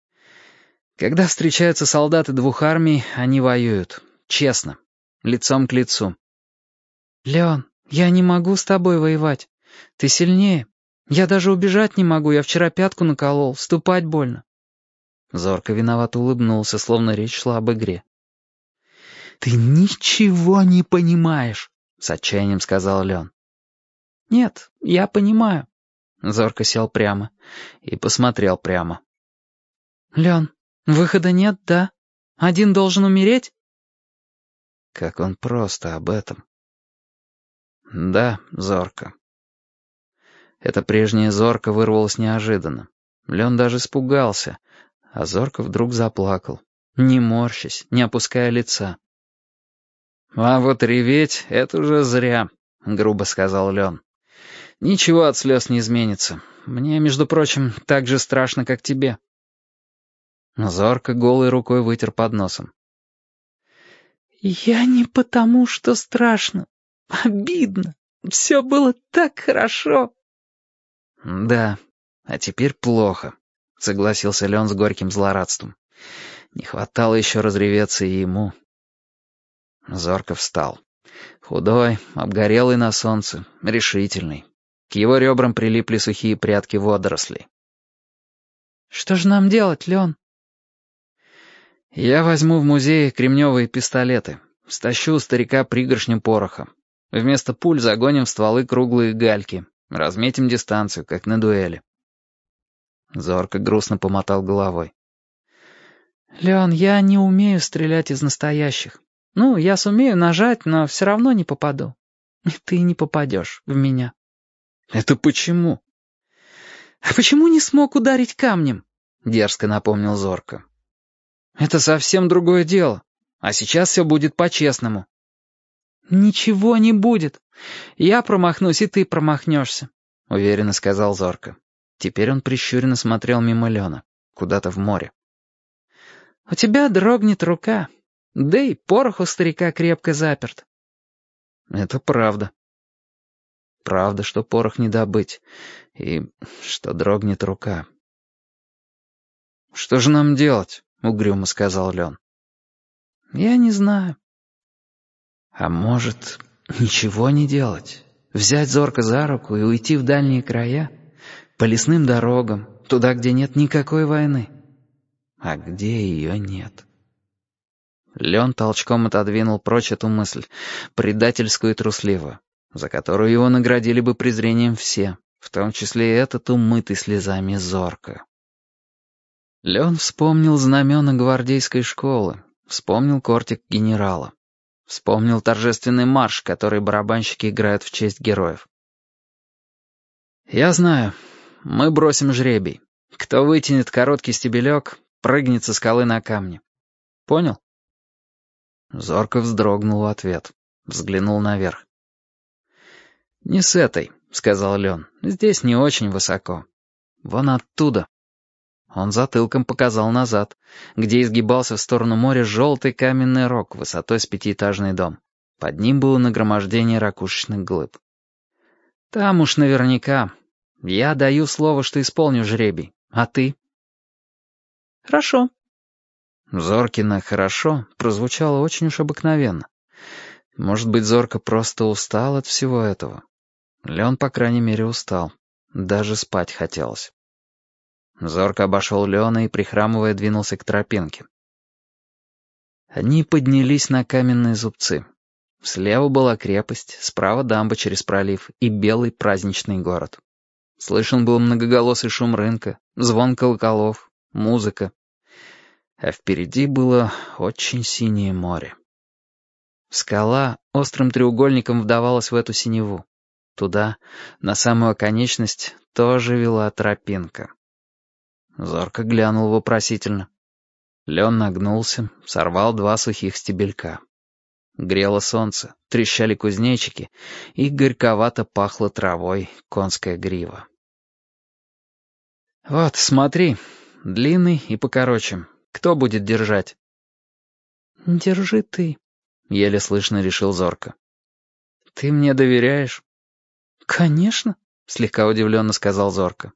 «Когда встречаются солдаты двух армий, они воюют. Честно. Лицом к лицу». «Леон, я не могу с тобой воевать. Ты сильнее. Я даже убежать не могу, я вчера пятку наколол, ступать больно». Зорко виновато улыбнулся, словно речь шла об игре. «Ты ничего не понимаешь», — с отчаянием сказал Леон. «Нет, я понимаю». Зорко сел прямо и посмотрел прямо. «Леон, выхода нет, да? Один должен умереть?» Как он просто об этом. «Да, Зорко». Это прежнее Зорко вырвалось неожиданно. Леон даже испугался, а Зорко вдруг заплакал, не морщась, не опуская лица. «А вот реветь — это уже зря», — грубо сказал Леон. «Ничего от слез не изменится. Мне, между прочим, так же страшно, как тебе». Зорко голой рукой вытер под носом. «Я не потому, что страшно. Обидно. Все было так хорошо». «Да, а теперь плохо», — согласился Леон с горьким злорадством. «Не хватало еще разреветься и ему». Зорко встал. Худой, обгорелый на солнце, решительный. К его ребрам прилипли сухие прядки водорослей. «Что же нам делать, Леон?» «Я возьму в музее кремневые пистолеты, стащу у старика пригоршню пороха. Вместо пуль загоним в стволы круглые гальки, разметим дистанцию, как на дуэли». Зорко грустно помотал головой. «Леон, я не умею стрелять из настоящих. Ну, я сумею нажать, но все равно не попаду. И ты не попадешь в меня». «Это почему?» «А почему не смог ударить камнем?» — дерзко напомнил Зорко. «Это совсем другое дело. А сейчас все будет по-честному». «Ничего не будет. Я промахнусь, и ты промахнешься», — уверенно сказал Зорко. Теперь он прищуренно смотрел мимо Леона, куда-то в море. «У тебя дрогнет рука. Да и порох у старика крепко заперт». «Это правда. Правда, что порох не добыть, и что дрогнет рука». «Что же нам делать?» — угрюмо сказал Леон. «Я не знаю». «А может, ничего не делать? Взять Зорко за руку и уйти в дальние края? По лесным дорогам, туда, где нет никакой войны? А где ее нет?» Леон толчком отодвинул прочь эту мысль, предательскую и трусливую, за которую его наградили бы презрением все, в том числе и этот умытый слезами Зорко. Леон вспомнил знамена гвардейской школы, вспомнил кортик генерала, вспомнил торжественный марш, который барабанщики играют в честь героев. «Я знаю, мы бросим жребий. Кто вытянет короткий стебелек, прыгнет со скалы на камни. Понял?» Зорко вздрогнул в ответ, взглянул наверх. «Не с этой», — сказал Лен, — «здесь не очень высоко. Вон оттуда». Он затылком показал назад, где изгибался в сторону моря желтый каменный рог высотой с пятиэтажный дом. Под ним было нагромождение ракушечных глыб. «Там уж наверняка. Я даю слово, что исполню жребий. А ты?» «Хорошо». Зоркино «хорошо» прозвучало очень уж обыкновенно. Может быть, Зорко просто устал от всего этого. Леон, по крайней мере, устал. Даже спать хотелось. Зорко обошел Леона и, прихрамывая, двинулся к тропинке. Они поднялись на каменные зубцы. Слева была крепость, справа дамба через пролив и белый праздничный город. Слышен был многоголосый шум рынка, звон колоколов, музыка. А впереди было очень синее море. Скала острым треугольником вдавалась в эту синеву. Туда, на самую оконечность, тоже вела тропинка. Зорко глянул вопросительно. Лен нагнулся, сорвал два сухих стебелька. Грело солнце, трещали кузнечики, и горьковато пахло травой конская грива. «Вот, смотри, длинный и покороче. Кто будет держать?» «Держи ты», — еле слышно решил Зорко. «Ты мне доверяешь?» «Конечно», — слегка удивленно сказал Зорко.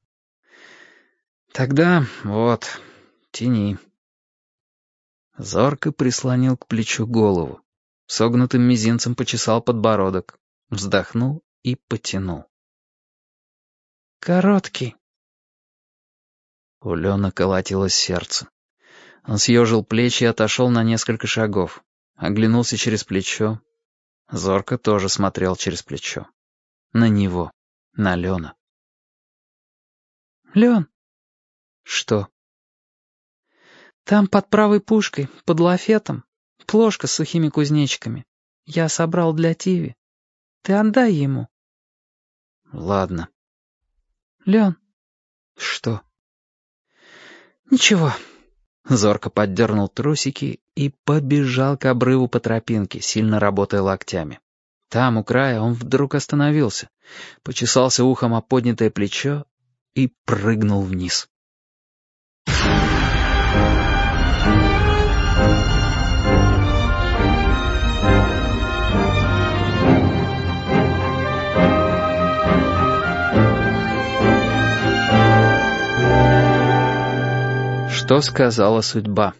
«Тогда вот, тяни». Зорко прислонил к плечу голову, согнутым мизинцем почесал подбородок, вздохнул и потянул. «Короткий». У Лена колотилось сердце. Он съежил плечи и отошел на несколько шагов, оглянулся через плечо. Зорко тоже смотрел через плечо. На него, на Лена. «Лен». «Что?» «Там под правой пушкой, под лафетом, плошка с сухими кузнечиками. Я собрал для Тиви. Ты отдай ему». «Ладно». «Лен». «Что?» «Ничего». Зорко поддернул трусики и побежал к обрыву по тропинке, сильно работая локтями. Там, у края, он вдруг остановился, почесался ухом о поднятое плечо и прыгнул вниз. Что сказала судьба?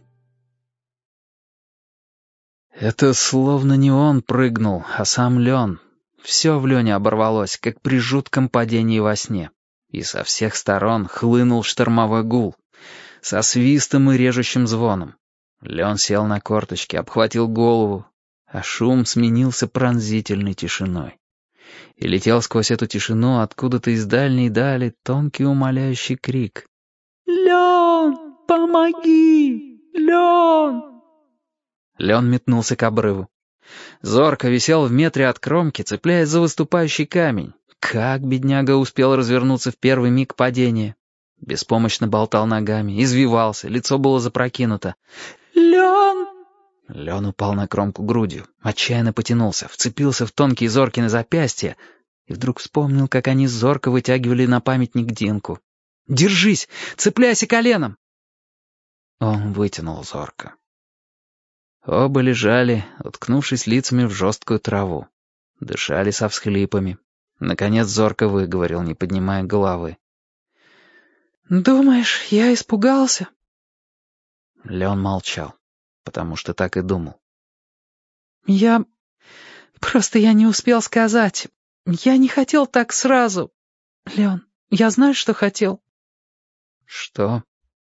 Это словно не он прыгнул, а сам Лен. Все в Лене оборвалось, как при жутком падении во сне. И со всех сторон хлынул штормовой гул, со свистом и режущим звоном. Лен сел на корточки, обхватил голову, а шум сменился пронзительной тишиной. И летел сквозь эту тишину откуда-то из дальней дали тонкий умоляющий крик. «Лен, помоги! Лен!» Лен метнулся к обрыву. Зорко висел в метре от кромки, цепляясь за выступающий камень. Как бедняга успел развернуться в первый миг падения. Беспомощно болтал ногами, извивался, лицо было запрокинуто. «Лен!» Лен упал на кромку грудью, отчаянно потянулся, вцепился в тонкие Зоркины запястья и вдруг вспомнил, как они зорко вытягивали на памятник Динку. «Держись! Цепляйся коленом!» Он вытянул Зорко. Оба лежали, уткнувшись лицами в жесткую траву. Дышали со всхлипами. Наконец Зорко выговорил, не поднимая головы. «Думаешь, я испугался?» Лен молчал, потому что так и думал. «Я... просто я не успел сказать. Я не хотел так сразу. Лен, я знаю, что хотел». «Что?»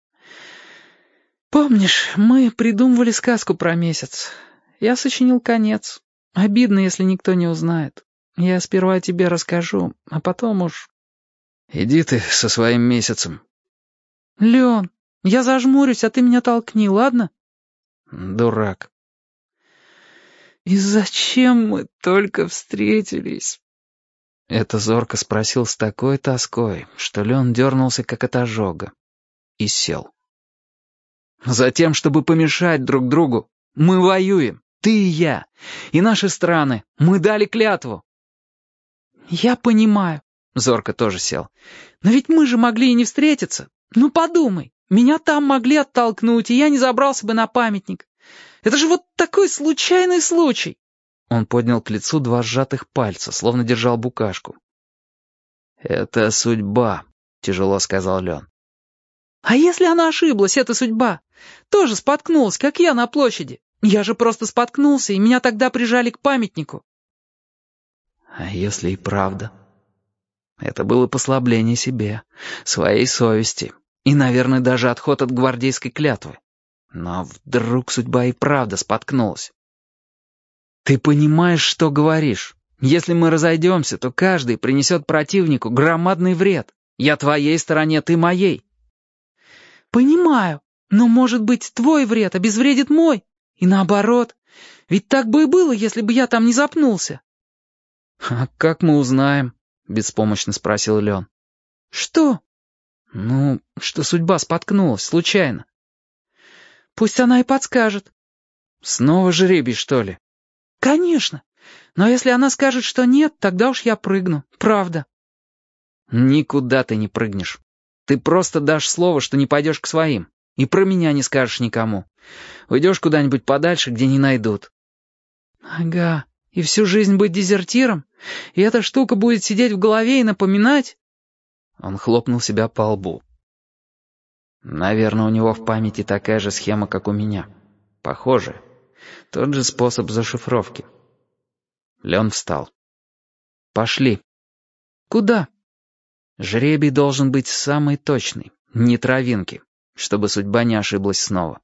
«Помнишь, мы придумывали сказку про месяц. Я сочинил конец. Обидно, если никто не узнает. Я сперва тебе расскажу, а потом уж...» «Иди ты со своим месяцем». «Лен, Я зажмурюсь, а ты меня толкни, ладно? Дурак. И зачем мы только встретились? Это Зорко спросил с такой тоской, что Лен дернулся как от ожога. И сел. Затем, чтобы помешать друг другу. Мы воюем, ты и я, и наши страны. Мы дали клятву. Я понимаю. Зорко тоже сел. Но ведь мы же могли и не встретиться. Ну подумай, меня там могли оттолкнуть, и я не забрался бы на памятник. Это же вот такой случайный случай. Он поднял к лицу два сжатых пальца, словно держал букашку. «Это судьба», — тяжело сказал Лен. А если она ошиблась, эта судьба? Тоже споткнулась, как я на площади. Я же просто споткнулся, и меня тогда прижали к памятнику. А если и правда? Это было послабление себе, своей совести, и, наверное, даже отход от гвардейской клятвы. Но вдруг судьба и правда споткнулась. Ты понимаешь, что говоришь? Если мы разойдемся, то каждый принесет противнику громадный вред. Я твоей стороне, ты моей. Понимаю, но, может быть, твой вред обезвредит мой? И наоборот. Ведь так бы и было, если бы я там не запнулся. «А как мы узнаем?» — беспомощно спросил Лен. «Что?» «Ну, что судьба споткнулась, случайно». «Пусть она и подскажет». «Снова жребий, что ли?» «Конечно. Но если она скажет, что нет, тогда уж я прыгну. Правда». «Никуда ты не прыгнешь. Ты просто дашь слово, что не пойдешь к своим. И про меня не скажешь никому. Уйдешь куда-нибудь подальше, где не найдут». «Ага. И всю жизнь быть дезертиром? И эта штука будет сидеть в голове и напоминать?» Он хлопнул себя по лбу. «Наверное, у него в памяти такая же схема, как у меня. Похоже. Тот же способ зашифровки». Лен встал. «Пошли». «Куда?» «Жребий должен быть самый точный, не травинки, чтобы судьба не ошиблась снова».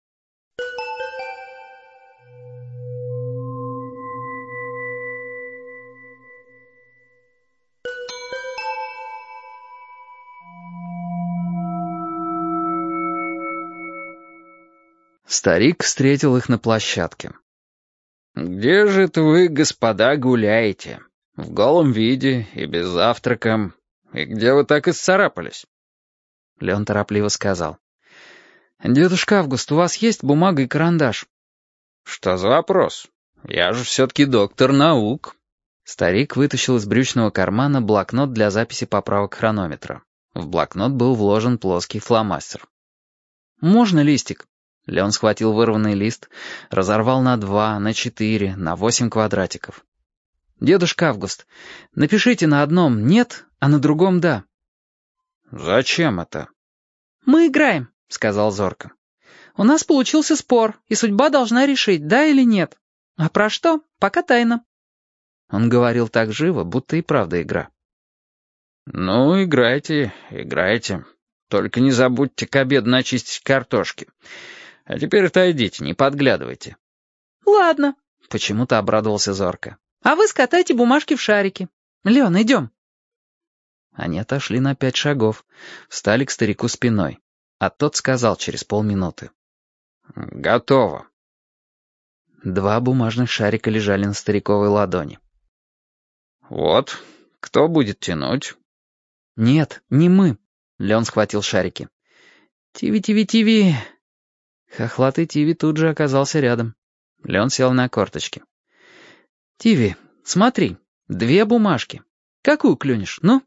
Старик встретил их на площадке. «Где же это вы, господа, гуляете? В голом виде и без завтрака. И где вы так исцарапались?» Лен торопливо сказал. «Дедушка Август, у вас есть бумага и карандаш?» «Что за вопрос? Я же все-таки доктор наук». Старик вытащил из брючного кармана блокнот для записи поправок хронометра. В блокнот был вложен плоский фломастер. «Можно листик?» Лен схватил вырванный лист, разорвал на два, на четыре, на восемь квадратиков. «Дедушка Август, напишите на одном «нет», а на другом «да». «Зачем это?» «Мы играем», — сказал Зорко. «У нас получился спор, и судьба должна решить, да или нет. А про что? Пока тайна». Он говорил так живо, будто и правда игра. «Ну, играйте, играйте. Только не забудьте к обеду начистить картошки. А теперь отойдите, не подглядывайте». «Ладно», — почему-то обрадовался Зорко. «А вы скатайте бумажки в шарики. Лен, идем». Они отошли на пять шагов, встали к старику спиной, а тот сказал через полминуты. «Готово». Два бумажных шарика лежали на стариковой ладони. «Вот, кто будет тянуть?» «Нет, не мы», — Лен схватил шарики. «Тиви-тиви-тиви». Хохлатый Тиви тут же оказался рядом. Лен сел на корточки. «Тиви, смотри, две бумажки. Какую клюнешь, ну?»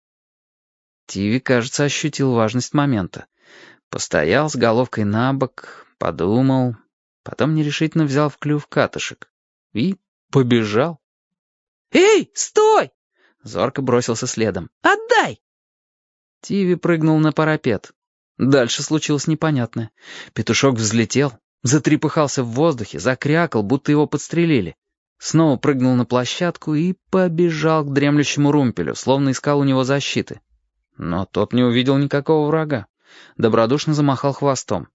Тиви, кажется, ощутил важность момента. Постоял с головкой на бок, подумал, потом нерешительно взял в клюв катышек. И побежал. «Эй, стой!» Зорко бросился следом. «Отдай!» Тиви прыгнул на парапет. Дальше случилось непонятное. Петушок взлетел, затрепыхался в воздухе, закрякал, будто его подстрелили. Снова прыгнул на площадку и побежал к дремлющему румпелю, словно искал у него защиты. Но тот не увидел никакого врага. Добродушно замахал хвостом.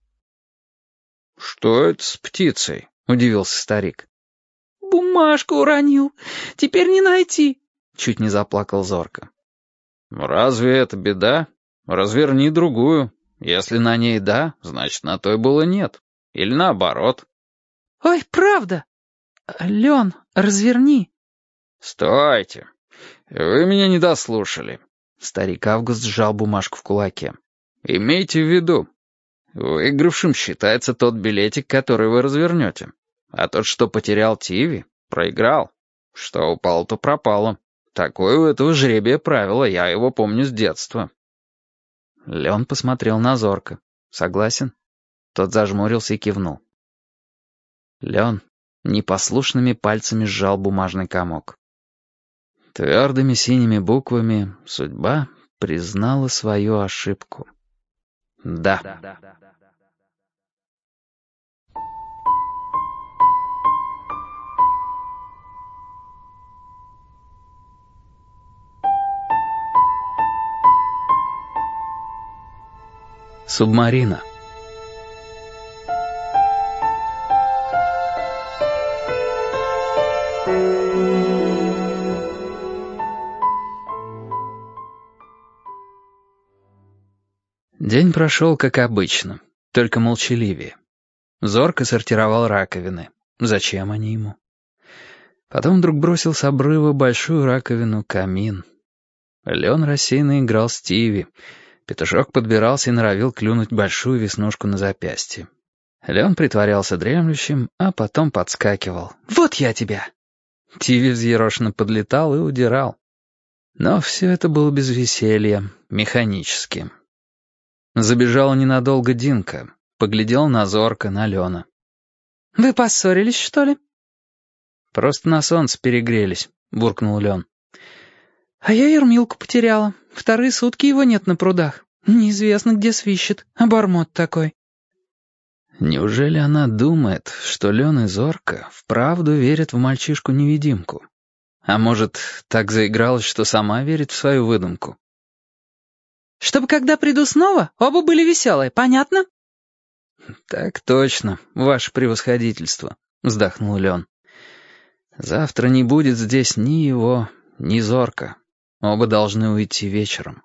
«Что это с птицей?» — удивился старик. «Бумажку уронил. Теперь не найти», — чуть не заплакал Зорко. «Разве это беда? Разверни другую. Если на ней да, значит, на той было нет. Или наоборот. Ой, правда! Лен, разверни. Стойте. Вы меня не дослушали. Старик Август сжал бумажку в кулаке. Имейте в виду, выигравшим считается тот билетик, который вы развернете. А тот, что потерял Тиви, проиграл. Что упало, то пропало. Такое у этого жребия правило, я его помню с детства. Леон посмотрел на Зорко. Согласен? Тот зажмурился и кивнул. Леон непослушными пальцами сжал бумажный комок. Твердыми синими буквами судьба признала свою ошибку. Да. Субмарина. День прошел как обычно, только молчаливее. Зорко сортировал раковины. Зачем они ему? Потом вдруг бросил с обрыва большую раковину камин. Лен рассеянно играл с Тиви. Петушок подбирался и норовил клюнуть большую веснушку на запястье. Лен притворялся дремлющим, а потом подскакивал. «Вот я тебя!» Тиви взъерошенно подлетал и удирал. Но все это было без веселья, механически. Забежала ненадолго Динка, поглядел на Зорко, на Лена. «Вы поссорились, что ли?» «Просто на солнце перегрелись», — буркнул Лен. «А я Ермилку потеряла. Вторые сутки его нет на прудах. Неизвестно, где свищет. Обормот такой». Неужели она думает, что Лен и Зорко вправду верят в мальчишку-невидимку? А может, так заигралась, что сама верит в свою выдумку? «Чтобы, когда приду снова, оба были веселые, понятно?» «Так точно, ваше превосходительство», — вздохнул Лен. «Завтра не будет здесь ни его, ни Зорко. Оба должны уйти вечером».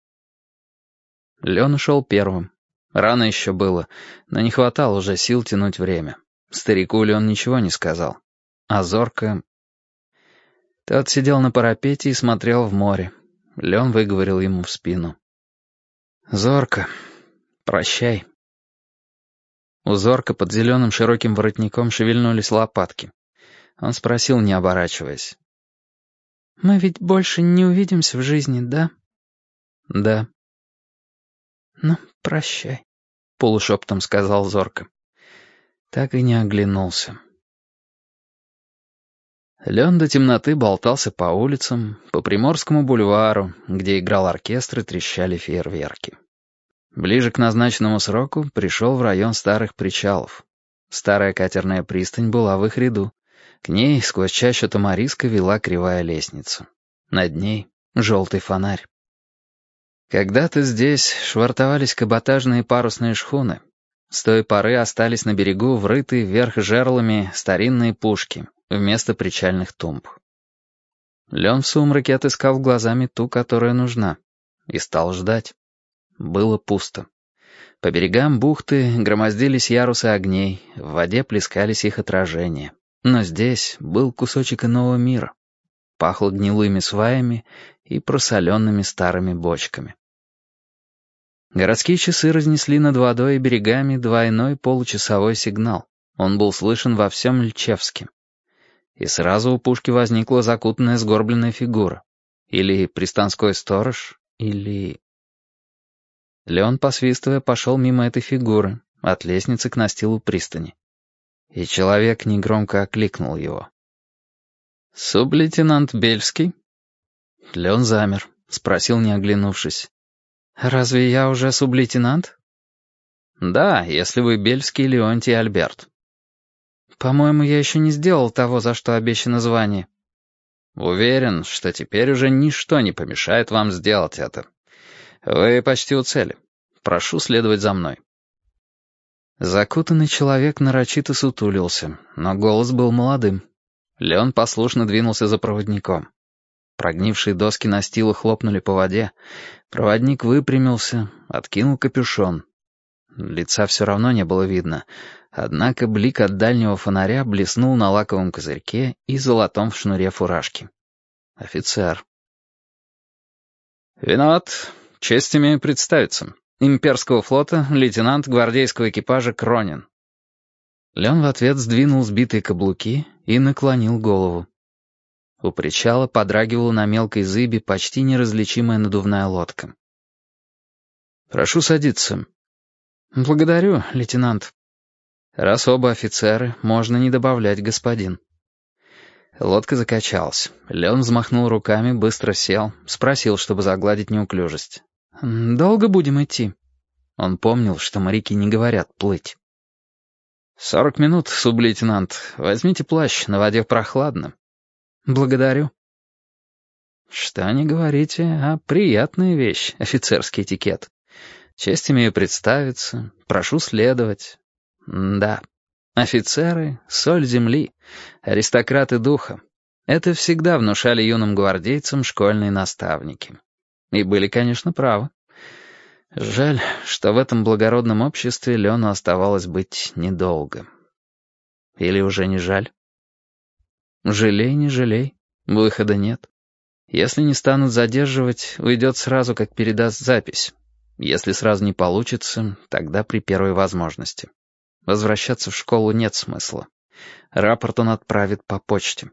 Лен ушел первым. Рано еще было, но не хватало уже сил тянуть время. Старику Лен ничего не сказал. А Зорко... Тот сидел на парапете и смотрел в море. Лен выговорил ему в спину. «Зорко, прощай». У Зорко под зеленым широким воротником шевельнулись лопатки. Он спросил, не оборачиваясь. «Мы ведь больше не увидимся в жизни, да?» «Да». «Ну, прощай», — полушептом сказал Зорко. Так и не оглянулся. Лен до темноты болтался по улицам, по Приморскому бульвару, где играл оркестр и трещали фейерверки. Ближе к назначенному сроку пришел в район старых причалов. Старая катерная пристань была в их ряду. К ней сквозь чащу тамариска вела кривая лестница. Над ней желтый фонарь. Когда-то здесь швартовались каботажные парусные шхуны. С той поры остались на берегу врытые вверх жерлами старинные пушки вместо причальных тумб. Лен в сумраке отыскал глазами ту, которая нужна, и стал ждать. Было пусто. По берегам бухты громоздились ярусы огней, в воде плескались их отражения. Но здесь был кусочек иного мира. Пахло гнилыми сваями и просоленными старыми бочками. Городские часы разнесли над водой и берегами двойной получасовой сигнал. Он был слышен во всем Льчевске. И сразу у пушки возникла закутанная сгорбленная фигура. Или пристанской сторож, или... Леон, посвистывая, пошел мимо этой фигуры, от лестницы к настилу пристани. И человек негромко окликнул его. «Сублейтенант Бельский?» Леон замер, спросил, не оглянувшись. «Разве я уже сублейтенант?» «Да, если вы Бельский Леонтий Альберт». «По-моему, я еще не сделал того, за что обещано звание». «Уверен, что теперь уже ничто не помешает вам сделать это. Вы почти у цели. Прошу следовать за мной». Закутанный человек нарочито сутулился, но голос был молодым. Леон послушно двинулся за проводником. Прогнившие доски настила хлопнули по воде. Проводник выпрямился, откинул капюшон. Лица все равно не было видно, однако блик от дальнего фонаря блеснул на лаковом козырьке и золотом в шнуре фуражки. Офицер. «Виноват. Честь имею представиться. Имперского флота, лейтенант гвардейского экипажа Кронин». Лен в ответ сдвинул сбитые каблуки и наклонил голову. У причала подрагивала на мелкой зыби почти неразличимая надувная лодка. «Прошу садиться». «Благодарю, лейтенант». «Раз оба офицеры, можно не добавлять господин». Лодка закачалась. Лен взмахнул руками, быстро сел, спросил, чтобы загладить неуклюжесть. «Долго будем идти?» Он помнил, что моряки не говорят «плыть». «Сорок минут, сублейтенант. Возьмите плащ, на воде прохладно». «Благодарю». Что не говорите, а приятная вещь, офицерский этикет. Честь имею представиться, прошу следовать. Да, офицеры — соль земли, аристократы духа. Это всегда внушали юным гвардейцам школьные наставники. И были, конечно, правы. Жаль, что в этом благородном обществе Лену оставалось быть недолго. Или уже не жаль? Жалей, не жалей, выхода нет. Если не станут задерживать, уйдет сразу, как передаст запись. Если сразу не получится, тогда при первой возможности. Возвращаться в школу нет смысла. Рапорт он отправит по почте.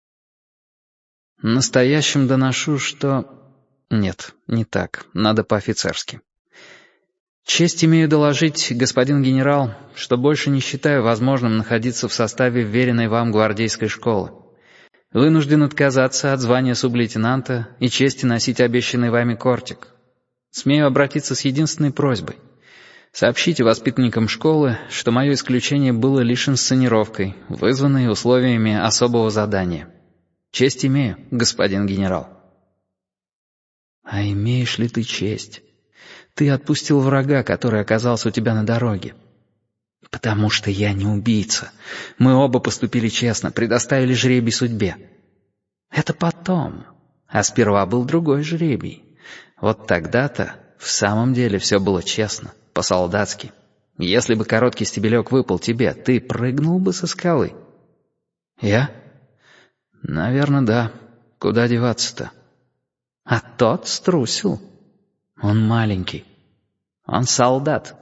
Настоящим доношу, что... Нет, не так, надо по-офицерски. Честь имею доложить, господин генерал, что больше не считаю возможным находиться в составе вверенной вам гвардейской школы. Вынужден отказаться от звания сублейтенанта и чести носить обещанный вами кортик. Смею обратиться с единственной просьбой. Сообщите воспитанникам школы, что мое исключение было лишь инсценировкой, вызванной условиями особого задания. Честь имею, господин генерал. А имеешь ли ты честь? Ты отпустил врага, который оказался у тебя на дороге. Потому что я не убийца. Мы оба поступили честно, предоставили жребий судьбе. Это потом. А сперва был другой жребий. Вот тогда-то в самом деле все было честно, по-солдатски. Если бы короткий стебелек выпал тебе, ты прыгнул бы со скалы. Я? Наверное, да. Куда деваться-то? А тот струсил. Он маленький. Он солдат.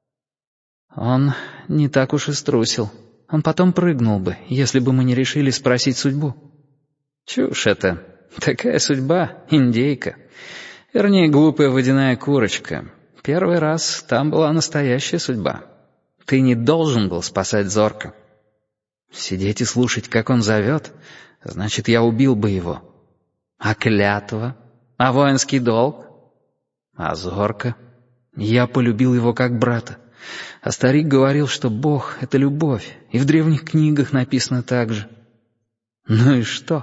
Он не так уж и струсил. Он потом прыгнул бы, если бы мы не решили спросить судьбу. Чушь это. Такая судьба — индейка. Вернее, глупая водяная курочка. Первый раз там была настоящая судьба. Ты не должен был спасать Зорка. Сидеть и слушать, как он зовет, значит, я убил бы его. А клятва? А воинский долг? А Зорка? Я полюбил его как брата. А старик говорил, что Бог — это любовь, и в древних книгах написано так же. Ну и что?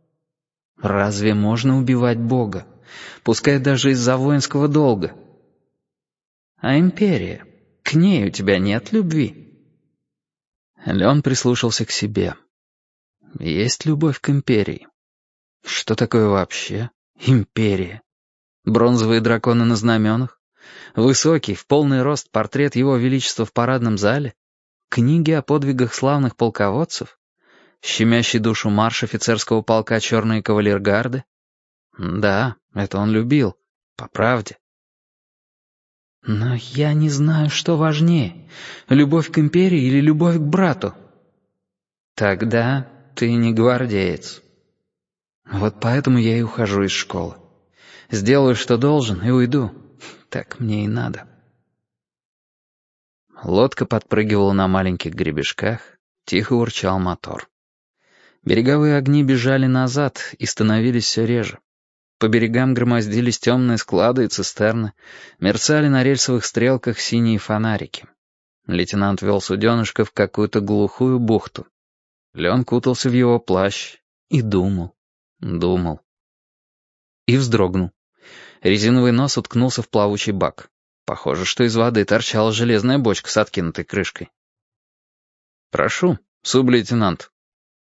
Разве можно убивать Бога, пускай даже из-за воинского долга? А империя? К ней у тебя нет любви? Лен прислушался к себе. Есть любовь к империи. Что такое вообще империя? Бронзовые драконы на знаменах? Высокий, в полный рост портрет его величества в парадном зале? Книги о подвигах славных полководцев? Щемящий душу марш офицерского полка «Черные кавалергарды»? Да, это он любил, по правде. Но я не знаю, что важнее, любовь к империи или любовь к брату. Тогда ты не гвардеец. Вот поэтому я и ухожу из школы. Сделаю, что должен, и уйду. Так мне и надо. Лодка подпрыгивала на маленьких гребешках, тихо урчал мотор. Береговые огни бежали назад и становились все реже. По берегам громоздились темные склады и цистерны, мерцали на рельсовых стрелках синие фонарики. Лейтенант вел суденышко в какую-то глухую бухту. Лен кутался в его плащ и думал, думал. И вздрогнул. Резиновый нос уткнулся в плавучий бак. Похоже, что из воды торчала железная бочка с откинутой крышкой. «Прошу, сублейтенант».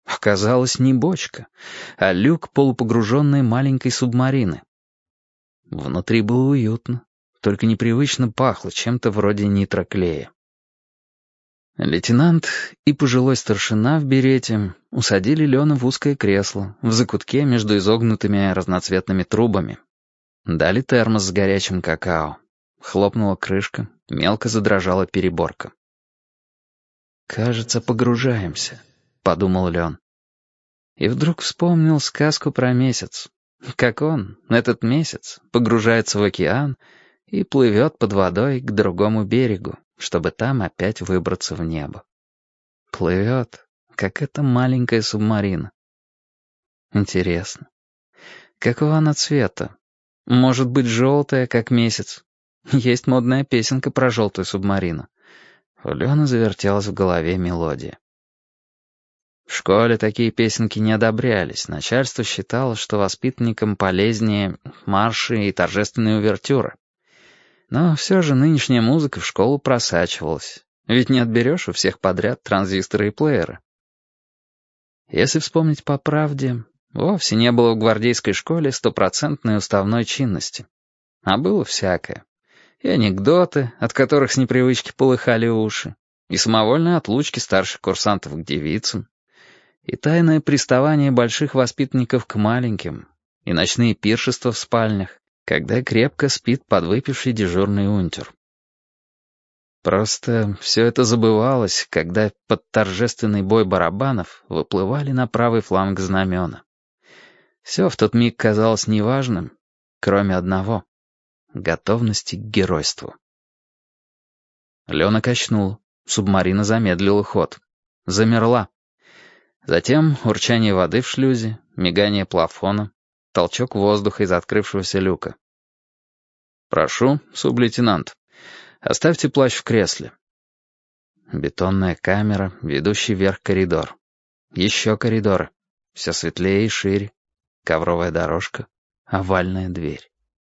Оказалось, не бочка, а люк полупогруженной маленькой субмарины. Внутри было уютно, только непривычно пахло чем-то вроде нитроклея. Лейтенант и пожилой старшина в берете усадили Лену в узкое кресло в закутке между изогнутыми разноцветными трубами. Дали термос с горячим какао. Хлопнула крышка, мелко задрожала переборка. «Кажется, погружаемся», — подумал Лен. И вдруг вспомнил сказку про месяц. Как он, этот месяц, погружается в океан и плывет под водой к другому берегу, чтобы там опять выбраться в небо. Плывет, как эта маленькая субмарина. Интересно, какого она цвета? Может быть, желтая, как месяц? Есть модная песенка про желтую субмарину. У Лены завертелась в голове мелодия. В школе такие песенки не одобрялись. Начальство считало, что воспитанникам полезнее марши и торжественные увертюры. Но все же нынешняя музыка в школу просачивалась. Ведь не отберешь у всех подряд транзисторы и плееры. Если вспомнить по правде, вовсе не было в гвардейской школе стопроцентной уставной чинности. А было всякое. И анекдоты, от которых с непривычки полыхали уши, и самовольные отлучки старших курсантов к девицам, и тайное приставание больших воспитанников к маленьким, и ночные пиршества в спальнях, когда крепко спит подвыпивший дежурный унтер. Просто все это забывалось, когда под торжественный бой барабанов выплывали на правый фланг знамена. Все в тот миг казалось неважным, кроме одного — готовности к геройству. Лена качнула, субмарина замедлила ход. Замерла. Затем урчание воды в шлюзе, мигание плафона, толчок воздуха из открывшегося люка. «Прошу, сублейтенант, оставьте плащ в кресле». Бетонная камера, ведущий вверх коридор. Еще коридоры. Все светлее и шире. Ковровая дорожка, овальная дверь.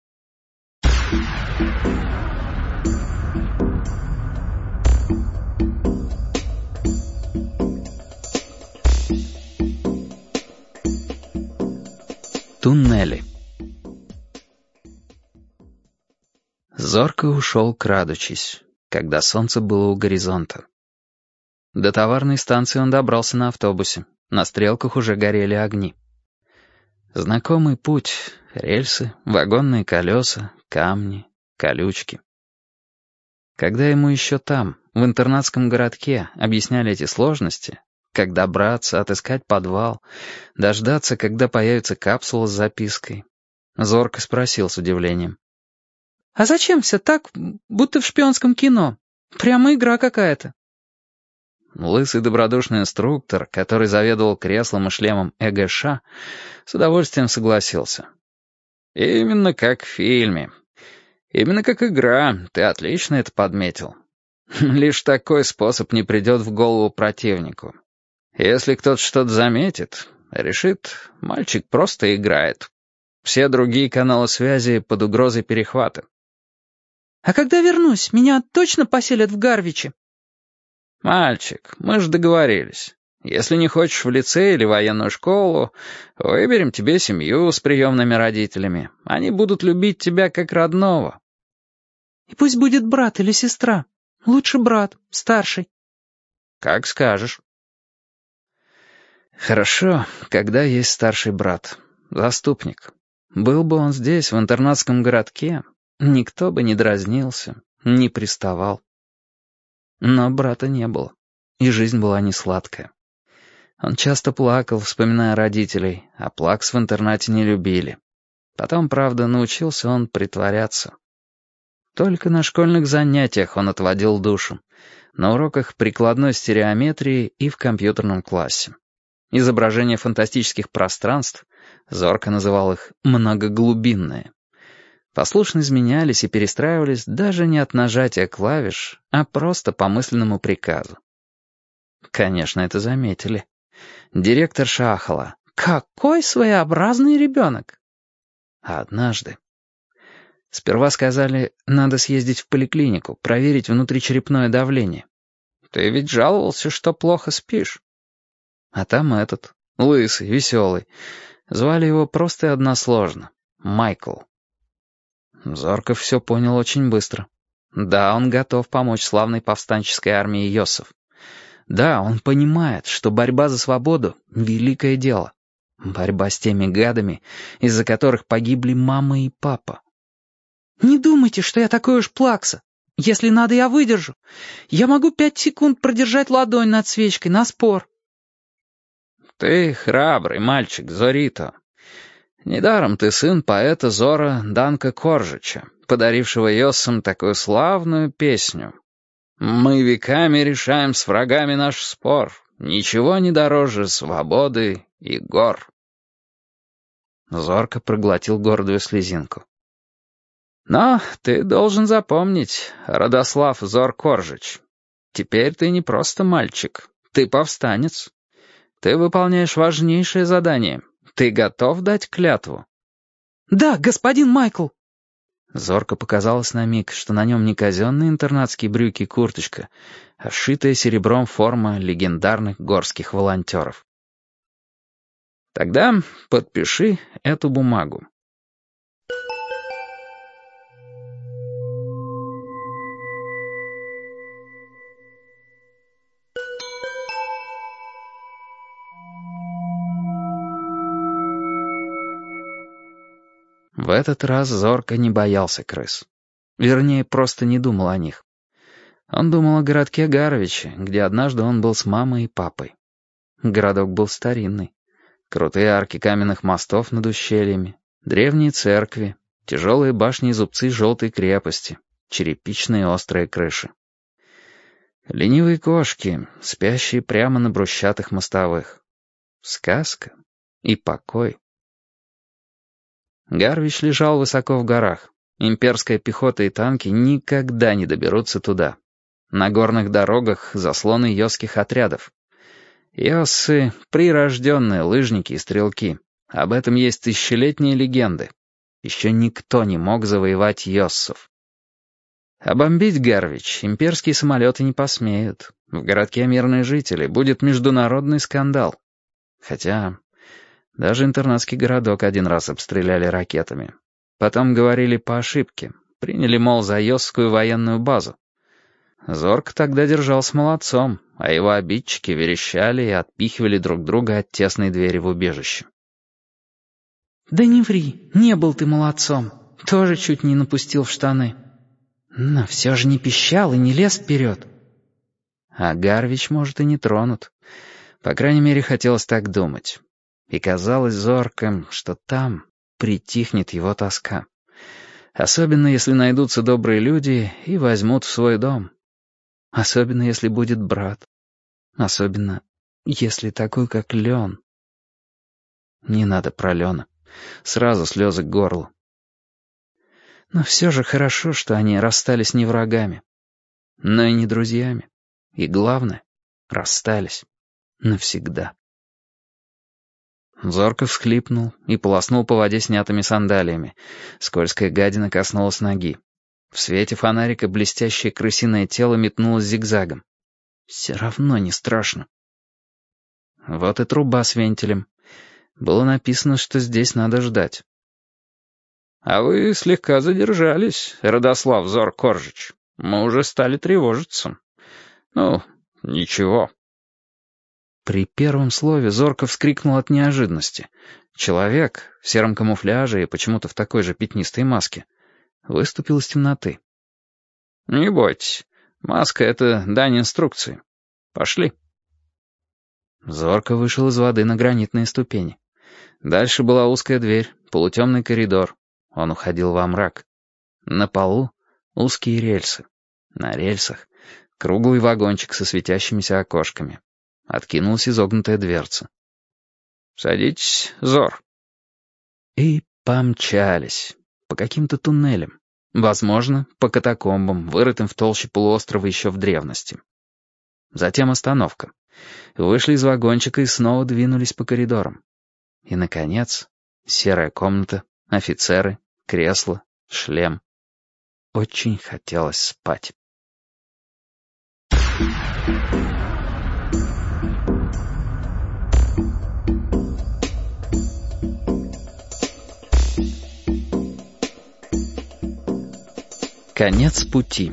Туннели. Зорко ушел, крадучись, когда солнце было у горизонта. До товарной станции он добрался на автобусе. На стрелках уже горели огни. Знакомый путь, рельсы, вагонные колеса, камни, колючки. Когда ему еще там, в интернатском городке, объясняли эти сложности, как добраться, отыскать подвал, дождаться, когда появится капсула с запиской, зорко спросил с удивлением: «А зачем все так, будто в шпионском кино? Прямо игра какая-то». Лысый добродушный инструктор, который заведовал креслом и шлемом ЭГШ, с удовольствием согласился. «Именно как в фильме. Именно как игра. Ты отлично это подметил. Лишь такой способ не придет в голову противнику. Если кто-то что-то заметит, решит, мальчик просто играет. Все другие каналы связи под угрозой перехвата». «А когда вернусь, меня точно поселят в Гарвиче?» «Мальчик, мы же договорились. Если не хочешь в лицей или военную школу, выберем тебе семью с приемными родителями. Они будут любить тебя как родного». «И пусть будет брат или сестра. Лучше брат, старший». «Как скажешь». Хорошо, когда есть старший брат, заступник. Был бы он здесь, в интернатском городке, никто бы не дразнился, не приставал. Но брата не было, и жизнь была не сладкая. Он часто плакал, вспоминая родителей, а плакс в интернате не любили. Потом, правда, научился он притворяться. Только на школьных занятиях он отводил душу, на уроках прикладной стереометрии и в компьютерном классе. Изображения фантастических пространств, зорко называл их «многоглубинные», послушно изменялись и перестраивались даже не от нажатия клавиш, а просто по мысленному приказу. Конечно, это заметили. Директор шахала. «Какой своеобразный ребенок!» А однажды... Сперва сказали, надо съездить в поликлинику, проверить внутричерепное давление. «Ты ведь жаловался, что плохо спишь». А там этот, лысый, веселый. Звали его просто и односложно — Майкл. Зорков все понял очень быстро. Да, он готов помочь славной повстанческой армии Йоссов. Да, он понимает, что борьба за свободу — великое дело. Борьба с теми гадами, из-за которых погибли мама и папа. «Не думайте, что я такой уж плакса. Если надо, я выдержу. Я могу пять секунд продержать ладонь над свечкой на спор». «Ты храбрый мальчик, Зорито. Недаром ты сын поэта Зора Данка Коржича, подарившего Йоссам такую славную песню. Мы веками решаем с врагами наш спор, ничего не дороже свободы и гор». Зорко проглотил гордую слезинку. «Но ты должен запомнить, Радослав Зор Коржич, теперь ты не просто мальчик, ты повстанец. Ты выполняешь важнейшее задание. Ты готов дать клятву?» «Да, господин Майкл». Зорко показалось на миг, что на нем не казенные интернатские брюки и курточка, а сшитая серебром форма легендарных горских волонтеров. «Тогда подпиши эту бумагу». В этот раз Зорко не боялся крыс. Вернее, просто не думал о них. Он думал о городке Гаровиче, где однажды он был с мамой и папой. Городок был старинный. Крутые арки каменных мостов над ущельями, древние церкви, тяжелые башни и зубцы желтой крепости, черепичные острые крыши. Ленивые кошки, спящие прямо на брусчатых мостовых. Сказка и покой. Гарвич лежал высоко в горах. Имперская пехота и танки никогда не доберутся туда. На горных дорогах заслоны йосских отрядов. Йоссы — прирожденные лыжники и стрелки. Об этом есть тысячелетние легенды. Еще никто не мог завоевать йоссов. А бомбить Гарвич имперские самолеты не посмеют. В городке мирные жители, будет международный скандал. Хотя даже интернатский городок один раз обстреляли ракетами. Потом говорили по ошибке. Приняли, мол, за йосскую военную базу. Зорко тогда держался молодцом, а его обидчики верещали и отпихивали друг друга от тесной двери в убежище. «Да не ври, не был ты молодцом. Тоже чуть не напустил в штаны. Но все же не пищал и не лез вперед». А Гарвич, может, и не тронут. По крайней мере, хотелось так думать. И казалось Зорко, что там притихнет его тоска. Особенно, если найдутся добрые люди и возьмут в свой дом. Особенно, если будет брат. Особенно, если такой, как Лен. Не надо про Лена. Сразу слезы к горлу. Но все же хорошо, что они расстались не врагами, но и не друзьями. И главное, расстались навсегда. Зорко всхлипнул и полоснул по воде снятыми сандалиями. Скользкая гадина коснулась ноги. В свете фонарика блестящее крысиное тело метнулось зигзагом. Все равно не страшно. Вот и труба с вентилем. Было написано, что здесь надо ждать. «А вы слегка задержались, Радослав Зор Коржич. Мы уже стали тревожиться. Ну, ничего». При первом слове Зорко вскрикнул от неожиданности. Человек в сером камуфляже и почему-то в такой же пятнистой маске выступил из темноты. «Не бойтесь, маска — это дань инструкции. Пошли». Зорко вышел из воды на гранитные ступени. Дальше была узкая дверь, полутемный коридор. Он уходил во мрак. На полу узкие рельсы. На рельсах круглый вагончик со светящимися окошками. Откинулась изогнутая дверца. «Садитесь, Зор». И помчались. По каким-то туннелям. Возможно, по катакомбам, вырытым в толще полуострова еще в древности. Затем остановка. Вышли из вагончика и снова двинулись по коридорам. И, наконец, серая комната, офицеры, кресло, шлем. Очень хотелось спать. Конец пути.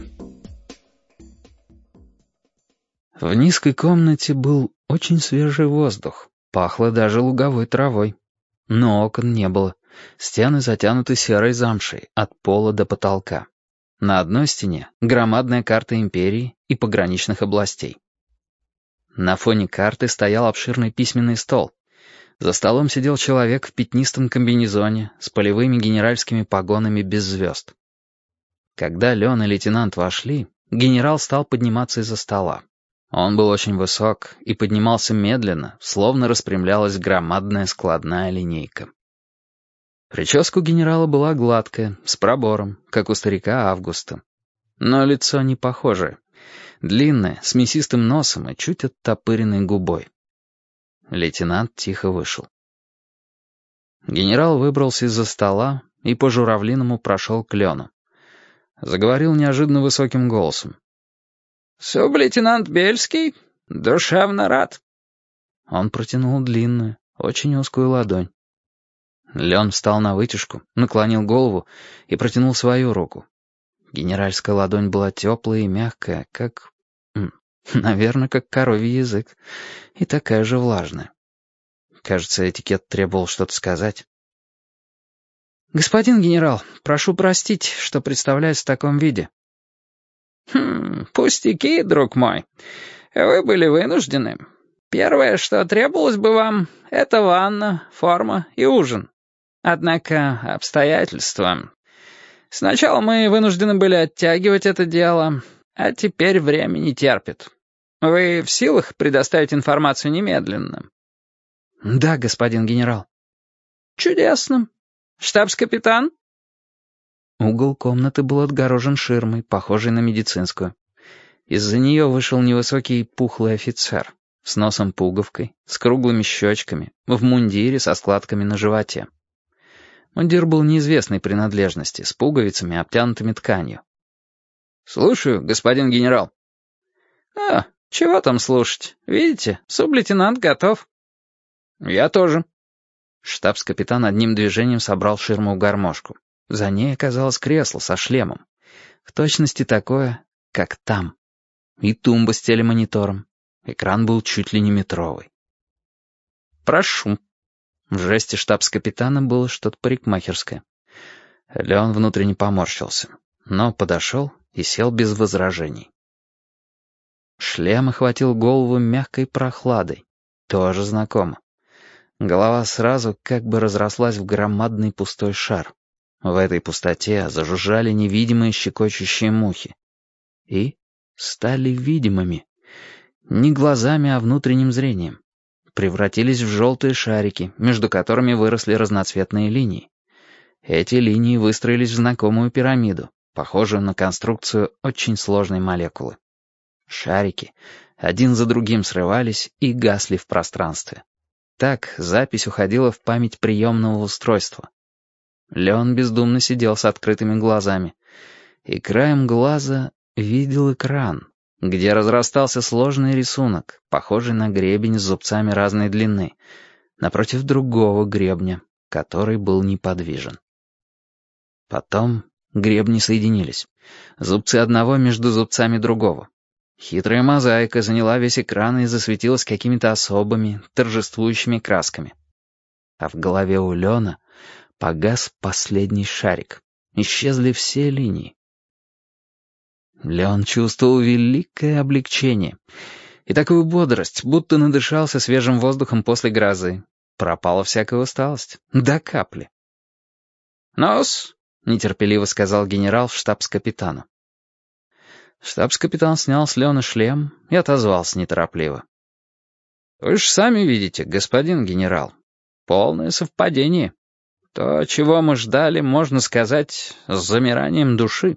В низкой комнате был очень свежий воздух, пахло даже луговой травой. Но окон не было, стены затянуты серой замшей от пола до потолка. На одной стене громадная карта империи и пограничных областей. На фоне карты стоял обширный письменный стол. За столом сидел человек в пятнистом комбинезоне с полевыми генеральскими погонами без звезд. Когда Лен и лейтенант вошли, генерал стал подниматься из-за стола. Он был очень высок и поднимался медленно, словно распрямлялась громадная складная линейка. Прическа у генерала была гладкая, с пробором, как у старика Августа. Но лицо не похожее. Длинное, с мясистым носом и чуть оттопыренной губой. Лейтенант тихо вышел. Генерал выбрался из-за стола и по-журавлиному прошел к Лену. Заговорил неожиданно высоким голосом. «Сублейтенант Бельский, душевно рад». Он протянул длинную, очень узкую ладонь. Лен встал на вытяжку, наклонил голову и протянул свою руку. Генеральская ладонь была теплая и мягкая, как... наверное, как коровий язык, и такая же влажная. Кажется, этикет требовал что-то сказать. «Господин генерал, прошу простить, что представляюсь в таком виде». «Хм, пустяки, друг мой. Вы были вынуждены. Первое, что требовалось бы вам, это ванна, форма и ужин. Однако обстоятельства... Сначала мы вынуждены были оттягивать это дело, а теперь время не терпит. Вы в силах предоставить информацию немедленно?» «Да, господин генерал». «Чудесно. Штабс-капитан?» Угол комнаты был отгорожен ширмой, похожей на медицинскую. Из-за нее вышел невысокий пухлый офицер с носом-пуговкой, с круглыми щечками, в мундире со складками на животе. Мундир был неизвестной принадлежности, с пуговицами, обтянутыми тканью. «Слушаю, господин генерал». «А, чего там слушать? Видите, сублейтенант готов». «Я тоже». Штабс-капитан одним движением собрал ширму в гармошку. За ней оказалось кресло со шлемом. В точности такое, как там. И тумба с телемонитором. Экран был чуть ли не метровый. «Прошу». В жесте штабс-капитана было что-то парикмахерское. Леон внутренне поморщился, но подошел и сел без возражений. Шлем охватил голову мягкой прохладой. Тоже знакомо. Голова сразу как бы разрослась в громадный пустой шар. В этой пустоте зажужжали невидимые щекочущие мухи. И стали видимыми. Не глазами, а внутренним зрением. Превратились в желтые шарики, между которыми выросли разноцветные линии. Эти линии выстроились в знакомую пирамиду, похожую на конструкцию очень сложной молекулы. Шарики один за другим срывались и гасли в пространстве. Так запись уходила в память приемного устройства. Леон бездумно сидел с открытыми глазами и краем глаза видел экран, где разрастался сложный рисунок, похожий на гребень с зубцами разной длины, напротив другого гребня, который был неподвижен. Потом гребни соединились, зубцы одного между зубцами другого. Хитрая мозаика заняла весь экран и засветилась какими-то особыми, торжествующими красками. А в голове у Лена погас последний шарик. Исчезли все линии. Леон чувствовал великое облегчение и такую бодрость, будто надышался свежим воздухом после грозы. Пропала всякая усталость. До капли. «Ну-с», — нетерпеливо сказал генерал штабс-капитану. Штабс-капитан снял с Лена шлем и отозвался неторопливо. «Вы же сами видите, господин генерал. Полное совпадение. То, чего мы ждали, можно сказать, с замиранием души».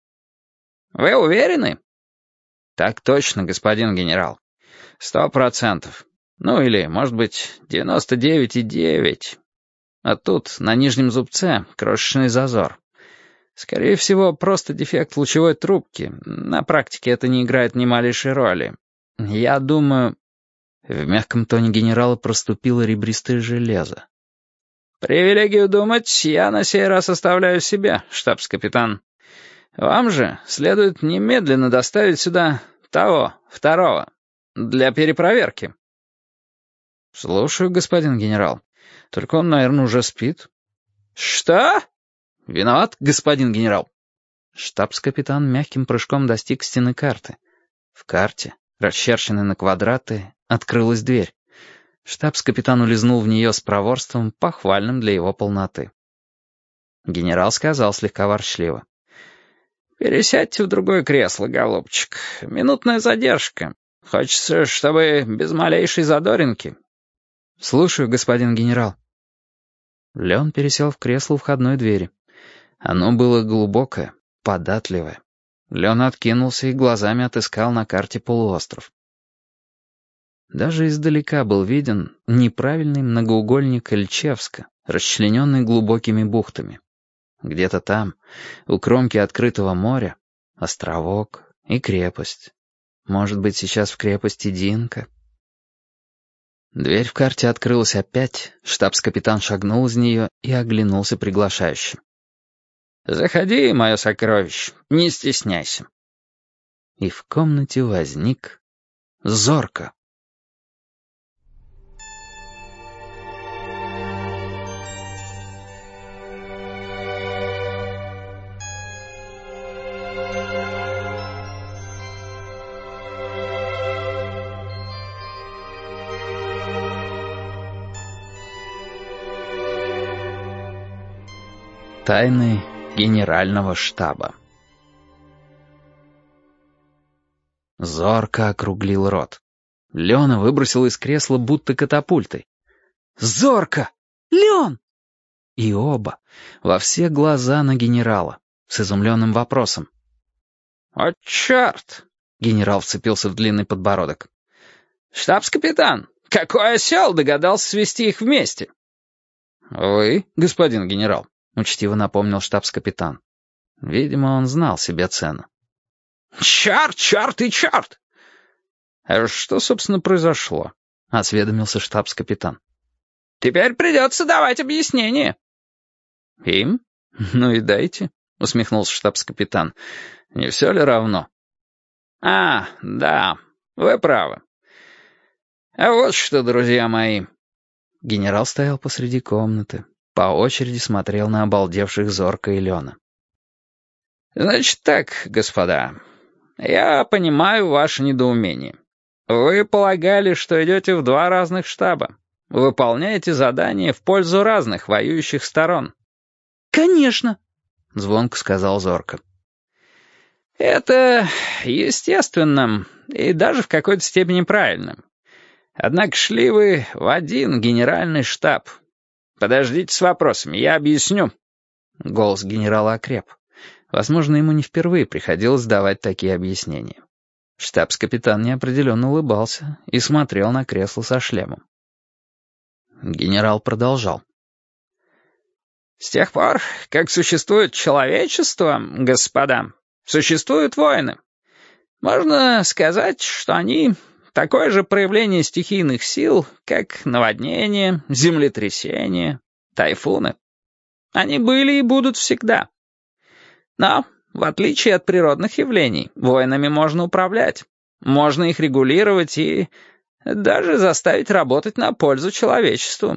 «Вы уверены?» «Так точно, господин генерал. Сто процентов. Ну или, может быть, девяносто девять и девять. А тут, на нижнем зубце, крошечный зазор. Скорее всего, просто дефект лучевой трубки. На практике это не играет ни малейшей роли. Я думаю...» В мягком тоне генерала проступило ребристое железо. «Привилегию думать я на сей раз оставляю себе, штабс-капитан. Вам же следует немедленно доставить сюда того, второго, для перепроверки». «Слушаю, господин генерал. Только он, наверное, уже спит». «Что?» «Виноват, господин генерал». Штабс-капитан мягким прыжком достиг стены карты. В карте, расчерченной на квадраты, открылась дверь. Штабс-капитан улизнул в нее с проворством, похвальным для его полноты. Генерал сказал слегка ворчливо: «Пересядьте в другое кресло, голубчик. Минутная задержка. Хочется, чтобы без малейшей задоринки». «Слушаю, господин генерал». Леон пересел в кресло у входной двери. Оно было глубокое, податливое. Леон откинулся и глазами отыскал на карте полуостров. Даже издалека был виден неправильный многоугольник Эльчевска, расчлененный глубокими бухтами. Где-то там, у кромки открытого моря, островок и крепость. Может быть, сейчас в крепости Динка. Дверь в карте открылась опять, штабс-капитан шагнул из нее и оглянулся приглашающе. «Заходи, мое сокровище, не стесняйся». И в комнате возник Зорко. Тайны генерального штаба. Зорко округлил рот. Леона выбросил из кресла будто катапультой. «Зорко! Леон!» И оба, во все глаза на генерала, с изумленным вопросом. «О, черт!» — генерал вцепился в длинный подбородок. «Штабс-капитан, какой осел догадался свести их вместе?» «Вы, господин генерал», — учтиво напомнил штабс-капитан. Видимо, он знал себе цену. «Черт, черт и черт!» «А что, собственно, произошло?» — осведомился штабс-капитан. «Теперь придется давать объяснение». «Им? Ну и дайте», — усмехнулся штабс-капитан. «Не все ли равно?» «А, да, вы правы. А вот что, друзья мои». Генерал стоял посреди комнаты, по очереди смотрел на обалдевших Зорко и Леона. «Значит так, господа, я понимаю ваше недоумение. Вы полагали, что идете в два разных штаба, выполняете задания в пользу разных воюющих сторон». «Конечно», — звонко сказал Зорко. «Это естественно и даже в какой-то степени правильно. Однако шли вы в один генеральный штаб. Подождите с вопросами, я объясню». Голос генерала окреп. Возможно, ему не впервые приходилось давать такие объяснения. Штабс-капитан неопределенно улыбался и смотрел на кресло со шлемом. Генерал продолжал. «С тех пор, как существует человечество, господа, существуют войны. Можно сказать, что они такое же проявление стихийных сил, как наводнения, землетрясения, тайфуны. Они были и будут всегда. Но, в отличие от природных явлений, войнами можно управлять, можно их регулировать и даже заставить работать на пользу человечеству».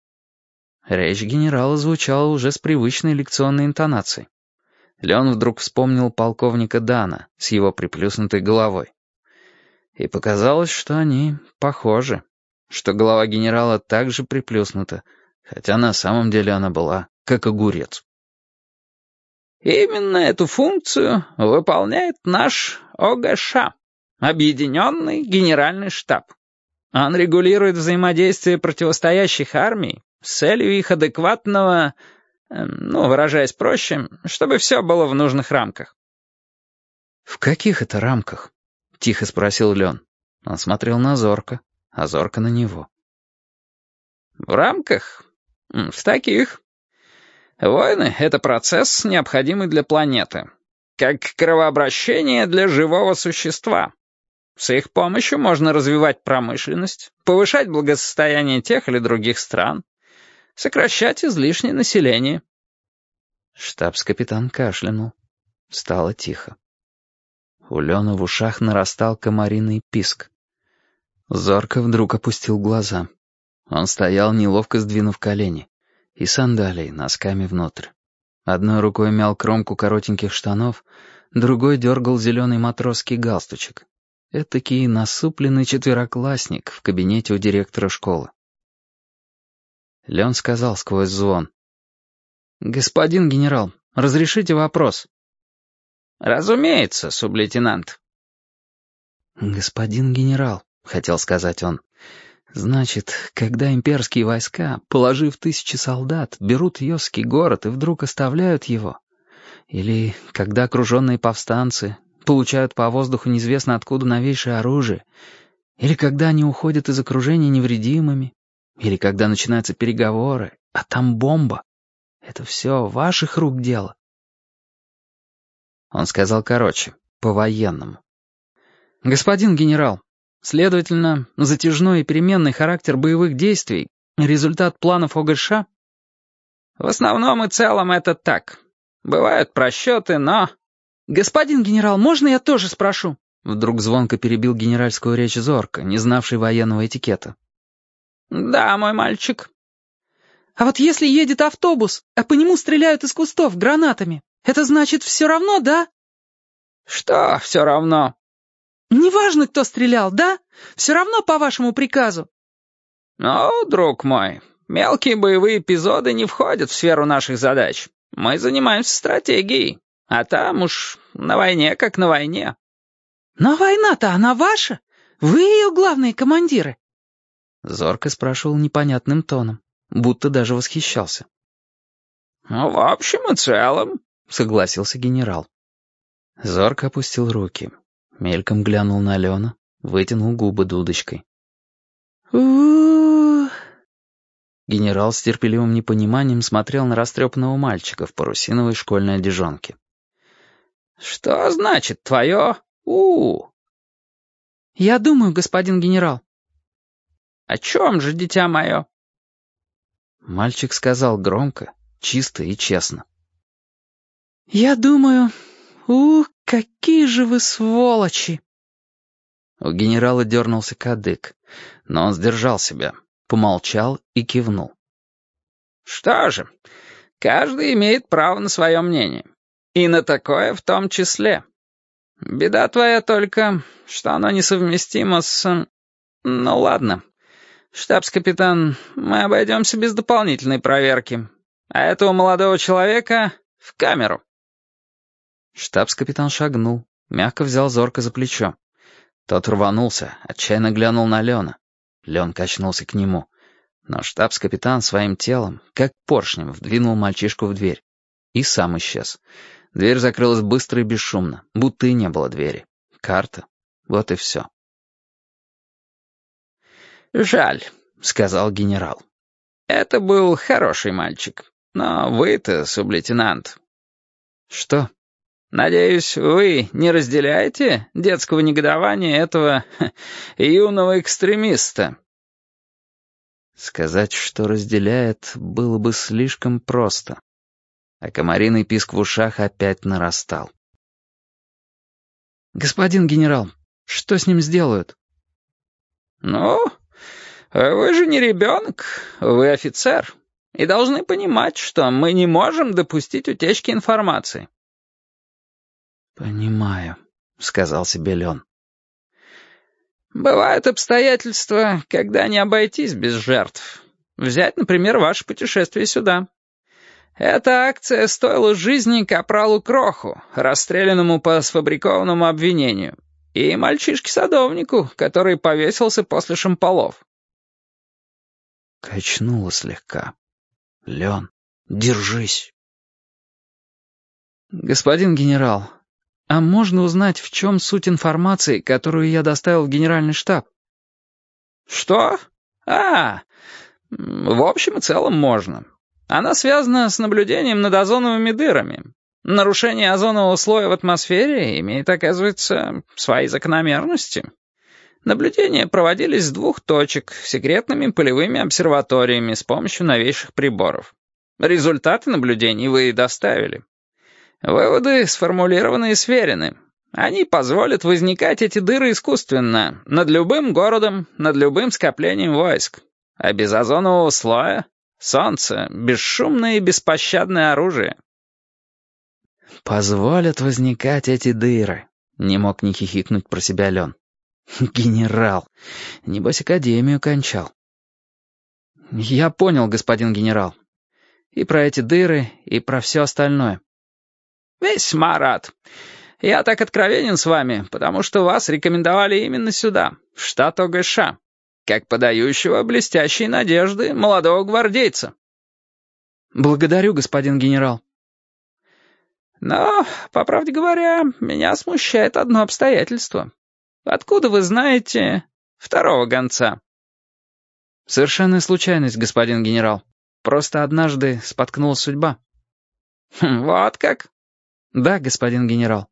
Речь генерала звучала уже с привычной лекционной интонацией. Леон вдруг вспомнил полковника Дана с его приплюснутой головой. И показалось, что они похожи, что голова генерала также приплюснута, хотя на самом деле она была как огурец. «Именно эту функцию выполняет наш ОГШ, Объединенный Генеральный штаб. Он регулирует взаимодействие противостоящих армий с целью их адекватного, ну, выражаясь проще, чтобы все было в нужных рамках». «В каких это рамках?» — тихо спросил Леон. Он смотрел на Зорко, а Зорко на него. «В рамках? В таких. Войны — это процесс, необходимый для планеты. Как кровообращение для живого существа. С их помощью можно развивать промышленность, повышать благосостояние тех или других стран, сокращать излишнее население». Штабс-капитан кашлянул. Стало тихо. У Лены в ушах нарастал комариный писк. Зорко вдруг опустил глаза. Он стоял, неловко сдвинув колени, и сандалии носками внутрь. Одной рукой мял кромку коротеньких штанов, другой дергал зеленый матросский галстучек. Этакий насупленный четвероклассник в кабинете у директора школы. Лен сказал сквозь звон: «Господин генерал, разрешите вопрос?» «Разумеется, сублейтенант». «Господин генерал», — хотел сказать он, — «значит, когда имперские войска, положив тысячи солдат, берут Йосский город и вдруг оставляют его? Или когда окруженные повстанцы получают по воздуху неизвестно откуда новейшее оружие? Или когда они уходят из окружения невредимыми? Или когда начинаются переговоры, а там бомба? Это все ваших рук дело?» Он сказал короче, по-военному. «Господин генерал, следовательно, затяжной и переменный характер боевых действий — результат планов ОГШ?» «В основном и целом это так. Бывают просчеты, но...» «Господин генерал, можно я тоже спрошу?» Вдруг звонко перебил генеральскую речь Зорко, не знавший военного этикета. «Да, мой мальчик». «А вот если едет автобус, а по нему стреляют из кустов гранатами, это значит все равно, да?» «Что все равно?» «Неважно, кто стрелял, да? Все равно по вашему приказу». «Ну, друг мой, мелкие боевые эпизоды не входят в сферу наших задач. Мы занимаемся стратегией, а там уж на войне как на войне». «Но война-то она ваша? Вы ее главные командиры». Зорко спрашивал непонятным тоном, будто даже восхищался. «Ну, в общем и целом», — согласился генерал. Зорко опустил руки, мельком глянул на Лену, вытянул губы дудочкой. у Генерал с терпеливым непониманием смотрел на растрепанного мальчика в парусиновой школьной одежонке. «Что значит твое «у»?» «Я думаю, господин генерал». «О чем же, дитя мое?» Мальчик сказал громко, чисто и честно. «Я думаю, ух, какие же вы сволочи!» У генерала дернулся кадык, но он сдержал себя, помолчал и кивнул. «Что же, каждый имеет право на свое мнение. И на такое в том числе. Беда твоя только, что оно несовместимо с... Ну ладно. Штабс-капитан, мы обойдемся без дополнительной проверки. А этого молодого человека в камеру». Штабс-капитан шагнул, мягко взял Зорко за плечо. Тот рванулся, отчаянно глянул на Лена. Лен качнулся к нему. Но штабс-капитан своим телом, как поршнем, вдвинул мальчишку в дверь. И сам исчез. Дверь закрылась быстро и бесшумно, будто и не было двери. Карта. Вот и все. «Жаль», — сказал генерал. «Это был хороший мальчик. Но вы-то, сублейтенант...» «Что?» «Надеюсь, вы не разделяете детского негодования этого ха, юного экстремиста?» Сказать, что разделяет, было бы слишком просто. А комариный писк в ушах опять нарастал. «Господин генерал, что с ним сделают?» «Ну, вы же не ребенок, вы офицер, и должны понимать, что мы не можем допустить утечки информации». «Понимаю», — сказал себе Лен. «Бывают обстоятельства, когда не обойтись без жертв. Взять, например, ваше путешествие сюда. Эта акция стоила жизни капралу Кроху, расстрелянному по сфабрикованному обвинению, и мальчишке-садовнику, который повесился после шомполов». Качнуло слегка. «Лен, держись». «Господин генерал, а можно узнать, в чем суть информации, которую я доставил в генеральный штаб?» «Что? А, в общем и целом можно. Она связана с наблюдением над озоновыми дырами. Нарушение озонового слоя в атмосфере имеет, оказывается, свои закономерности. Наблюдения проводились с двух точек, секретными полевыми обсерваториями с помощью новейших приборов. Результаты наблюдений вы и доставили. Выводы сформулированы и сверены. Они позволят возникать эти дыры искусственно, над любым городом, над любым скоплением войск. А без озонового слоя — солнце, бесшумное и беспощадное оружие. «Позволят возникать эти дыры», — не мог не хихикнуть про себя Лен. «Генерал. Небось, академию кончал». «Я понял, господин генерал. И про эти дыры, и про все остальное». «Весьма рад. Я так откровенен с вами, потому что вас рекомендовали именно сюда, в штат ОГШ, как подающего блестящие надежды молодого гвардейца». «Благодарю, господин генерал». «Но, по правде говоря, меня смущает одно обстоятельство. Откуда вы знаете второго гонца?» «Совершенная случайность, господин генерал. Просто однажды споткнулась судьба». Хм, «Вот как?» «Да, господин генерал».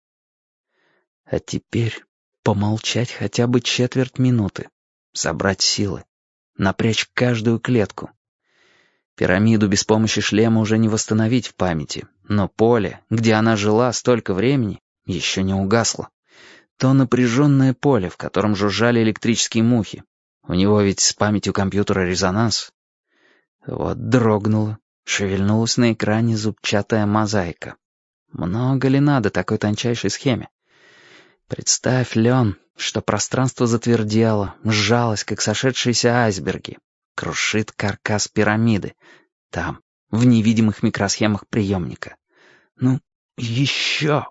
А теперь помолчать хотя бы четверть минуты, собрать силы, напрячь каждую клетку. Пирамиду без помощи шлема уже не восстановить в памяти, но поле, где она жила столько времени, еще не угасло. То напряженное поле, в котором жужжали электрические мухи. У него ведь с памятью компьютера резонанс. Вот дрогнула, шевельнулась на экране зубчатая мозаика. Много ли надо такой тончайшей схеме? Представь, Лен, что пространство затвердело, сжалось, как сошедшиеся айсберги. Крушит каркас пирамиды. Там, в невидимых микросхемах приемника. Ну, еще.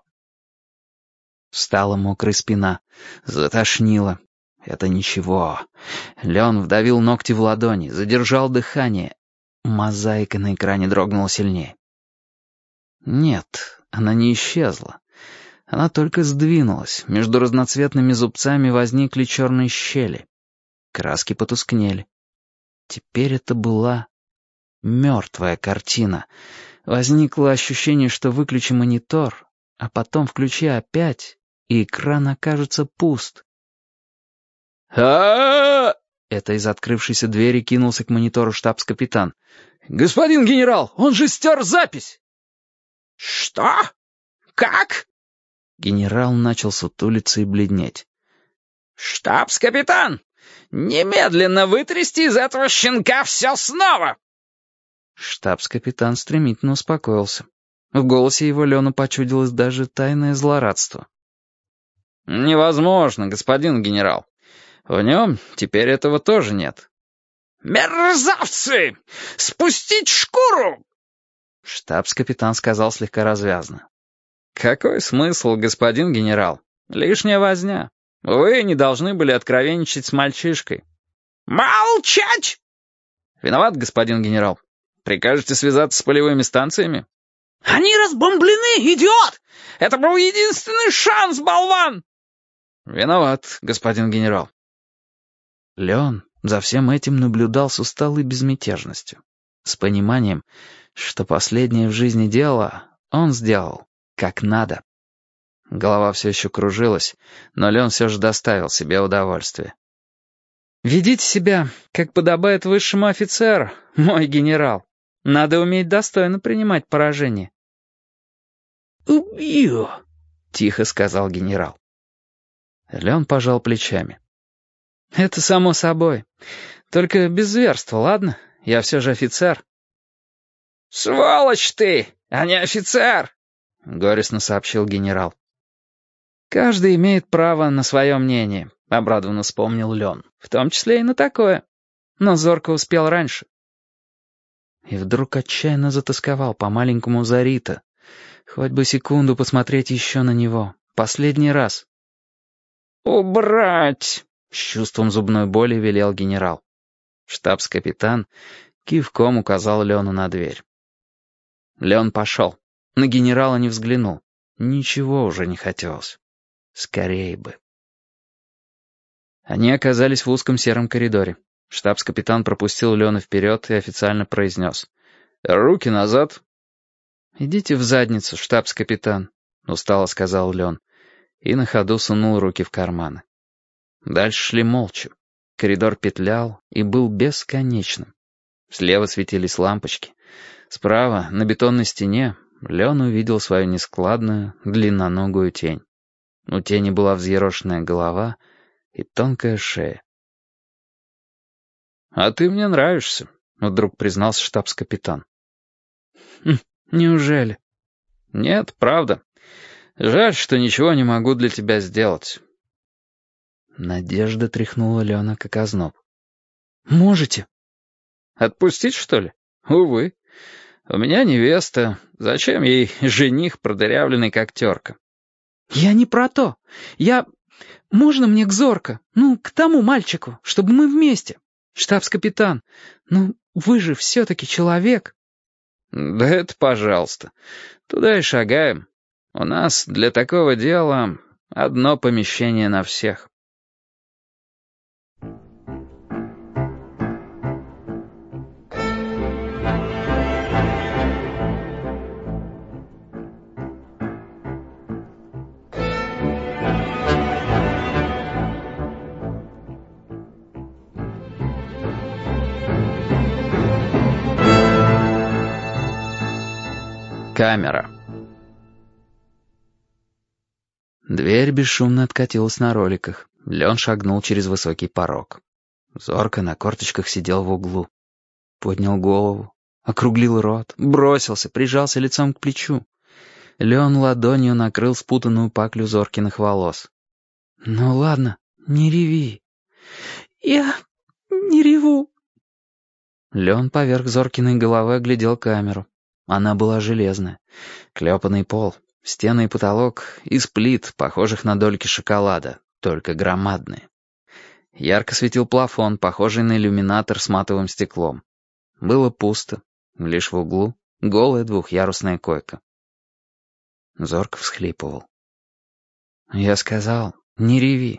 Стала мокрая спина. Затошнило. Это ничего. Лен вдавил ногти в ладони, задержал дыхание. Мозаика на экране дрогнула сильнее. Нет, она не исчезла. Она только сдвинулась. Между разноцветными зубцами возникли черные щели. Краски потускнели. Теперь это была мертвая картина. Возникло ощущение, что выключи монитор, а потом включи опять, и экран окажется пуст. а Это из открывшейся двери кинулся к монитору штабс-капитан. «Господин генерал, он же стер запись!» «Что? Как?» Генерал начал сутулиться и бледнеть. «Штабс-капитан, немедленно вытрясти из этого щенка все снова!» Штабс-капитан стремительно успокоился. В голосе его Лену почудилось даже тайное злорадство. «Невозможно, господин генерал. В нем теперь этого тоже нет». «Мерзавцы! Спустить шкуру!» Штабс-капитан сказал слегка развязно. «Какой смысл, господин генерал? Лишняя возня. Вы не должны были откровенничать с мальчишкой». «Молчать!» «Виноват, господин генерал. Прикажете связаться с полевыми станциями?» «Они разбомблены, идиот! Это был единственный шанс, болван!» «Виноват, господин генерал». Лен за всем этим наблюдал с усталой безмятежностью, с пониманием, что последнее в жизни дело он сделал как надо. Голова все еще кружилась, но Лен все же доставил себе удовольствие. «Ведите себя, как подобает высшему офицеру, мой генерал. Надо уметь достойно принимать поражение». «Убью», — тихо сказал генерал. Лен пожал плечами. «Это само собой. Только без зверства, ладно? Я все же офицер». «Сволочь ты, а не офицер!» — горестно сообщил генерал. «Каждый имеет право на свое мнение», — обрадованно вспомнил Лен. «В том числе и на такое. Но зорко успел раньше». И вдруг отчаянно затасковал по маленькому Зарита. Хоть бы секунду посмотреть еще на него. Последний раз. «Убрать!» — с чувством зубной боли велел генерал. Штабс-капитан кивком указал Лену на дверь. Лен пошел. На генерала не взглянул. Ничего уже не хотелось. Скорей бы. Они оказались в узком сером коридоре. Штабс-капитан пропустил Лена вперед и официально произнес: «Руки назад». «Идите в задницу, штабс-капитан», — устало сказал Лен, и на ходу сунул руки в карманы. Дальше шли молча. Коридор петлял и был бесконечным. Слева светились лампочки. Справа, на бетонной стене, Лен увидел свою нескладную, длинноногую тень. У тени была взъерошенная голова и тонкая шея. «А ты мне нравишься», — вдруг признался штабс-капитан. Хм, «Неужели?» «Нет, правда. Жаль, что ничего не могу для тебя сделать». Надежда тряхнула Лена как озноб. «Можете?» «Отпустить, что ли? Увы. У меня невеста. Зачем ей жених, продырявленный как терка?» «Я не про то. Я... Можно мне к Зорко? Ну, к тому мальчику, чтобы мы вместе. Штабс-капитан, ну, вы же все-таки человек». «Да это пожалуйста. Туда и шагаем. У нас для такого дела одно помещение на всех». Камера. Дверь бесшумно откатилась на роликах. Лен шагнул через высокий порог. Зорко на корточках сидел в углу. Поднял голову, округлил рот, бросился, прижался лицом к плечу. Лен ладонью накрыл спутанную паклю Зоркиных волос. «Ну ладно, не реви». «Я не реву». Лен поверх Зоркиной головы оглядел камеру. Она была железная. Клепанный пол, стены и потолок из плит, похожих на дольки шоколада, только громадные. Ярко светил плафон, похожий на иллюминатор с матовым стеклом. Было пусто, лишь в углу голая двухъярусная койка. Зорко всхлипывал. «Я сказал, не реви».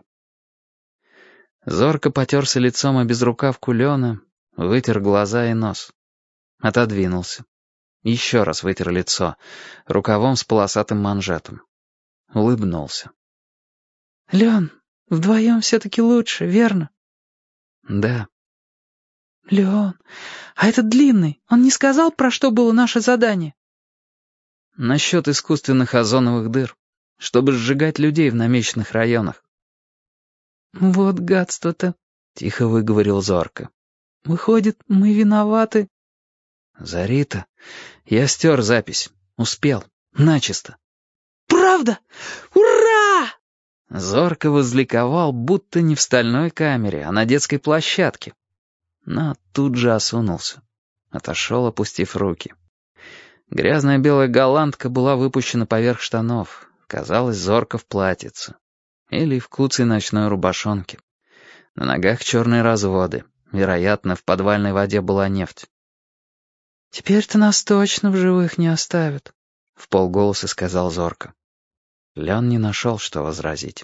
Зорко потерся лицом о безрукавку Лена, вытер глаза и нос. Отодвинулся. Еще раз вытер лицо, рукавом с полосатым манжетом. Улыбнулся. «Лен, вдвоем все-таки лучше, верно?» «Да». «Лен, а этот длинный, он не сказал, про что было наше задание?» «Насчет искусственных озоновых дыр, чтобы сжигать людей в намеченных районах». «Вот гадство-то», — тихо выговорил Зорко. «Выходит, мы виноваты». «Зарита, я стер запись. Успел. Начисто». «Правда? Ура!» Зорко возликовал, будто не в стальной камере, а на детской площадке. Но тут же осунулся. Отошел, опустив руки. Грязная белая голландка была выпущена поверх штанов. Казалось, Зорко в платьице. Или в куцей ночной рубашонке. На ногах черные разводы. Вероятно, в подвальной воде была нефть. «Теперь-то нас точно в живых не оставят», — вполголоса сказал Зорко. Лен не нашел, что возразить.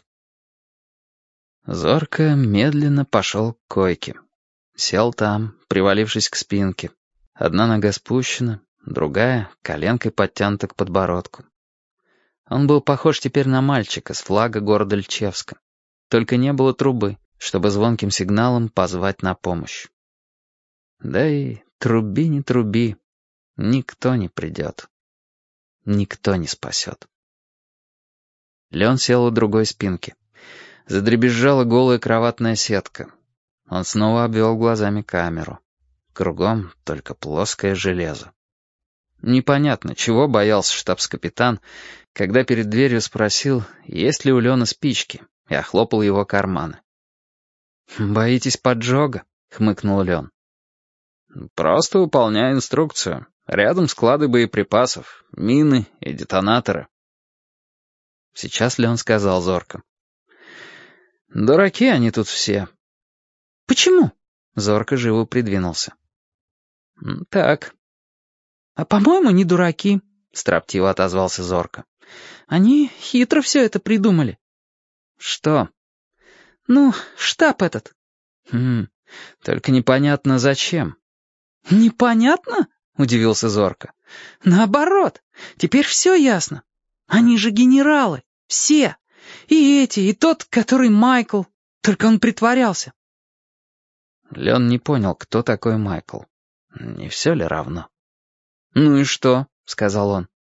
Зорко медленно пошел к койке. Сел там, привалившись к спинке. Одна нога спущена, другая коленкой подтянута к подбородку. Он был похож теперь на мальчика с флага города Льчевска. Только не было трубы, чтобы звонким сигналом позвать на помощь. Да и труби не труби, никто не придет. Никто не спасет. Лен сел у другой спинки. Задребезжала голая кроватная сетка. Он снова обвел глазами камеру. Кругом только плоское железо. Непонятно, чего боялся штабс-капитан, когда перед дверью спросил, есть ли у Лена спички, и охлопал его карманы. «Боитесь поджога?» — хмыкнул Лен. «Просто выполняю инструкцию. Рядом склады боеприпасов, мины и детонаторы». Сейчас Лен сказал Зорко. «Дураки они тут все». «Почему?» — Зорко живо придвинулся. «Так». «А по-моему, не дураки», — строптиво отозвался Зорко. «Они хитро все это придумали». «Что?» «Ну, штаб этот». «Хм, только непонятно зачем». «Непонятно?» — удивился Зорко. «Наоборот, теперь все ясно. Они же генералы, все. И эти, и тот, который Майкл. Только он притворялся». Лен не понял, кто такой Майкл. Не все ли равно? «Ну и что?» — сказал он.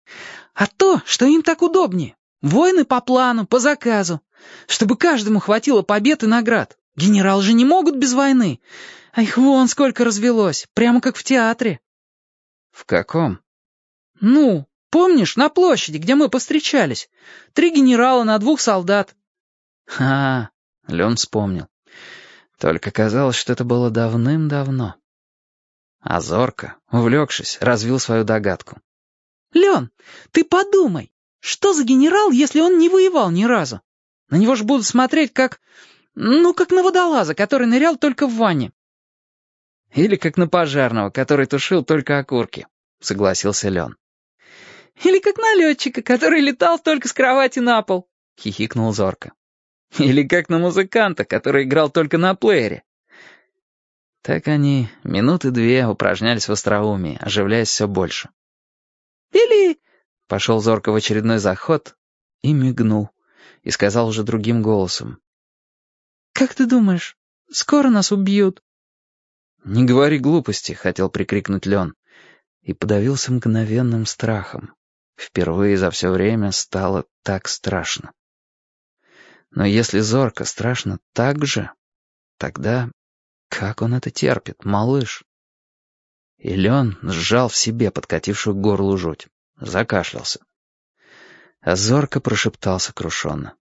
«А то, что им так удобнее. Войны по плану, по заказу. Чтобы каждому хватило побед и наград. Генералы же не могут без войны. А их вон сколько развелось, прямо как в театре». «В каком?» «Ну, помнишь, на площади, где мы повстречались? Три генерала на двух солдат». «А, — Лен вспомнил. Только казалось, что это было давным-давно». А Зорко, увлекшись, развил свою догадку. «Лен, ты подумай, что за генерал, если он не воевал ни разу? На него же будут смотреть как... ну, как на водолаза, который нырял только в ванне». «Или как на пожарного, который тушил только окурки», — согласился Лен. «Или как на летчика, который летал только с кровати на пол», — хихикнул Зорко. «Или как на музыканта, который играл только на плеере». Так они минуты две упражнялись в остроумии, оживляясь все больше. «Или...» — пошел Зорко в очередной заход и мигнул, и сказал уже другим голосом. «Как ты думаешь, скоро нас убьют?» «Не говори глупости», — хотел прикрикнуть Лен, и подавился мгновенным страхом. Впервые за все время стало так страшно. Но если Зорко страшно так же, тогда как он это терпит, малыш? И Лен сжал в себе подкатившую к горлу жуть, закашлялся. А Зорко прошептал сокрушенно.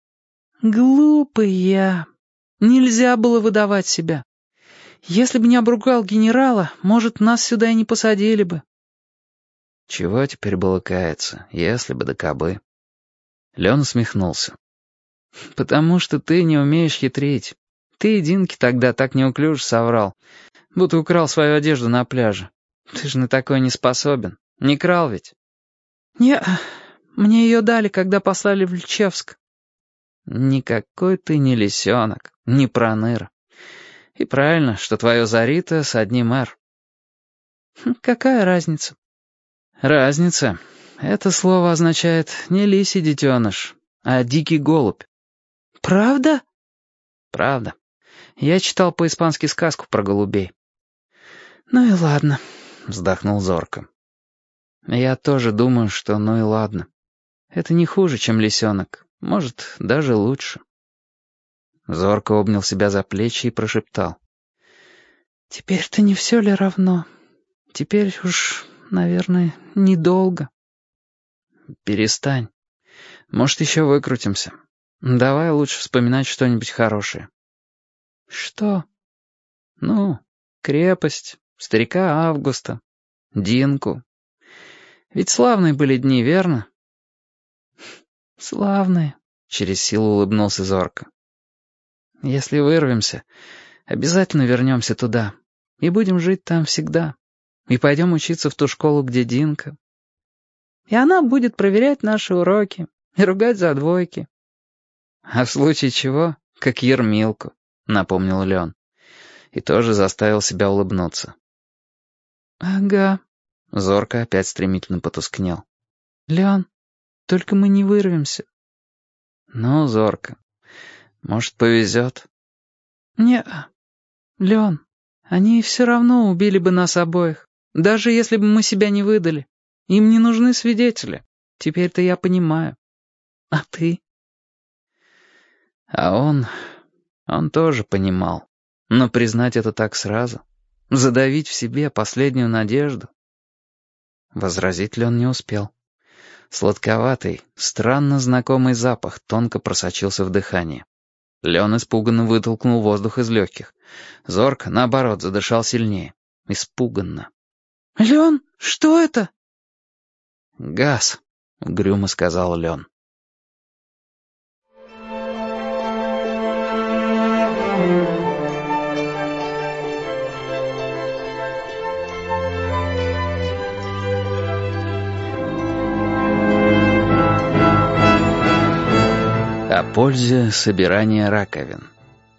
«Глупый я. Нельзя было выдавать себя. Если бы не обругал генерала, может, нас сюда и не посадили бы». Чего теперь было каяться, если бы да кабы? Лен усмехнулся. «Потому что ты не умеешь хитрить. Ты и Динке тогда так неуклюже соврал, будто украл свою одежду на пляже. Ты же на такое не способен. Не крал ведь?» «Не, мне ее дали, когда послали в Льчевск». «Никакой ты не лисенок, не проныра. И правильно, что твое Зарита с одним «р». «Какая разница?» «Разница. Это слово означает не лисий детеныш, а дикий голубь». «Правда?» «Правда. Я читал по-испански сказку про голубей». «Ну и ладно», — вздохнул Зорко. «Я тоже думаю, что ну и ладно. Это не хуже, чем лисенок. Может, даже лучше». Зорко обнял себя за плечи и прошептал. «Теперь-то не все ли равно? Теперь уж, наверное, недолго». «Перестань. Может, еще выкрутимся. Давай лучше вспоминать что-нибудь хорошее». «Что?» «Ну, крепость, старика Августа, Динку. Ведь славные были дни, верно?» «Славные», — через силу улыбнулся Зорко. «Если вырвемся, обязательно вернемся туда и будем жить там всегда. И пойдем учиться в ту школу, где Динка. И она будет проверять наши уроки и ругать за двойки». «А в случае чего, как Ермилку», — напомнил Лен. И тоже заставил себя улыбнуться. «Ага». Зорко опять стремительно потускнел. «Лен, только мы не вырвемся». «Ну, Зорко, может, повезет?» «Не-а. Лен, они все равно убили бы нас обоих, даже если бы мы себя не выдали. Им не нужны свидетели. Теперь-то я понимаю. А ты?» А он... он тоже понимал. Но признать это так сразу, задавить в себе последнюю надежду. Возразить ли он не успел? Сладковатый, странно знакомый запах тонко просочился в дыхание. Лен испуганно вытолкнул воздух из легких. Зорко, наоборот, задышал сильнее. Испуганно. «Лен, что это?» «Газ», — угрюмо сказал Лен. О пользе собирания раковин.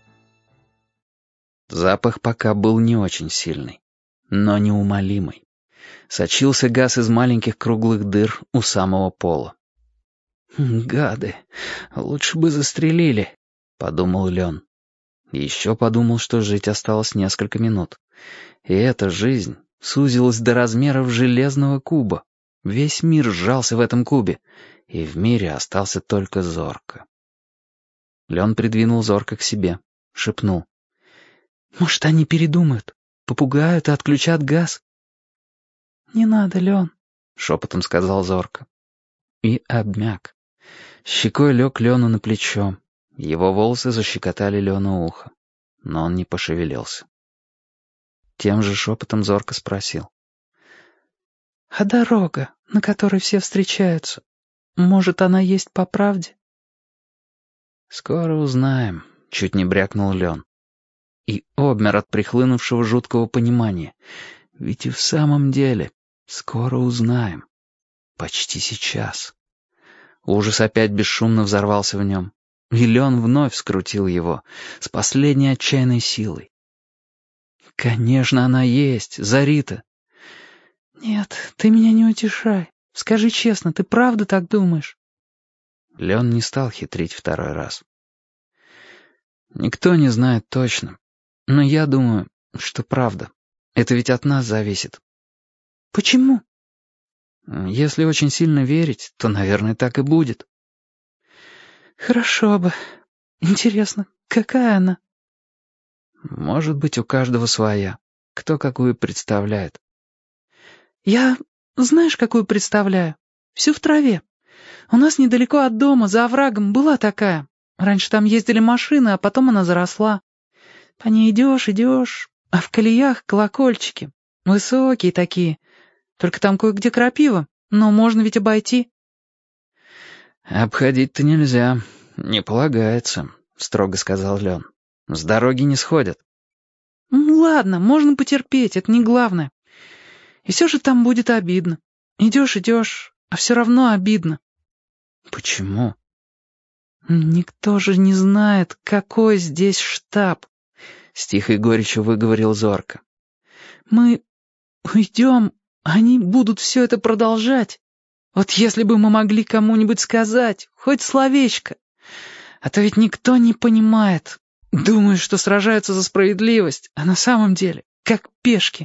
Запах пока был не очень сильный, но неумолимый. Сочился газ из маленьких круглых дыр у самого пола. «Гады, лучше бы застрелили», — подумал Лен. Еще подумал, что жить осталось несколько минут. И эта жизнь сузилась до размеров железного куба. Весь мир сжался в этом кубе, и в мире остался только Зорко. Лен придвинул Зорко к себе, шепнул. «Может, они передумают, попугают и отключат газ?» «Не надо, Лен», — шепотом сказал Зорко. И обмяк. Щекой лег Лену на плечо. Его волосы защекотали Лену ухо, но он не пошевелился. Тем же шепотом Зорко спросил. «А дорога, на которой все встречаются, может, она есть по правде?» «Скоро узнаем», — чуть не брякнул Лен. И обмер от прихлынувшего жуткого понимания. Ведь и в самом деле скоро узнаем. Почти сейчас. Ужас опять бесшумно взорвался в нем. И Лен вновь скрутил его с последней отчаянной силой. «Конечно, она есть, Зарита». «Нет, ты меня не утешай. Скажи честно, ты правда так думаешь?» Лен не стал хитрить второй раз. «Никто не знает точно. Но я думаю, что правда. Это ведь от нас зависит». «Почему?» «Если очень сильно верить, то, наверное, так и будет». «Хорошо бы. Интересно, какая она?» «Может быть, у каждого своя. Кто какую представляет». «Я, знаешь, какую представляю? Всю в траве. У нас недалеко от дома, за оврагом, была такая. Раньше там ездили машины, а потом она заросла. По ней идешь, идешь, а в колеях колокольчики. Высокие такие. Только там кое-где крапива, но можно ведь обойти». «Обходить-то нельзя, не полагается», — строго сказал Лен. «С дороги не сходят». «Ну ладно, можно потерпеть, это не главное. И все же там будет обидно. Идешь, идешь, а все равно обидно». «Почему?» «Никто же не знает, какой здесь штаб», — с тихой горечью выговорил Зорко. «Мы уйдем, они будут все это продолжать. Вот если бы мы могли кому-нибудь сказать, хоть словечко. А то ведь никто не понимает. Думают, что сражаются за справедливость, а на самом деле как пешки».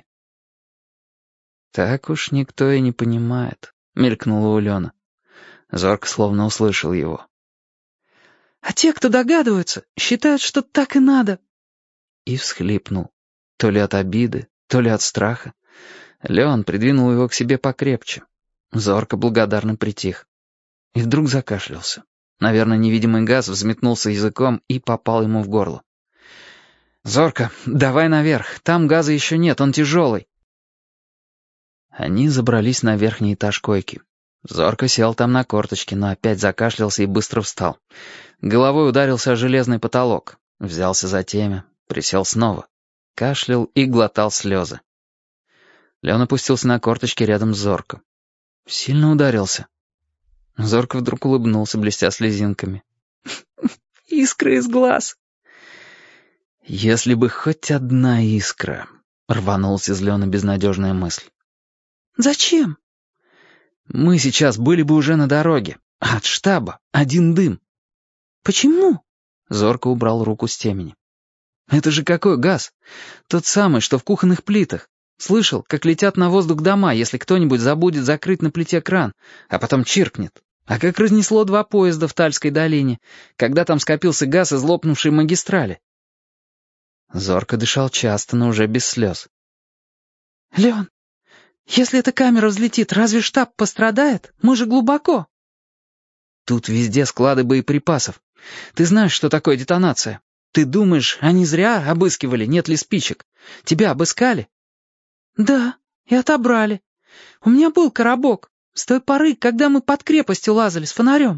«Так уж никто и не понимает», — мелькнуло у Лена. Зорко словно услышал его. «А те, кто догадываются, считают, что так и надо». И всхлипнул. То ли от обиды, то ли от страха. Лен придвинул его к себе покрепче. Зорко благодарно притих. И вдруг закашлялся. Наверное, невидимый газ взметнулся языком и попал ему в горло. «Зорко, давай наверх. Там газа еще нет, он тяжелый». Они забрались на верхний этаж койки. Зорко сел там на корточки, но опять закашлялся и быстро встал. Головой ударился о железный потолок. Взялся за темя, присел снова. Кашлял и глотал слезы. Лен опустился на корточки рядом с Зорко. Сильно ударился. Зорко вдруг улыбнулся, блестя слезинками. «Искры из глаз». «Если бы хоть одна искра», — рванулась из Лена безнадежная мысль. «Зачем?» «Мы сейчас были бы уже на дороге. А от штаба один дым». «Почему?» — Зорко убрал руку с темени. «Это же какой газ? Тот самый, что в кухонных плитах. Слышал, как летят на воздух дома, если кто-нибудь забудет закрыть на плите кран, а потом чиркнет. А как разнесло два поезда в Тальской долине, когда там скопился газ из лопнувшей магистрали». Зорко дышал часто, но уже без слез. «Лен, если эта камера взлетит, разве штаб пострадает? Мы же глубоко». «Тут везде склады боеприпасов. Ты знаешь, что такое детонация? Ты думаешь, они зря обыскивали, нет ли спичек? Тебя обыскали?» «Да, и отобрали. У меня был коробок. С той поры, когда мы под крепостью лазали с фонарем».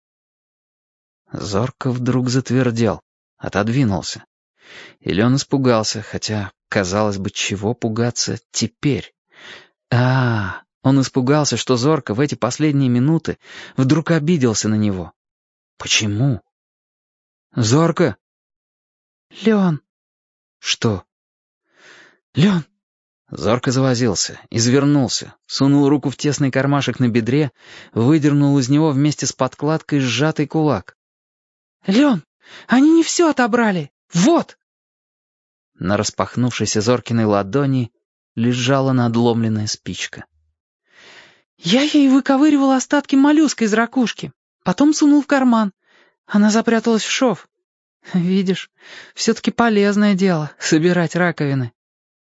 Зорко вдруг затвердел, отодвинулся. И Лен испугался, хотя, казалось бы, чего пугаться теперь? А, он испугался, что Зорко в эти последние минуты вдруг обиделся на него. Почему? «Зорко!» «Лен!» «Что?» «Лен!» Зорко завозился, извернулся, сунул руку в тесный кармашек на бедре, выдернул из него вместе с подкладкой сжатый кулак. «Лен, они не все отобрали! Вот!» На распахнувшейся Зоркиной ладони лежала надломленная спичка. Я ей выковыривал остатки моллюска из ракушки, потом сунул в карман. Она запряталась в шов. Видишь, все-таки полезное дело — собирать раковины.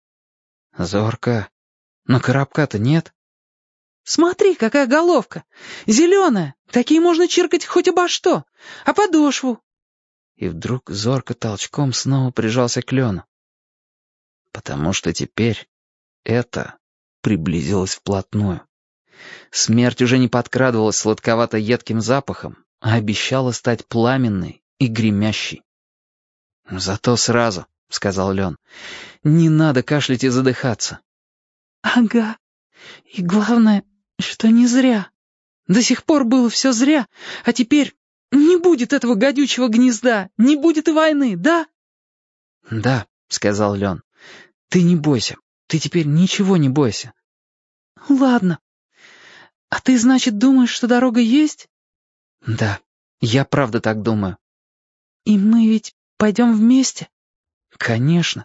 Зорко. Но коробка-то нет. Смотри, какая головка! Зеленая! Такие можно чиркать хоть обо что. А подошву? И вдруг зорко толчком снова прижался к Лену. Потому что теперь это приблизилось вплотную. Смерть уже не подкрадывалась сладковато-едким запахом, а обещала стать пламенной и гремящей. «Зато сразу», — сказал Лен, — «не надо кашлять и задыхаться». Ага. И главное, что не зря. До сих пор было все зря, а теперь не будет этого гадючего гнезда, не будет и войны, да? «Да», — сказал Лен, — «ты не бойся, ты теперь ничего не бойся». Ладно. А ты, значит, думаешь, что дорога есть? «Да, я правда так думаю». И мы ведь пойдем вместе? «Конечно».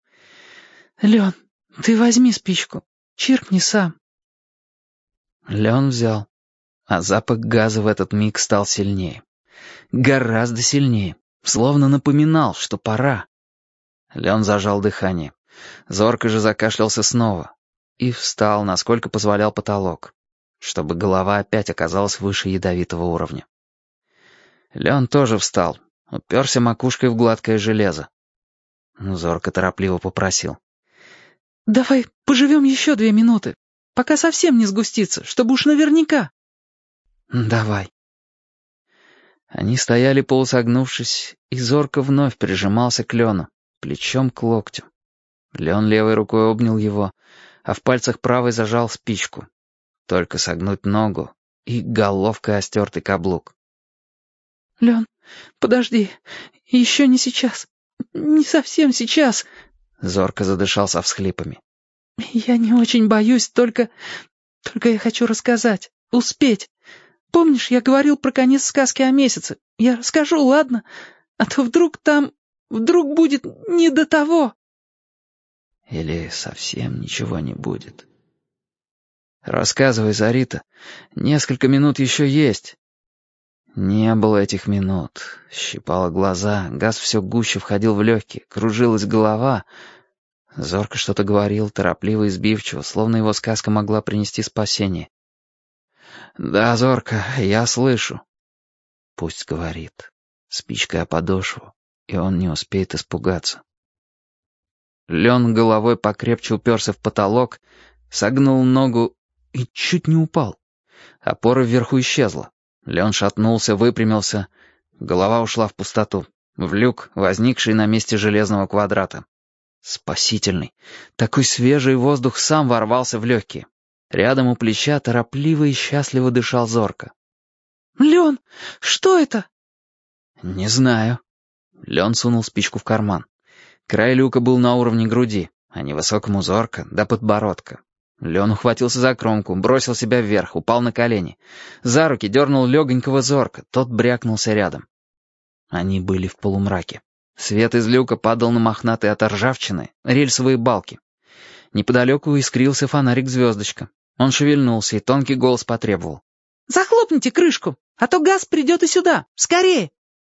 Лен, ты возьми спичку, чиркни сам. Лен взял, а запах газа в этот миг стал сильнее. Гораздо сильнее, словно напоминал, что пора. Лен зажал дыхание. Зорко же закашлялся снова и встал, насколько позволял потолок, чтобы голова опять оказалась выше ядовитого уровня. Лен тоже встал, уперся макушкой в гладкое железо. Зорко торопливо попросил. «Давай поживем еще две минуты, пока совсем не сгустится, чтобы уж наверняка». «Давай». Они стояли полусогнувшись, и Зорко вновь прижимался к Лену, плечом к локтю. Лен левой рукой обнял его, а в пальцах правой зажал спичку. Только согнуть ногу и головкой о стертый каблук. «Лен, подожди, еще не сейчас, не совсем сейчас». Зорко задышал со всхлипами. «Я не очень боюсь, только... Только я хочу рассказать, успеть. Помнишь, я говорил про конец сказки о месяце? Я расскажу, ладно? А то вдруг там... Вдруг будет не до того». Или совсем ничего не будет. «Рассказывай, Зарита. Несколько минут еще есть». Не было этих минут. Щипало глаза, газ все гуще входил в легкие, кружилась голова. Зорко что-то говорил, торопливо и сбивчиво, словно его сказка могла принести спасение. «Да, Зорко, я слышу». Пусть говорит. Спичкой о подошву, и он не успеет испугаться. Лен головой покрепче уперся в потолок, согнул ногу и чуть не упал. Опора вверху исчезла. Лен шатнулся, выпрямился. Голова ушла в пустоту, в люк, возникший на месте железного квадрата. Спасительный. Такой свежий воздух сам ворвался в легкие. Рядом у плеча торопливо и счастливо дышал Зорко. «Лен, что это?» «Не знаю». Лен сунул спичку в карман. Край люка был на уровне груди, а невысокому Зорко до подбородка. Лен ухватился за кромку, бросил себя вверх, упал на колени. За руки дернул легонького Зорко, тот брякнулся рядом. Они были в полумраке. Свет из люка падал на мохнатые от ржавчины рельсовые балки. Неподалеку искрился фонарик-звездочка. Он шевельнулся, и тонкий голос потребовал. «Захлопните крышку, а то газ придет и сюда. Скорее!»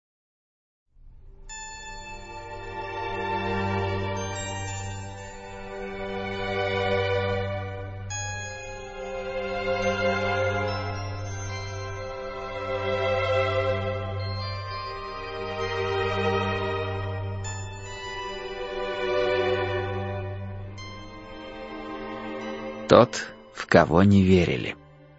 Тот, в кого не верили.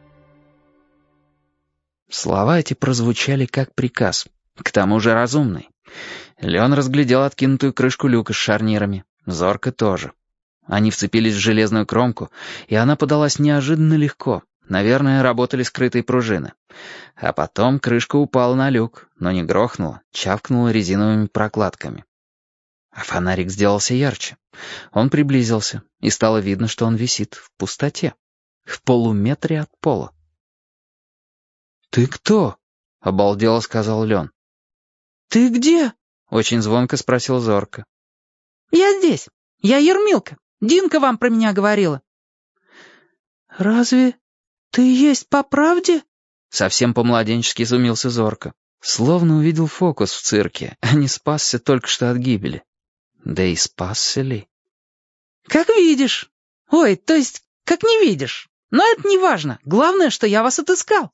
Слова эти прозвучали как приказ, к тому же разумный. Лен разглядел откинутую крышку люка с шарнирами, Зорко тоже. Они вцепились в железную кромку, и она подалась неожиданно легко. Наверное, работали скрытые пружины. А потом крышка упала на люк, но не грохнула, чавкнула резиновыми прокладками. А фонарик сделался ярче. Он приблизился, и стало видно, что он висит в пустоте, в полуметре от пола. «Ты кто?» — обалдело сказал Лен. «Ты где?» — очень звонко спросил Зорко. «Я здесь. Я Ермилка. Динка вам про меня говорила». «Разве Ты есть по правде?» Совсем по-младенчески изумился Зорко. Словно увидел фокус в цирке, а не спасся только что от гибели. Да и спасся ли? «Как видишь. Ой, то есть, как не видишь. Но это не важно. Главное, что я вас отыскал».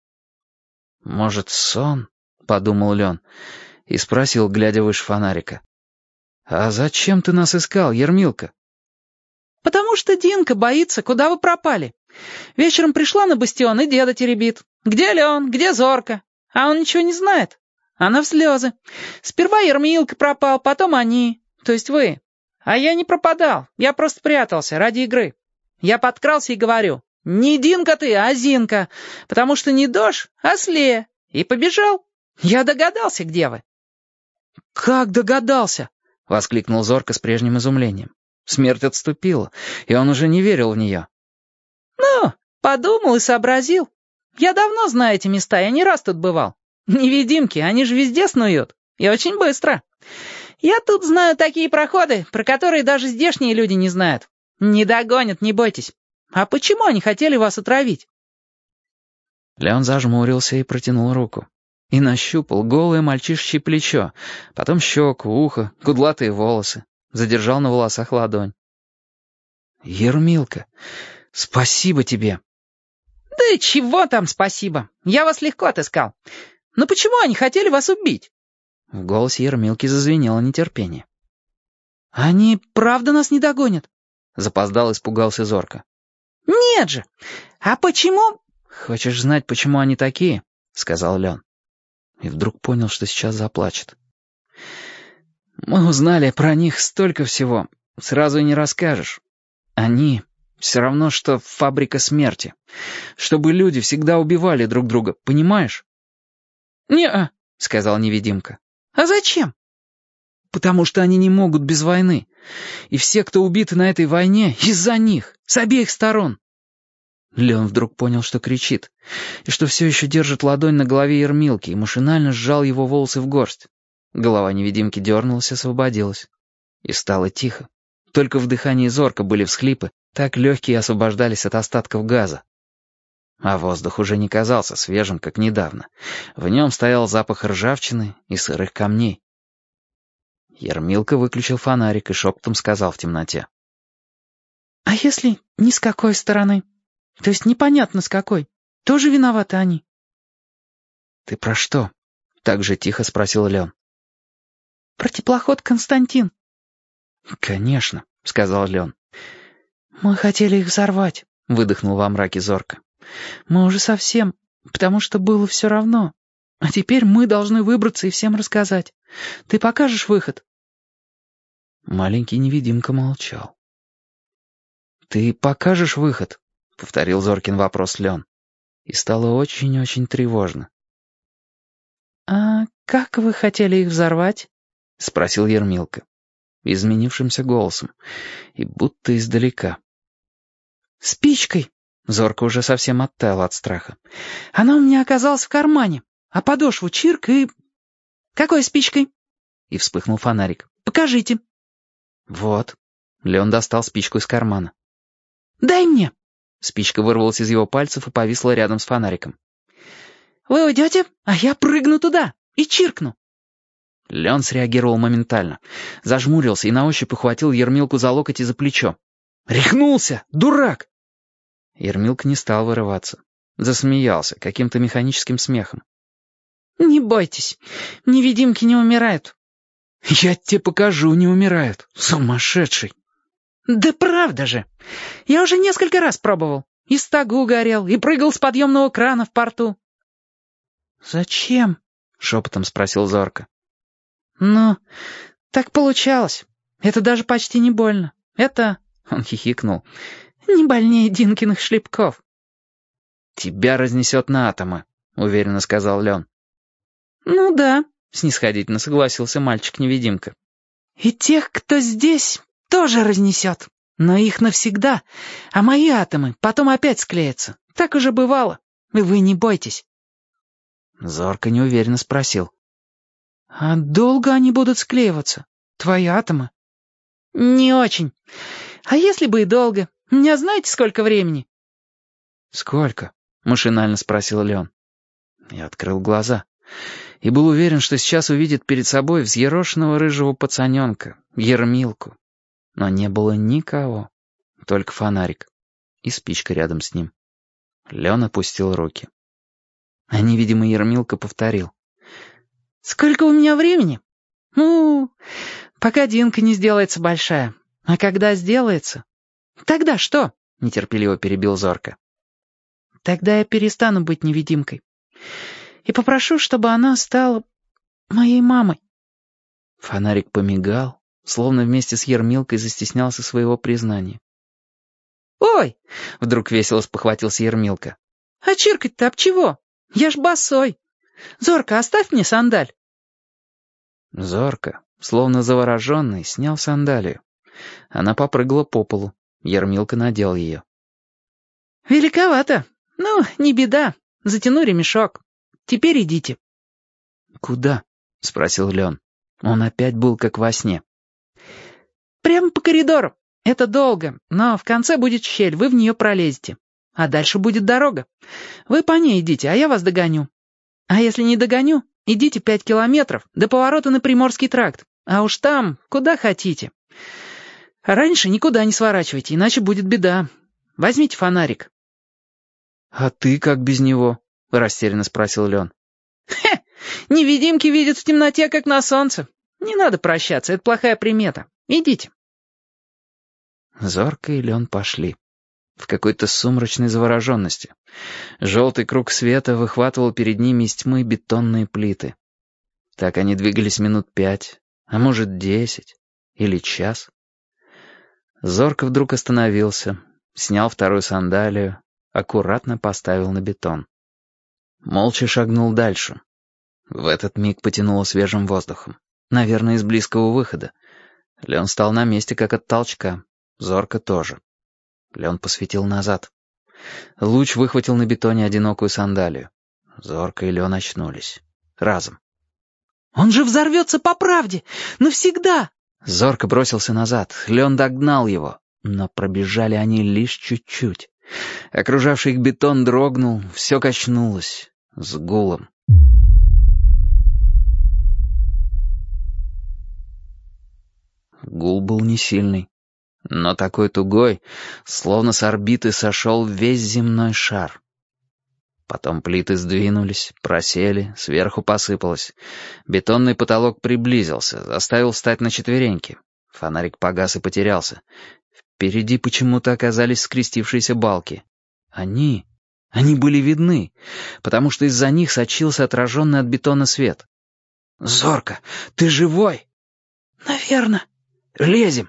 «Может, сон?» — подумал Лен и спросил, глядя выше фонарика. «А зачем ты нас искал, Ермилка?» «Потому что Динка боится, куда вы пропали. Вечером пришла на бастион и деда теребит. Где Лен, где Зорко? А он ничего не знает. Она в слезы. Сперва Ермилка пропал, потом они, то есть вы. А я не пропадал, я просто прятался ради игры. Я подкрался и говорю, не Динка ты, а Зинка, потому что не Дош, а Сле. И побежал. Я догадался, где вы». «Как догадался?» — воскликнул Зорко с прежним изумлением. Смерть отступила, и он уже не верил в нее. «Ну, подумал и сообразил. Я давно знаю эти места, я не раз тут бывал. Невидимки, они же везде снуют. И очень быстро. Я тут знаю такие проходы, про которые даже здешние люди не знают. Не догонят, не бойтесь. А почему они хотели вас отравить?» Леон зажмурился и протянул руку. И нащупал голое мальчишечье плечо, потом щеку, ухо, кудлатые волосы. Задержал на волосах ладонь. «Ермилка, спасибо тебе!» «Да чего там спасибо? Я вас легко отыскал. Но почему они хотели вас убить?» В голосе Ермилки зазвенело нетерпение. «Они правда нас не догонят?» Запоздал, испугался Зорко. «Нет же! А почему...» «Хочешь знать, почему они такие?» — сказал Лен. И вдруг понял, что сейчас заплачет. «Мы узнали про них столько всего. Сразу и не расскажешь. Они все равно, что фабрика смерти. Чтобы люди всегда убивали друг друга, понимаешь?» «Не-а», — сказал невидимка. «А зачем?» «Потому что они не могут без войны. И все, кто убиты на этой войне, из-за них, с обеих сторон». Леон вдруг понял, что кричит, и что все еще держит ладонь на голове Ермилки, и машинально сжал его волосы в горсть. Голова невидимки дернулась и освободилась. И стало тихо. Только в дыхании Зорко были всхлипы, так легкие освобождались от остатков газа. А воздух уже не казался свежим, как недавно. В нем стоял запах ржавчины и сырых камней. Ермилка выключил фонарик и шепотом сказал в темноте. «А если ни с какой стороны? То есть непонятно с какой. Тоже виноваты они». «Ты про что?» — так же тихо спросил Лен. «Про теплоход Константин». «Конечно», — сказал Лен. «Мы хотели их взорвать», — выдохнул во мраке Зорко. «Мы уже совсем, потому что было все равно. А теперь мы должны выбраться и всем рассказать. Ты покажешь выход?» Маленький невидимка молчал. «Ты покажешь выход?» — повторил Зоркин вопрос Лен. И стало очень-очень тревожно. «А как вы хотели их взорвать?» — спросил Ермилка, изменившимся голосом, и будто издалека. «Спичкой!» — Зорко уже совсем оттаял от страха. «Она у меня оказалась в кармане, а подошву чирк и...» «Какой спичкой?» И вспыхнул фонарик. «Покажите». «Вот». Леон достал спичку из кармана. «Дай мне». Спичка вырвалась из его пальцев и повисла рядом с фонариком. «Вы уйдете, а я прыгну туда и чиркну». Леон среагировал моментально. Зажмурился и на ощупь ухватил Ермилку за локоть и за плечо. «Рехнулся! Дурак!» Ермилка не стал вырываться. Засмеялся каким-то механическим смехом. «Не бойтесь, невидимки не умирают». «Я тебе покажу, не умирают. Сумасшедший!» «Да правда же! Я уже несколько раз пробовал. И в стогу горел, и прыгал с подъемного крана в порту». «Зачем?» — шепотом спросил Зорко. «Ну, так получалось. Это даже почти не больно. Это...» — он хихикнул. «Не больнее Динкиных шлепков». «Тебя разнесет на атомы», — уверенно сказал Лен. «Ну да», — снисходительно согласился мальчик-невидимка. «И тех, кто здесь, тоже разнесет. Но их навсегда. А мои атомы потом опять склеятся. Так уже бывало. И вы не бойтесь». Зорко неуверенно спросил. «А долго они будут склеиваться? Твои атомы?» «Не очень. А если бы и долго? У меня знаете, сколько времени?» «Сколько?» — машинально спросил Леон. Я открыл глаза и был уверен, что сейчас увидит перед собой взъерошенного рыжего пацаненка, Ермилку. Но не было никого, только фонарик и спичка рядом с ним. Леон опустил руки. А невидимый Ермилка повторил. «Сколько у меня времени? Ну, пока Динка не сделается большая. А когда сделается? Тогда что?» — нетерпеливо перебил Зорко. «Тогда я перестану быть невидимкой. И попрошу, чтобы она стала моей мамой». Фонарик помигал, словно вместе с Ермилкой застеснялся своего признания. «Ой!» — вдруг весело спохватился Ермилка. «А чиркать-то об чего? Я ж босой. Зорко, оставь мне сандаль». Зорко, словно завороженный, снял сандалию. Она попрыгала по полу. Ермилка надел ее. «Великовато. Ну, не беда. Затяну ремешок. Теперь идите». «Куда?» — спросил Леон. Он опять был как во сне. «Прямо по коридору. Это долго, но в конце будет щель, вы в нее пролезете. А дальше будет дорога. Вы по ней идите, а я вас догоню. А если не догоню, идите пять километров до поворота на Приморский тракт. А уж там, куда хотите. А раньше никуда не сворачивайте, иначе будет беда. Возьмите фонарик». «А ты как без него?» — растерянно спросил Леон. «Хе! Невидимки видят в темноте, как на солнце. Не надо прощаться, это плохая примета. Идите». Зорко и Леон пошли. В какой-то сумрачной завороженности. Желтый круг света выхватывал перед ними из тьмы бетонные плиты. Так они двигались минут пять, а может десять или час. Зорко вдруг остановился, снял вторую сандалию, аккуратно поставил на бетон. Молча шагнул дальше. В этот миг потянуло свежим воздухом. Наверное, из близкого выхода. Леон стал на месте, как от толчка. Зорко тоже. Леон посветил назад. Луч выхватил на бетоне одинокую сандалию. Зорко и Леон очнулись. Разом. «Он же взорвется по правде! Навсегда!» Зорко бросился назад. Леон догнал его. Но пробежали они лишь чуть-чуть. Окружавший их бетон дрогнул, все качнулось. С гулом. Гул был не сильный, но такой тугой, словно с орбиты сошел весь земной шар. Потом плиты сдвинулись, просели, сверху посыпалось. Бетонный потолок приблизился, заставил встать на четвереньки. Фонарик погас и потерялся. Впереди почему-то оказались скрестившиеся балки. Они... они были видны, потому что из-за них сочился отраженный от бетона свет. «Зорко, ты живой?» «Наверно. Лезем».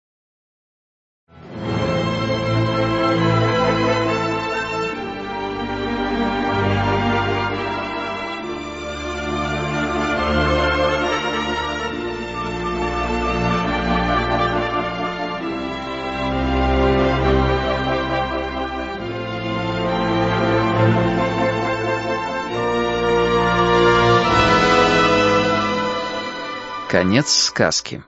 Конец сказки.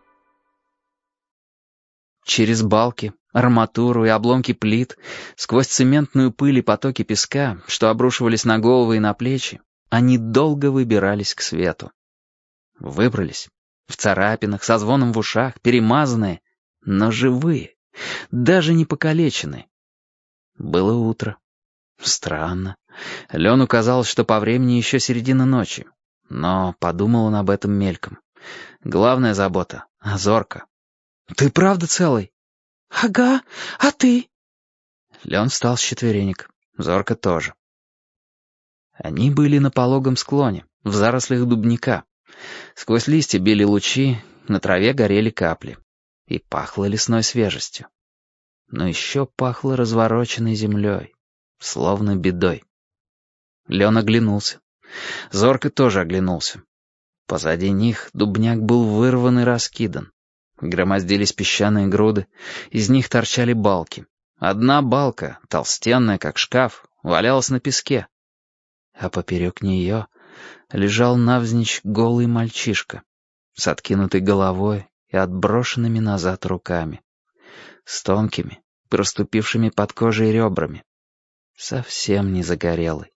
Через балки, арматуру и обломки плит, сквозь цементную пыль и потоки песка, что обрушивались на головы и на плечи, они долго выбирались к свету. Выбрались. В царапинах, со звоном в ушах, перемазанные, но живые, даже не покалеченные. Было утро. Странно. Лену казалось, что по времени еще середина ночи. Но подумал он об этом мельком. Главная забота — Зорко. «Ты правда целый?» «Ага, а ты?» Лен встал с четверенек. Зорко тоже. Они были на пологом склоне, в зарослях дубника. Сквозь листья били лучи, на траве горели капли. И пахло лесной свежестью. Но еще пахло развороченной землей, словно бедой. Лен оглянулся. Зорко тоже оглянулся. Позади них дубняк был вырван и раскидан. Громоздились песчаные груды, из них торчали балки. Одна балка, толстенная, как шкаф, валялась на песке. А поперек нее лежал навзничь голый мальчишка с откинутой головой и отброшенными назад руками, с тонкими, проступившими под кожей ребрами, совсем не загорелый.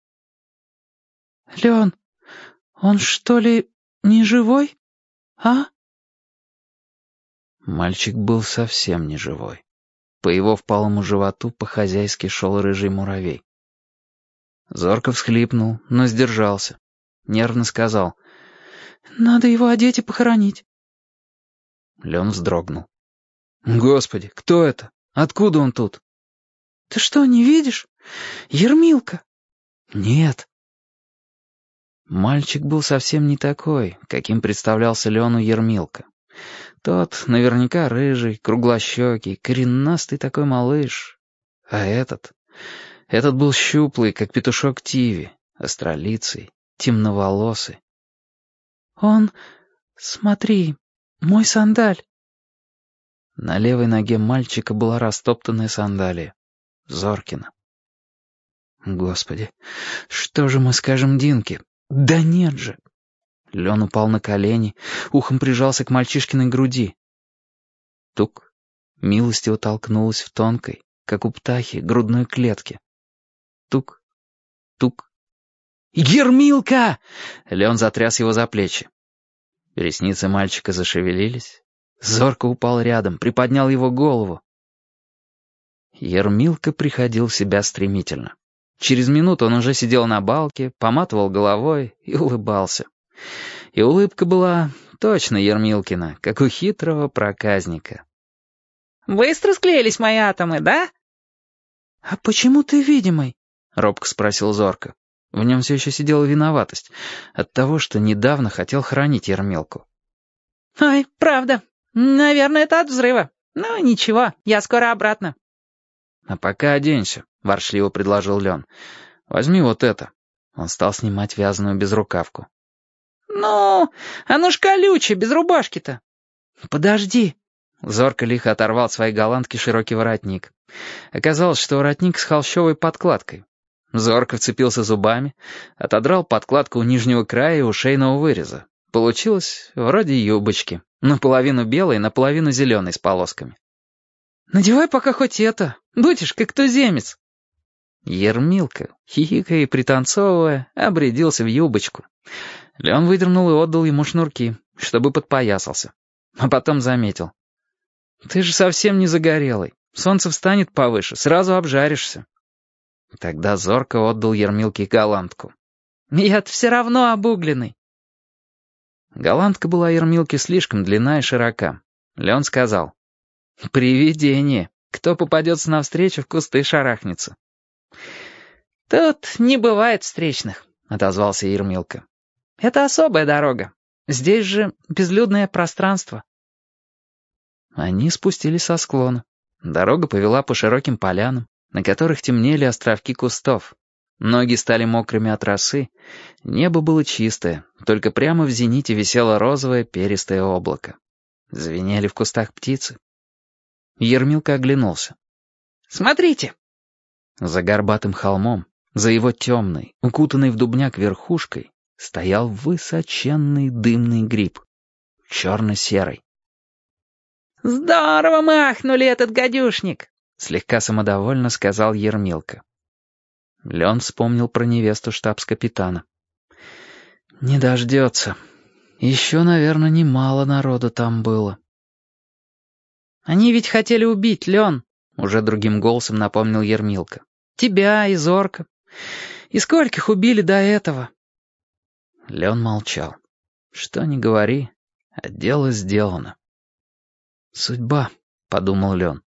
«Лен, он что ли не живой? А?» Мальчик был совсем не живой. По его впалому животу по-хозяйски шел рыжий муравей. Зорко всхлипнул, но сдержался. Нервно сказал: «Надо его одеть и похоронить». Лен вздрогнул. «Господи, кто это? Откуда он тут?» «Ты что, не видишь? Ермилка!» «Нет». Мальчик был совсем не такой, каким представлялся Лену Ермилка. Тот наверняка рыжий, круглощекий, коренастый такой малыш. А этот... Этот был щуплый, как петушок Тиви, остролицый, темноволосый. «Он... Смотри, мой сандаль». На левой ноге мальчика была растоптанная сандалия. Зоркина. Господи, что же мы скажем Динке? Да нет же! Лен упал на колени, ухом прижался к мальчишкиной груди. Тук милостиво толкнулась в тонкой, как у птахи, грудной клетке. Тук, тук. «Ермилка!» Лен затряс его за плечи. Ресницы мальчика зашевелились. Зорко упал рядом, приподнял его голову. Ермилка приходил в себя стремительно. Через минуту он уже сидел на балке, поматывал головой и улыбался. И улыбка была точно Ермилкина, как у хитрого проказника. «Быстро склеились мои атомы, да?» «А почему ты видимый?» — робко спросил Зорко. В нем все еще сидела виноватость от того, что недавно хотел хоронить Ермилку. «Ой, правда. Наверное, это от взрыва. Ну, ничего, я скоро обратно». «А пока оденься», — воршливо предложил Лен. «Возьми вот это». Он стал снимать вязаную безрукавку. «Ну, оно ж колючее, без рубашки-то». «Подожди». Зорко лихо оторвал от своей голландки широкий воротник. Оказалось, что воротник с холщовой подкладкой. Зорко вцепился зубами, отодрал подкладку у нижнего края и у шейного выреза. Получилось вроде юбочки, наполовину белой, наполовину зеленой с полосками. «Надевай пока хоть это, будешь как туземец». Ермилка, хихикая и пританцовывая, обрядился в юбочку. Лен выдернул и отдал ему шнурки, чтобы подпоясался. А потом заметил: «Ты же совсем не загорелый. Солнце встанет повыше, сразу обжаришься». Тогда Зорко отдал Ермилке голландку. «Я-то все равно обугленный». Голландка была Ермилке слишком длинна и широка. Лен сказал: «Привидение. Кто попадется навстречу, в кусты шарахнется». «Тут не бывает встречных», — отозвался Ермилка. «Это особая дорога. Здесь же безлюдное пространство». Они спустились со склона. Дорога повела по широким полянам, на которых темнели островки кустов. Ноги стали мокрыми от росы. Небо было чистое, только прямо в зените висело розовое перистое облако. Звенели в кустах птицы. Ермилка оглянулся. «Смотрите!» За горбатым холмом, за его темной, укутанной в дубняк верхушкой, стоял высоченный дымный гриб. Черно-серый. «Здорово мы ахнули этот гадюшник!» — слегка самодовольно сказал Ермилка. Лен вспомнил про невесту штабс-капитана. «Не дождется. Еще, наверное, немало народа там было». «Они ведь хотели убить, Лен», — уже другим голосом напомнил Ермилка. «Тебя и Зорко. И скольких убили до этого?» Лен молчал. Что ни говори, а дело сделано. «Судьба», — подумал Лен.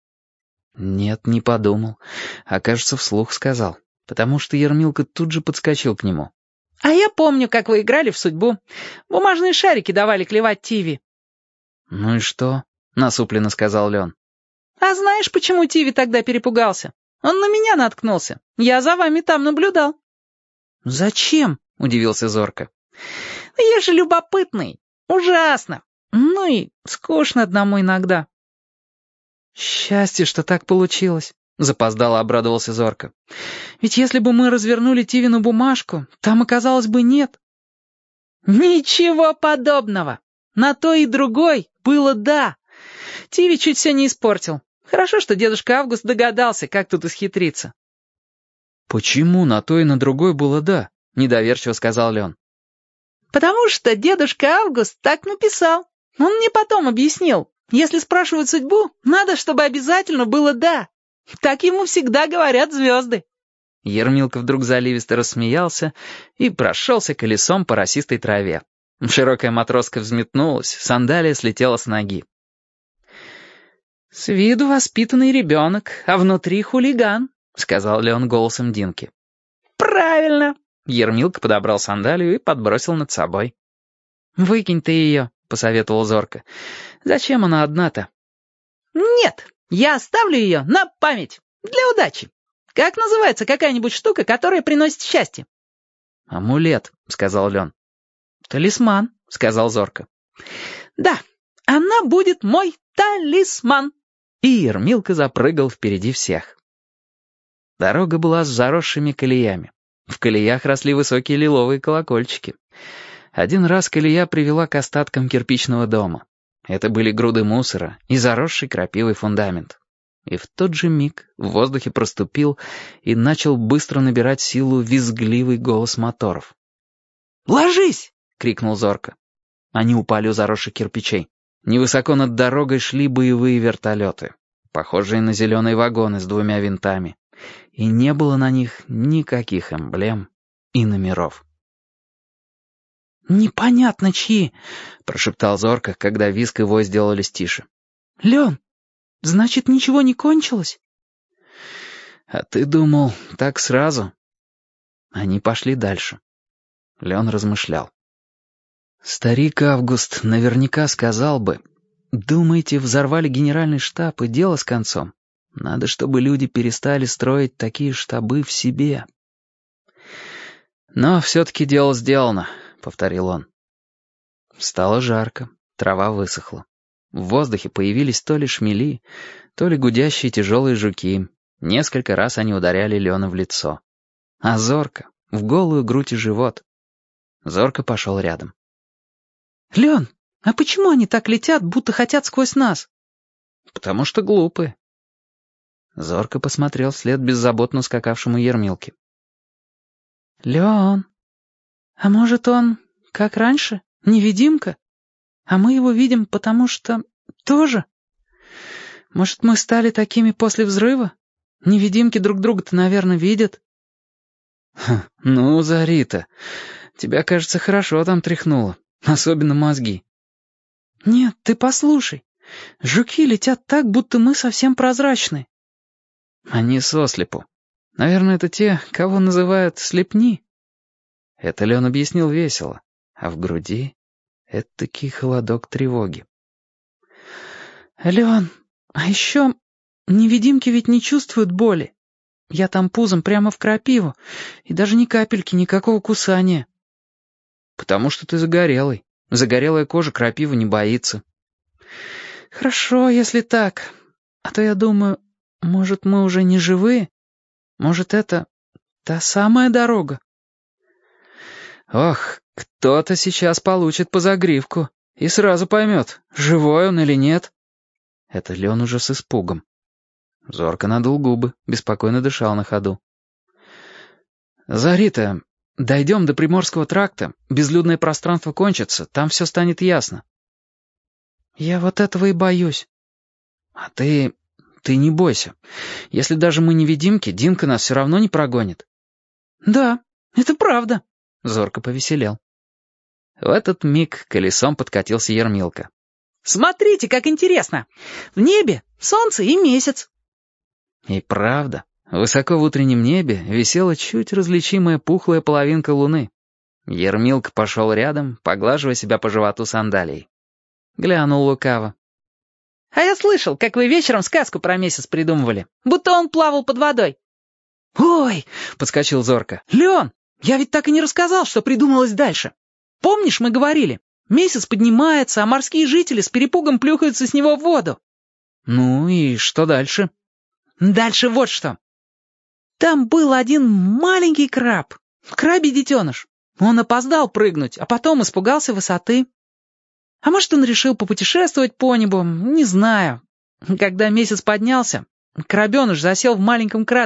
Нет, не подумал, а, кажется, вслух сказал, потому что Ермилка тут же подскочил к нему. «А я помню, как вы играли в судьбу. Бумажные шарики давали клевать Тиви». «Ну и что?» — насупленно сказал Лен. «А знаешь, почему Тиви тогда перепугался? Он на меня наткнулся. Я за вами там наблюдал». «Зачем?» — удивился Зорко. «Я же любопытный. Ужасно. Ну и скучно одному иногда». «Счастье, что так получилось», — запоздало обрадовался Зорко. «Ведь если бы мы развернули Тивину бумажку, там оказалось бы нет». «Ничего подобного. На той и другой было «да». Тиви чуть все не испортил. Хорошо, что дедушка Август догадался, как тут исхитриться». «Почему на то и на другой было «да»?» — недоверчиво сказал Лен. «Потому что дедушка Август так написал. Он мне потом объяснил. Если спрашивают судьбу, надо, чтобы обязательно было «да». Так ему всегда говорят звезды». Ермилка вдруг заливисто рассмеялся и прошелся колесом по росистой траве. Широкая матроска взметнулась, сандалия слетела с ноги. «С виду воспитанный ребенок, а внутри хулиган», — сказал Леон голосом Динки. «Правильно!» — Ермилка подобрал сандалию и подбросил над собой. «Выкинь ты ее», — посоветовал Зорко. «Зачем она одна-то?» «Нет, я оставлю ее на память, для удачи. Как называется какая-нибудь штука, которая приносит счастье?» «Амулет», — сказал Лен. «Талисман», — сказал Зорко. «Да, она будет мой талисман». И Ермилка запрыгал впереди всех. Дорога была с заросшими колеями. В колеях росли высокие лиловые колокольчики. Один раз колея привела к остаткам кирпичного дома. Это были груды мусора и заросший крапивой фундамент. И в тот же миг в воздухе проступил и начал быстро набирать силу визгливый голос моторов. «Ложись!» — крикнул Зорко. Они упали у заросших кирпичей. Невысоко над дорогой шли боевые вертолеты, похожие на зеленые вагоны с двумя винтами. И не было на них никаких эмблем и номеров. «Непонятно чьи», — прошептал Зорко, когда визг и вой сделались тише. «Лен, значит, ничего не кончилось?» «А ты думал, так сразу?» Они пошли дальше. Лен размышлял. Старик Август наверняка сказал бы: «Думаете, взорвали генеральный штаб и дело с концом? Надо, чтобы люди перестали строить такие штабы в себе». «Но все-таки дело сделано», — повторил он. Стало жарко, трава высохла. В воздухе появились то ли шмели, то ли гудящие тяжелые жуки. Несколько раз они ударяли Лена в лицо. А Зорко — в голую грудь и живот. Зорко пошел рядом. «Лен, а почему они так летят, будто хотят сквозь нас?» «Потому что глупые». Зорко посмотрел вслед беззаботно скакавшему Ермилке. «Лен, а может он, как раньше, невидимка? А мы его видим, потому что тоже? Может, мы стали такими после взрыва? Невидимки друг друга-то, наверное, видят». «Ну, Зарита, тебя, кажется, хорошо там тряхнуло, особенно мозги». «Нет, ты послушай. Жуки летят так, будто мы совсем прозрачны». «Они сослепу. Наверное, это те, кого называют слепни». Это Лен объяснил весело, а в груди этакий холодок тревоги. «Лен, а еще невидимки ведь не чувствуют боли. Я там пузом прямо в крапиву, и даже ни капельки, никакого кусания». «Потому что ты загорелый. Загорелая кожа крапиву не боится». «Хорошо, если так. А то я думаю, может, мы уже не живые? Может, это та самая дорога?» «Ох, кто-то сейчас получит по загривку и сразу поймет, живой он или нет». Это Лен уже с испугом. Зорко надул губы, беспокойно дышал на ходу. «Зарита, дойдем до Приморского тракта, безлюдное пространство кончится, там все станет ясно». «Я вот этого и боюсь». «А ты... ты не бойся. Если даже мы невидимки, Динка нас все равно не прогонит». «Да, это правда». Зорко повеселел. В этот миг колесом подкатился Ермилка. «Смотрите, как интересно! В небе солнце и месяц». И правда, высоко в утреннем небе висела чуть различимая пухлая половинка луны. Ермилка пошел рядом, поглаживая себя по животу сандалией. Глянул лукаво. «А я слышал, как вы вечером сказку про месяц придумывали, будто он плавал под водой». «Ой!» — подскочил Зорко. «Лен, я ведь так и не рассказал, что придумалось дальше. Помнишь, мы говорили, месяц поднимается, а морские жители с перепугом плюхаются с него в воду». «Ну и что дальше?» «Дальше вот что. Там был один маленький краб, крабий детеныш. Он опоздал прыгнуть, а потом испугался высоты. А может, он решил попутешествовать по небу, не знаю. Когда месяц поднялся, крабеныш засел в маленьком кратере,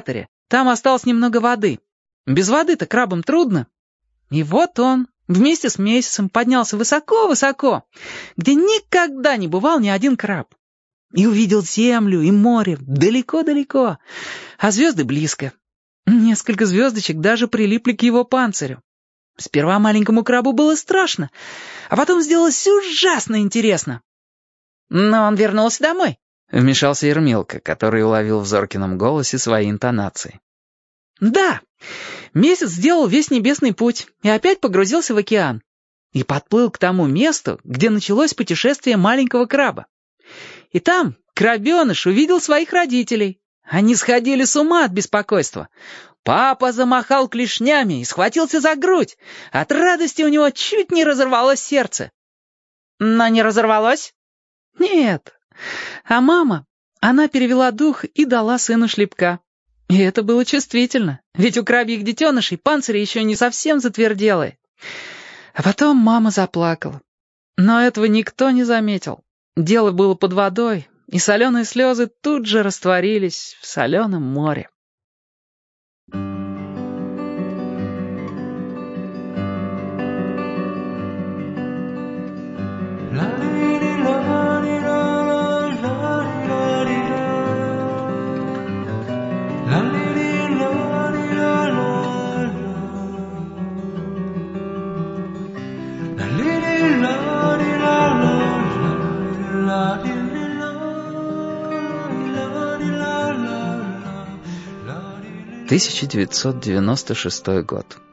Там осталось немного воды. Без воды-то крабам трудно. И вот он вместе с месяцем поднялся высоко-высоко, где никогда не бывал ни один краб. И увидел землю и море далеко-далеко, а звезды близко. Несколько звездочек даже прилипли к его панцирю. Сперва маленькому крабу было страшно, а потом сделалось ужасно интересно. Но он вернулся домой, — вмешался Ермилка, который уловил в Зоркином голосе свои интонации. Да, месяц сделал весь небесный путь и опять погрузился в океан. И подплыл к тому месту, где началось путешествие маленького краба. И там крабеныш увидел своих родителей. Они сходили с ума от беспокойства. Папа замахал клешнями и схватился за грудь. От радости у него чуть не разорвалось сердце. Но не разорвалось? Нет. А мама, она перевела дух и дала сыну шлепка. И это было чувствительно, ведь у крабьих детенышей панцири еще не совсем затверделые. А потом мама заплакала. Но этого никто не заметил. Дело было под водой, и соленые слезы тут же растворились в соленом море. тысяча девятьсот девяносто шестой год.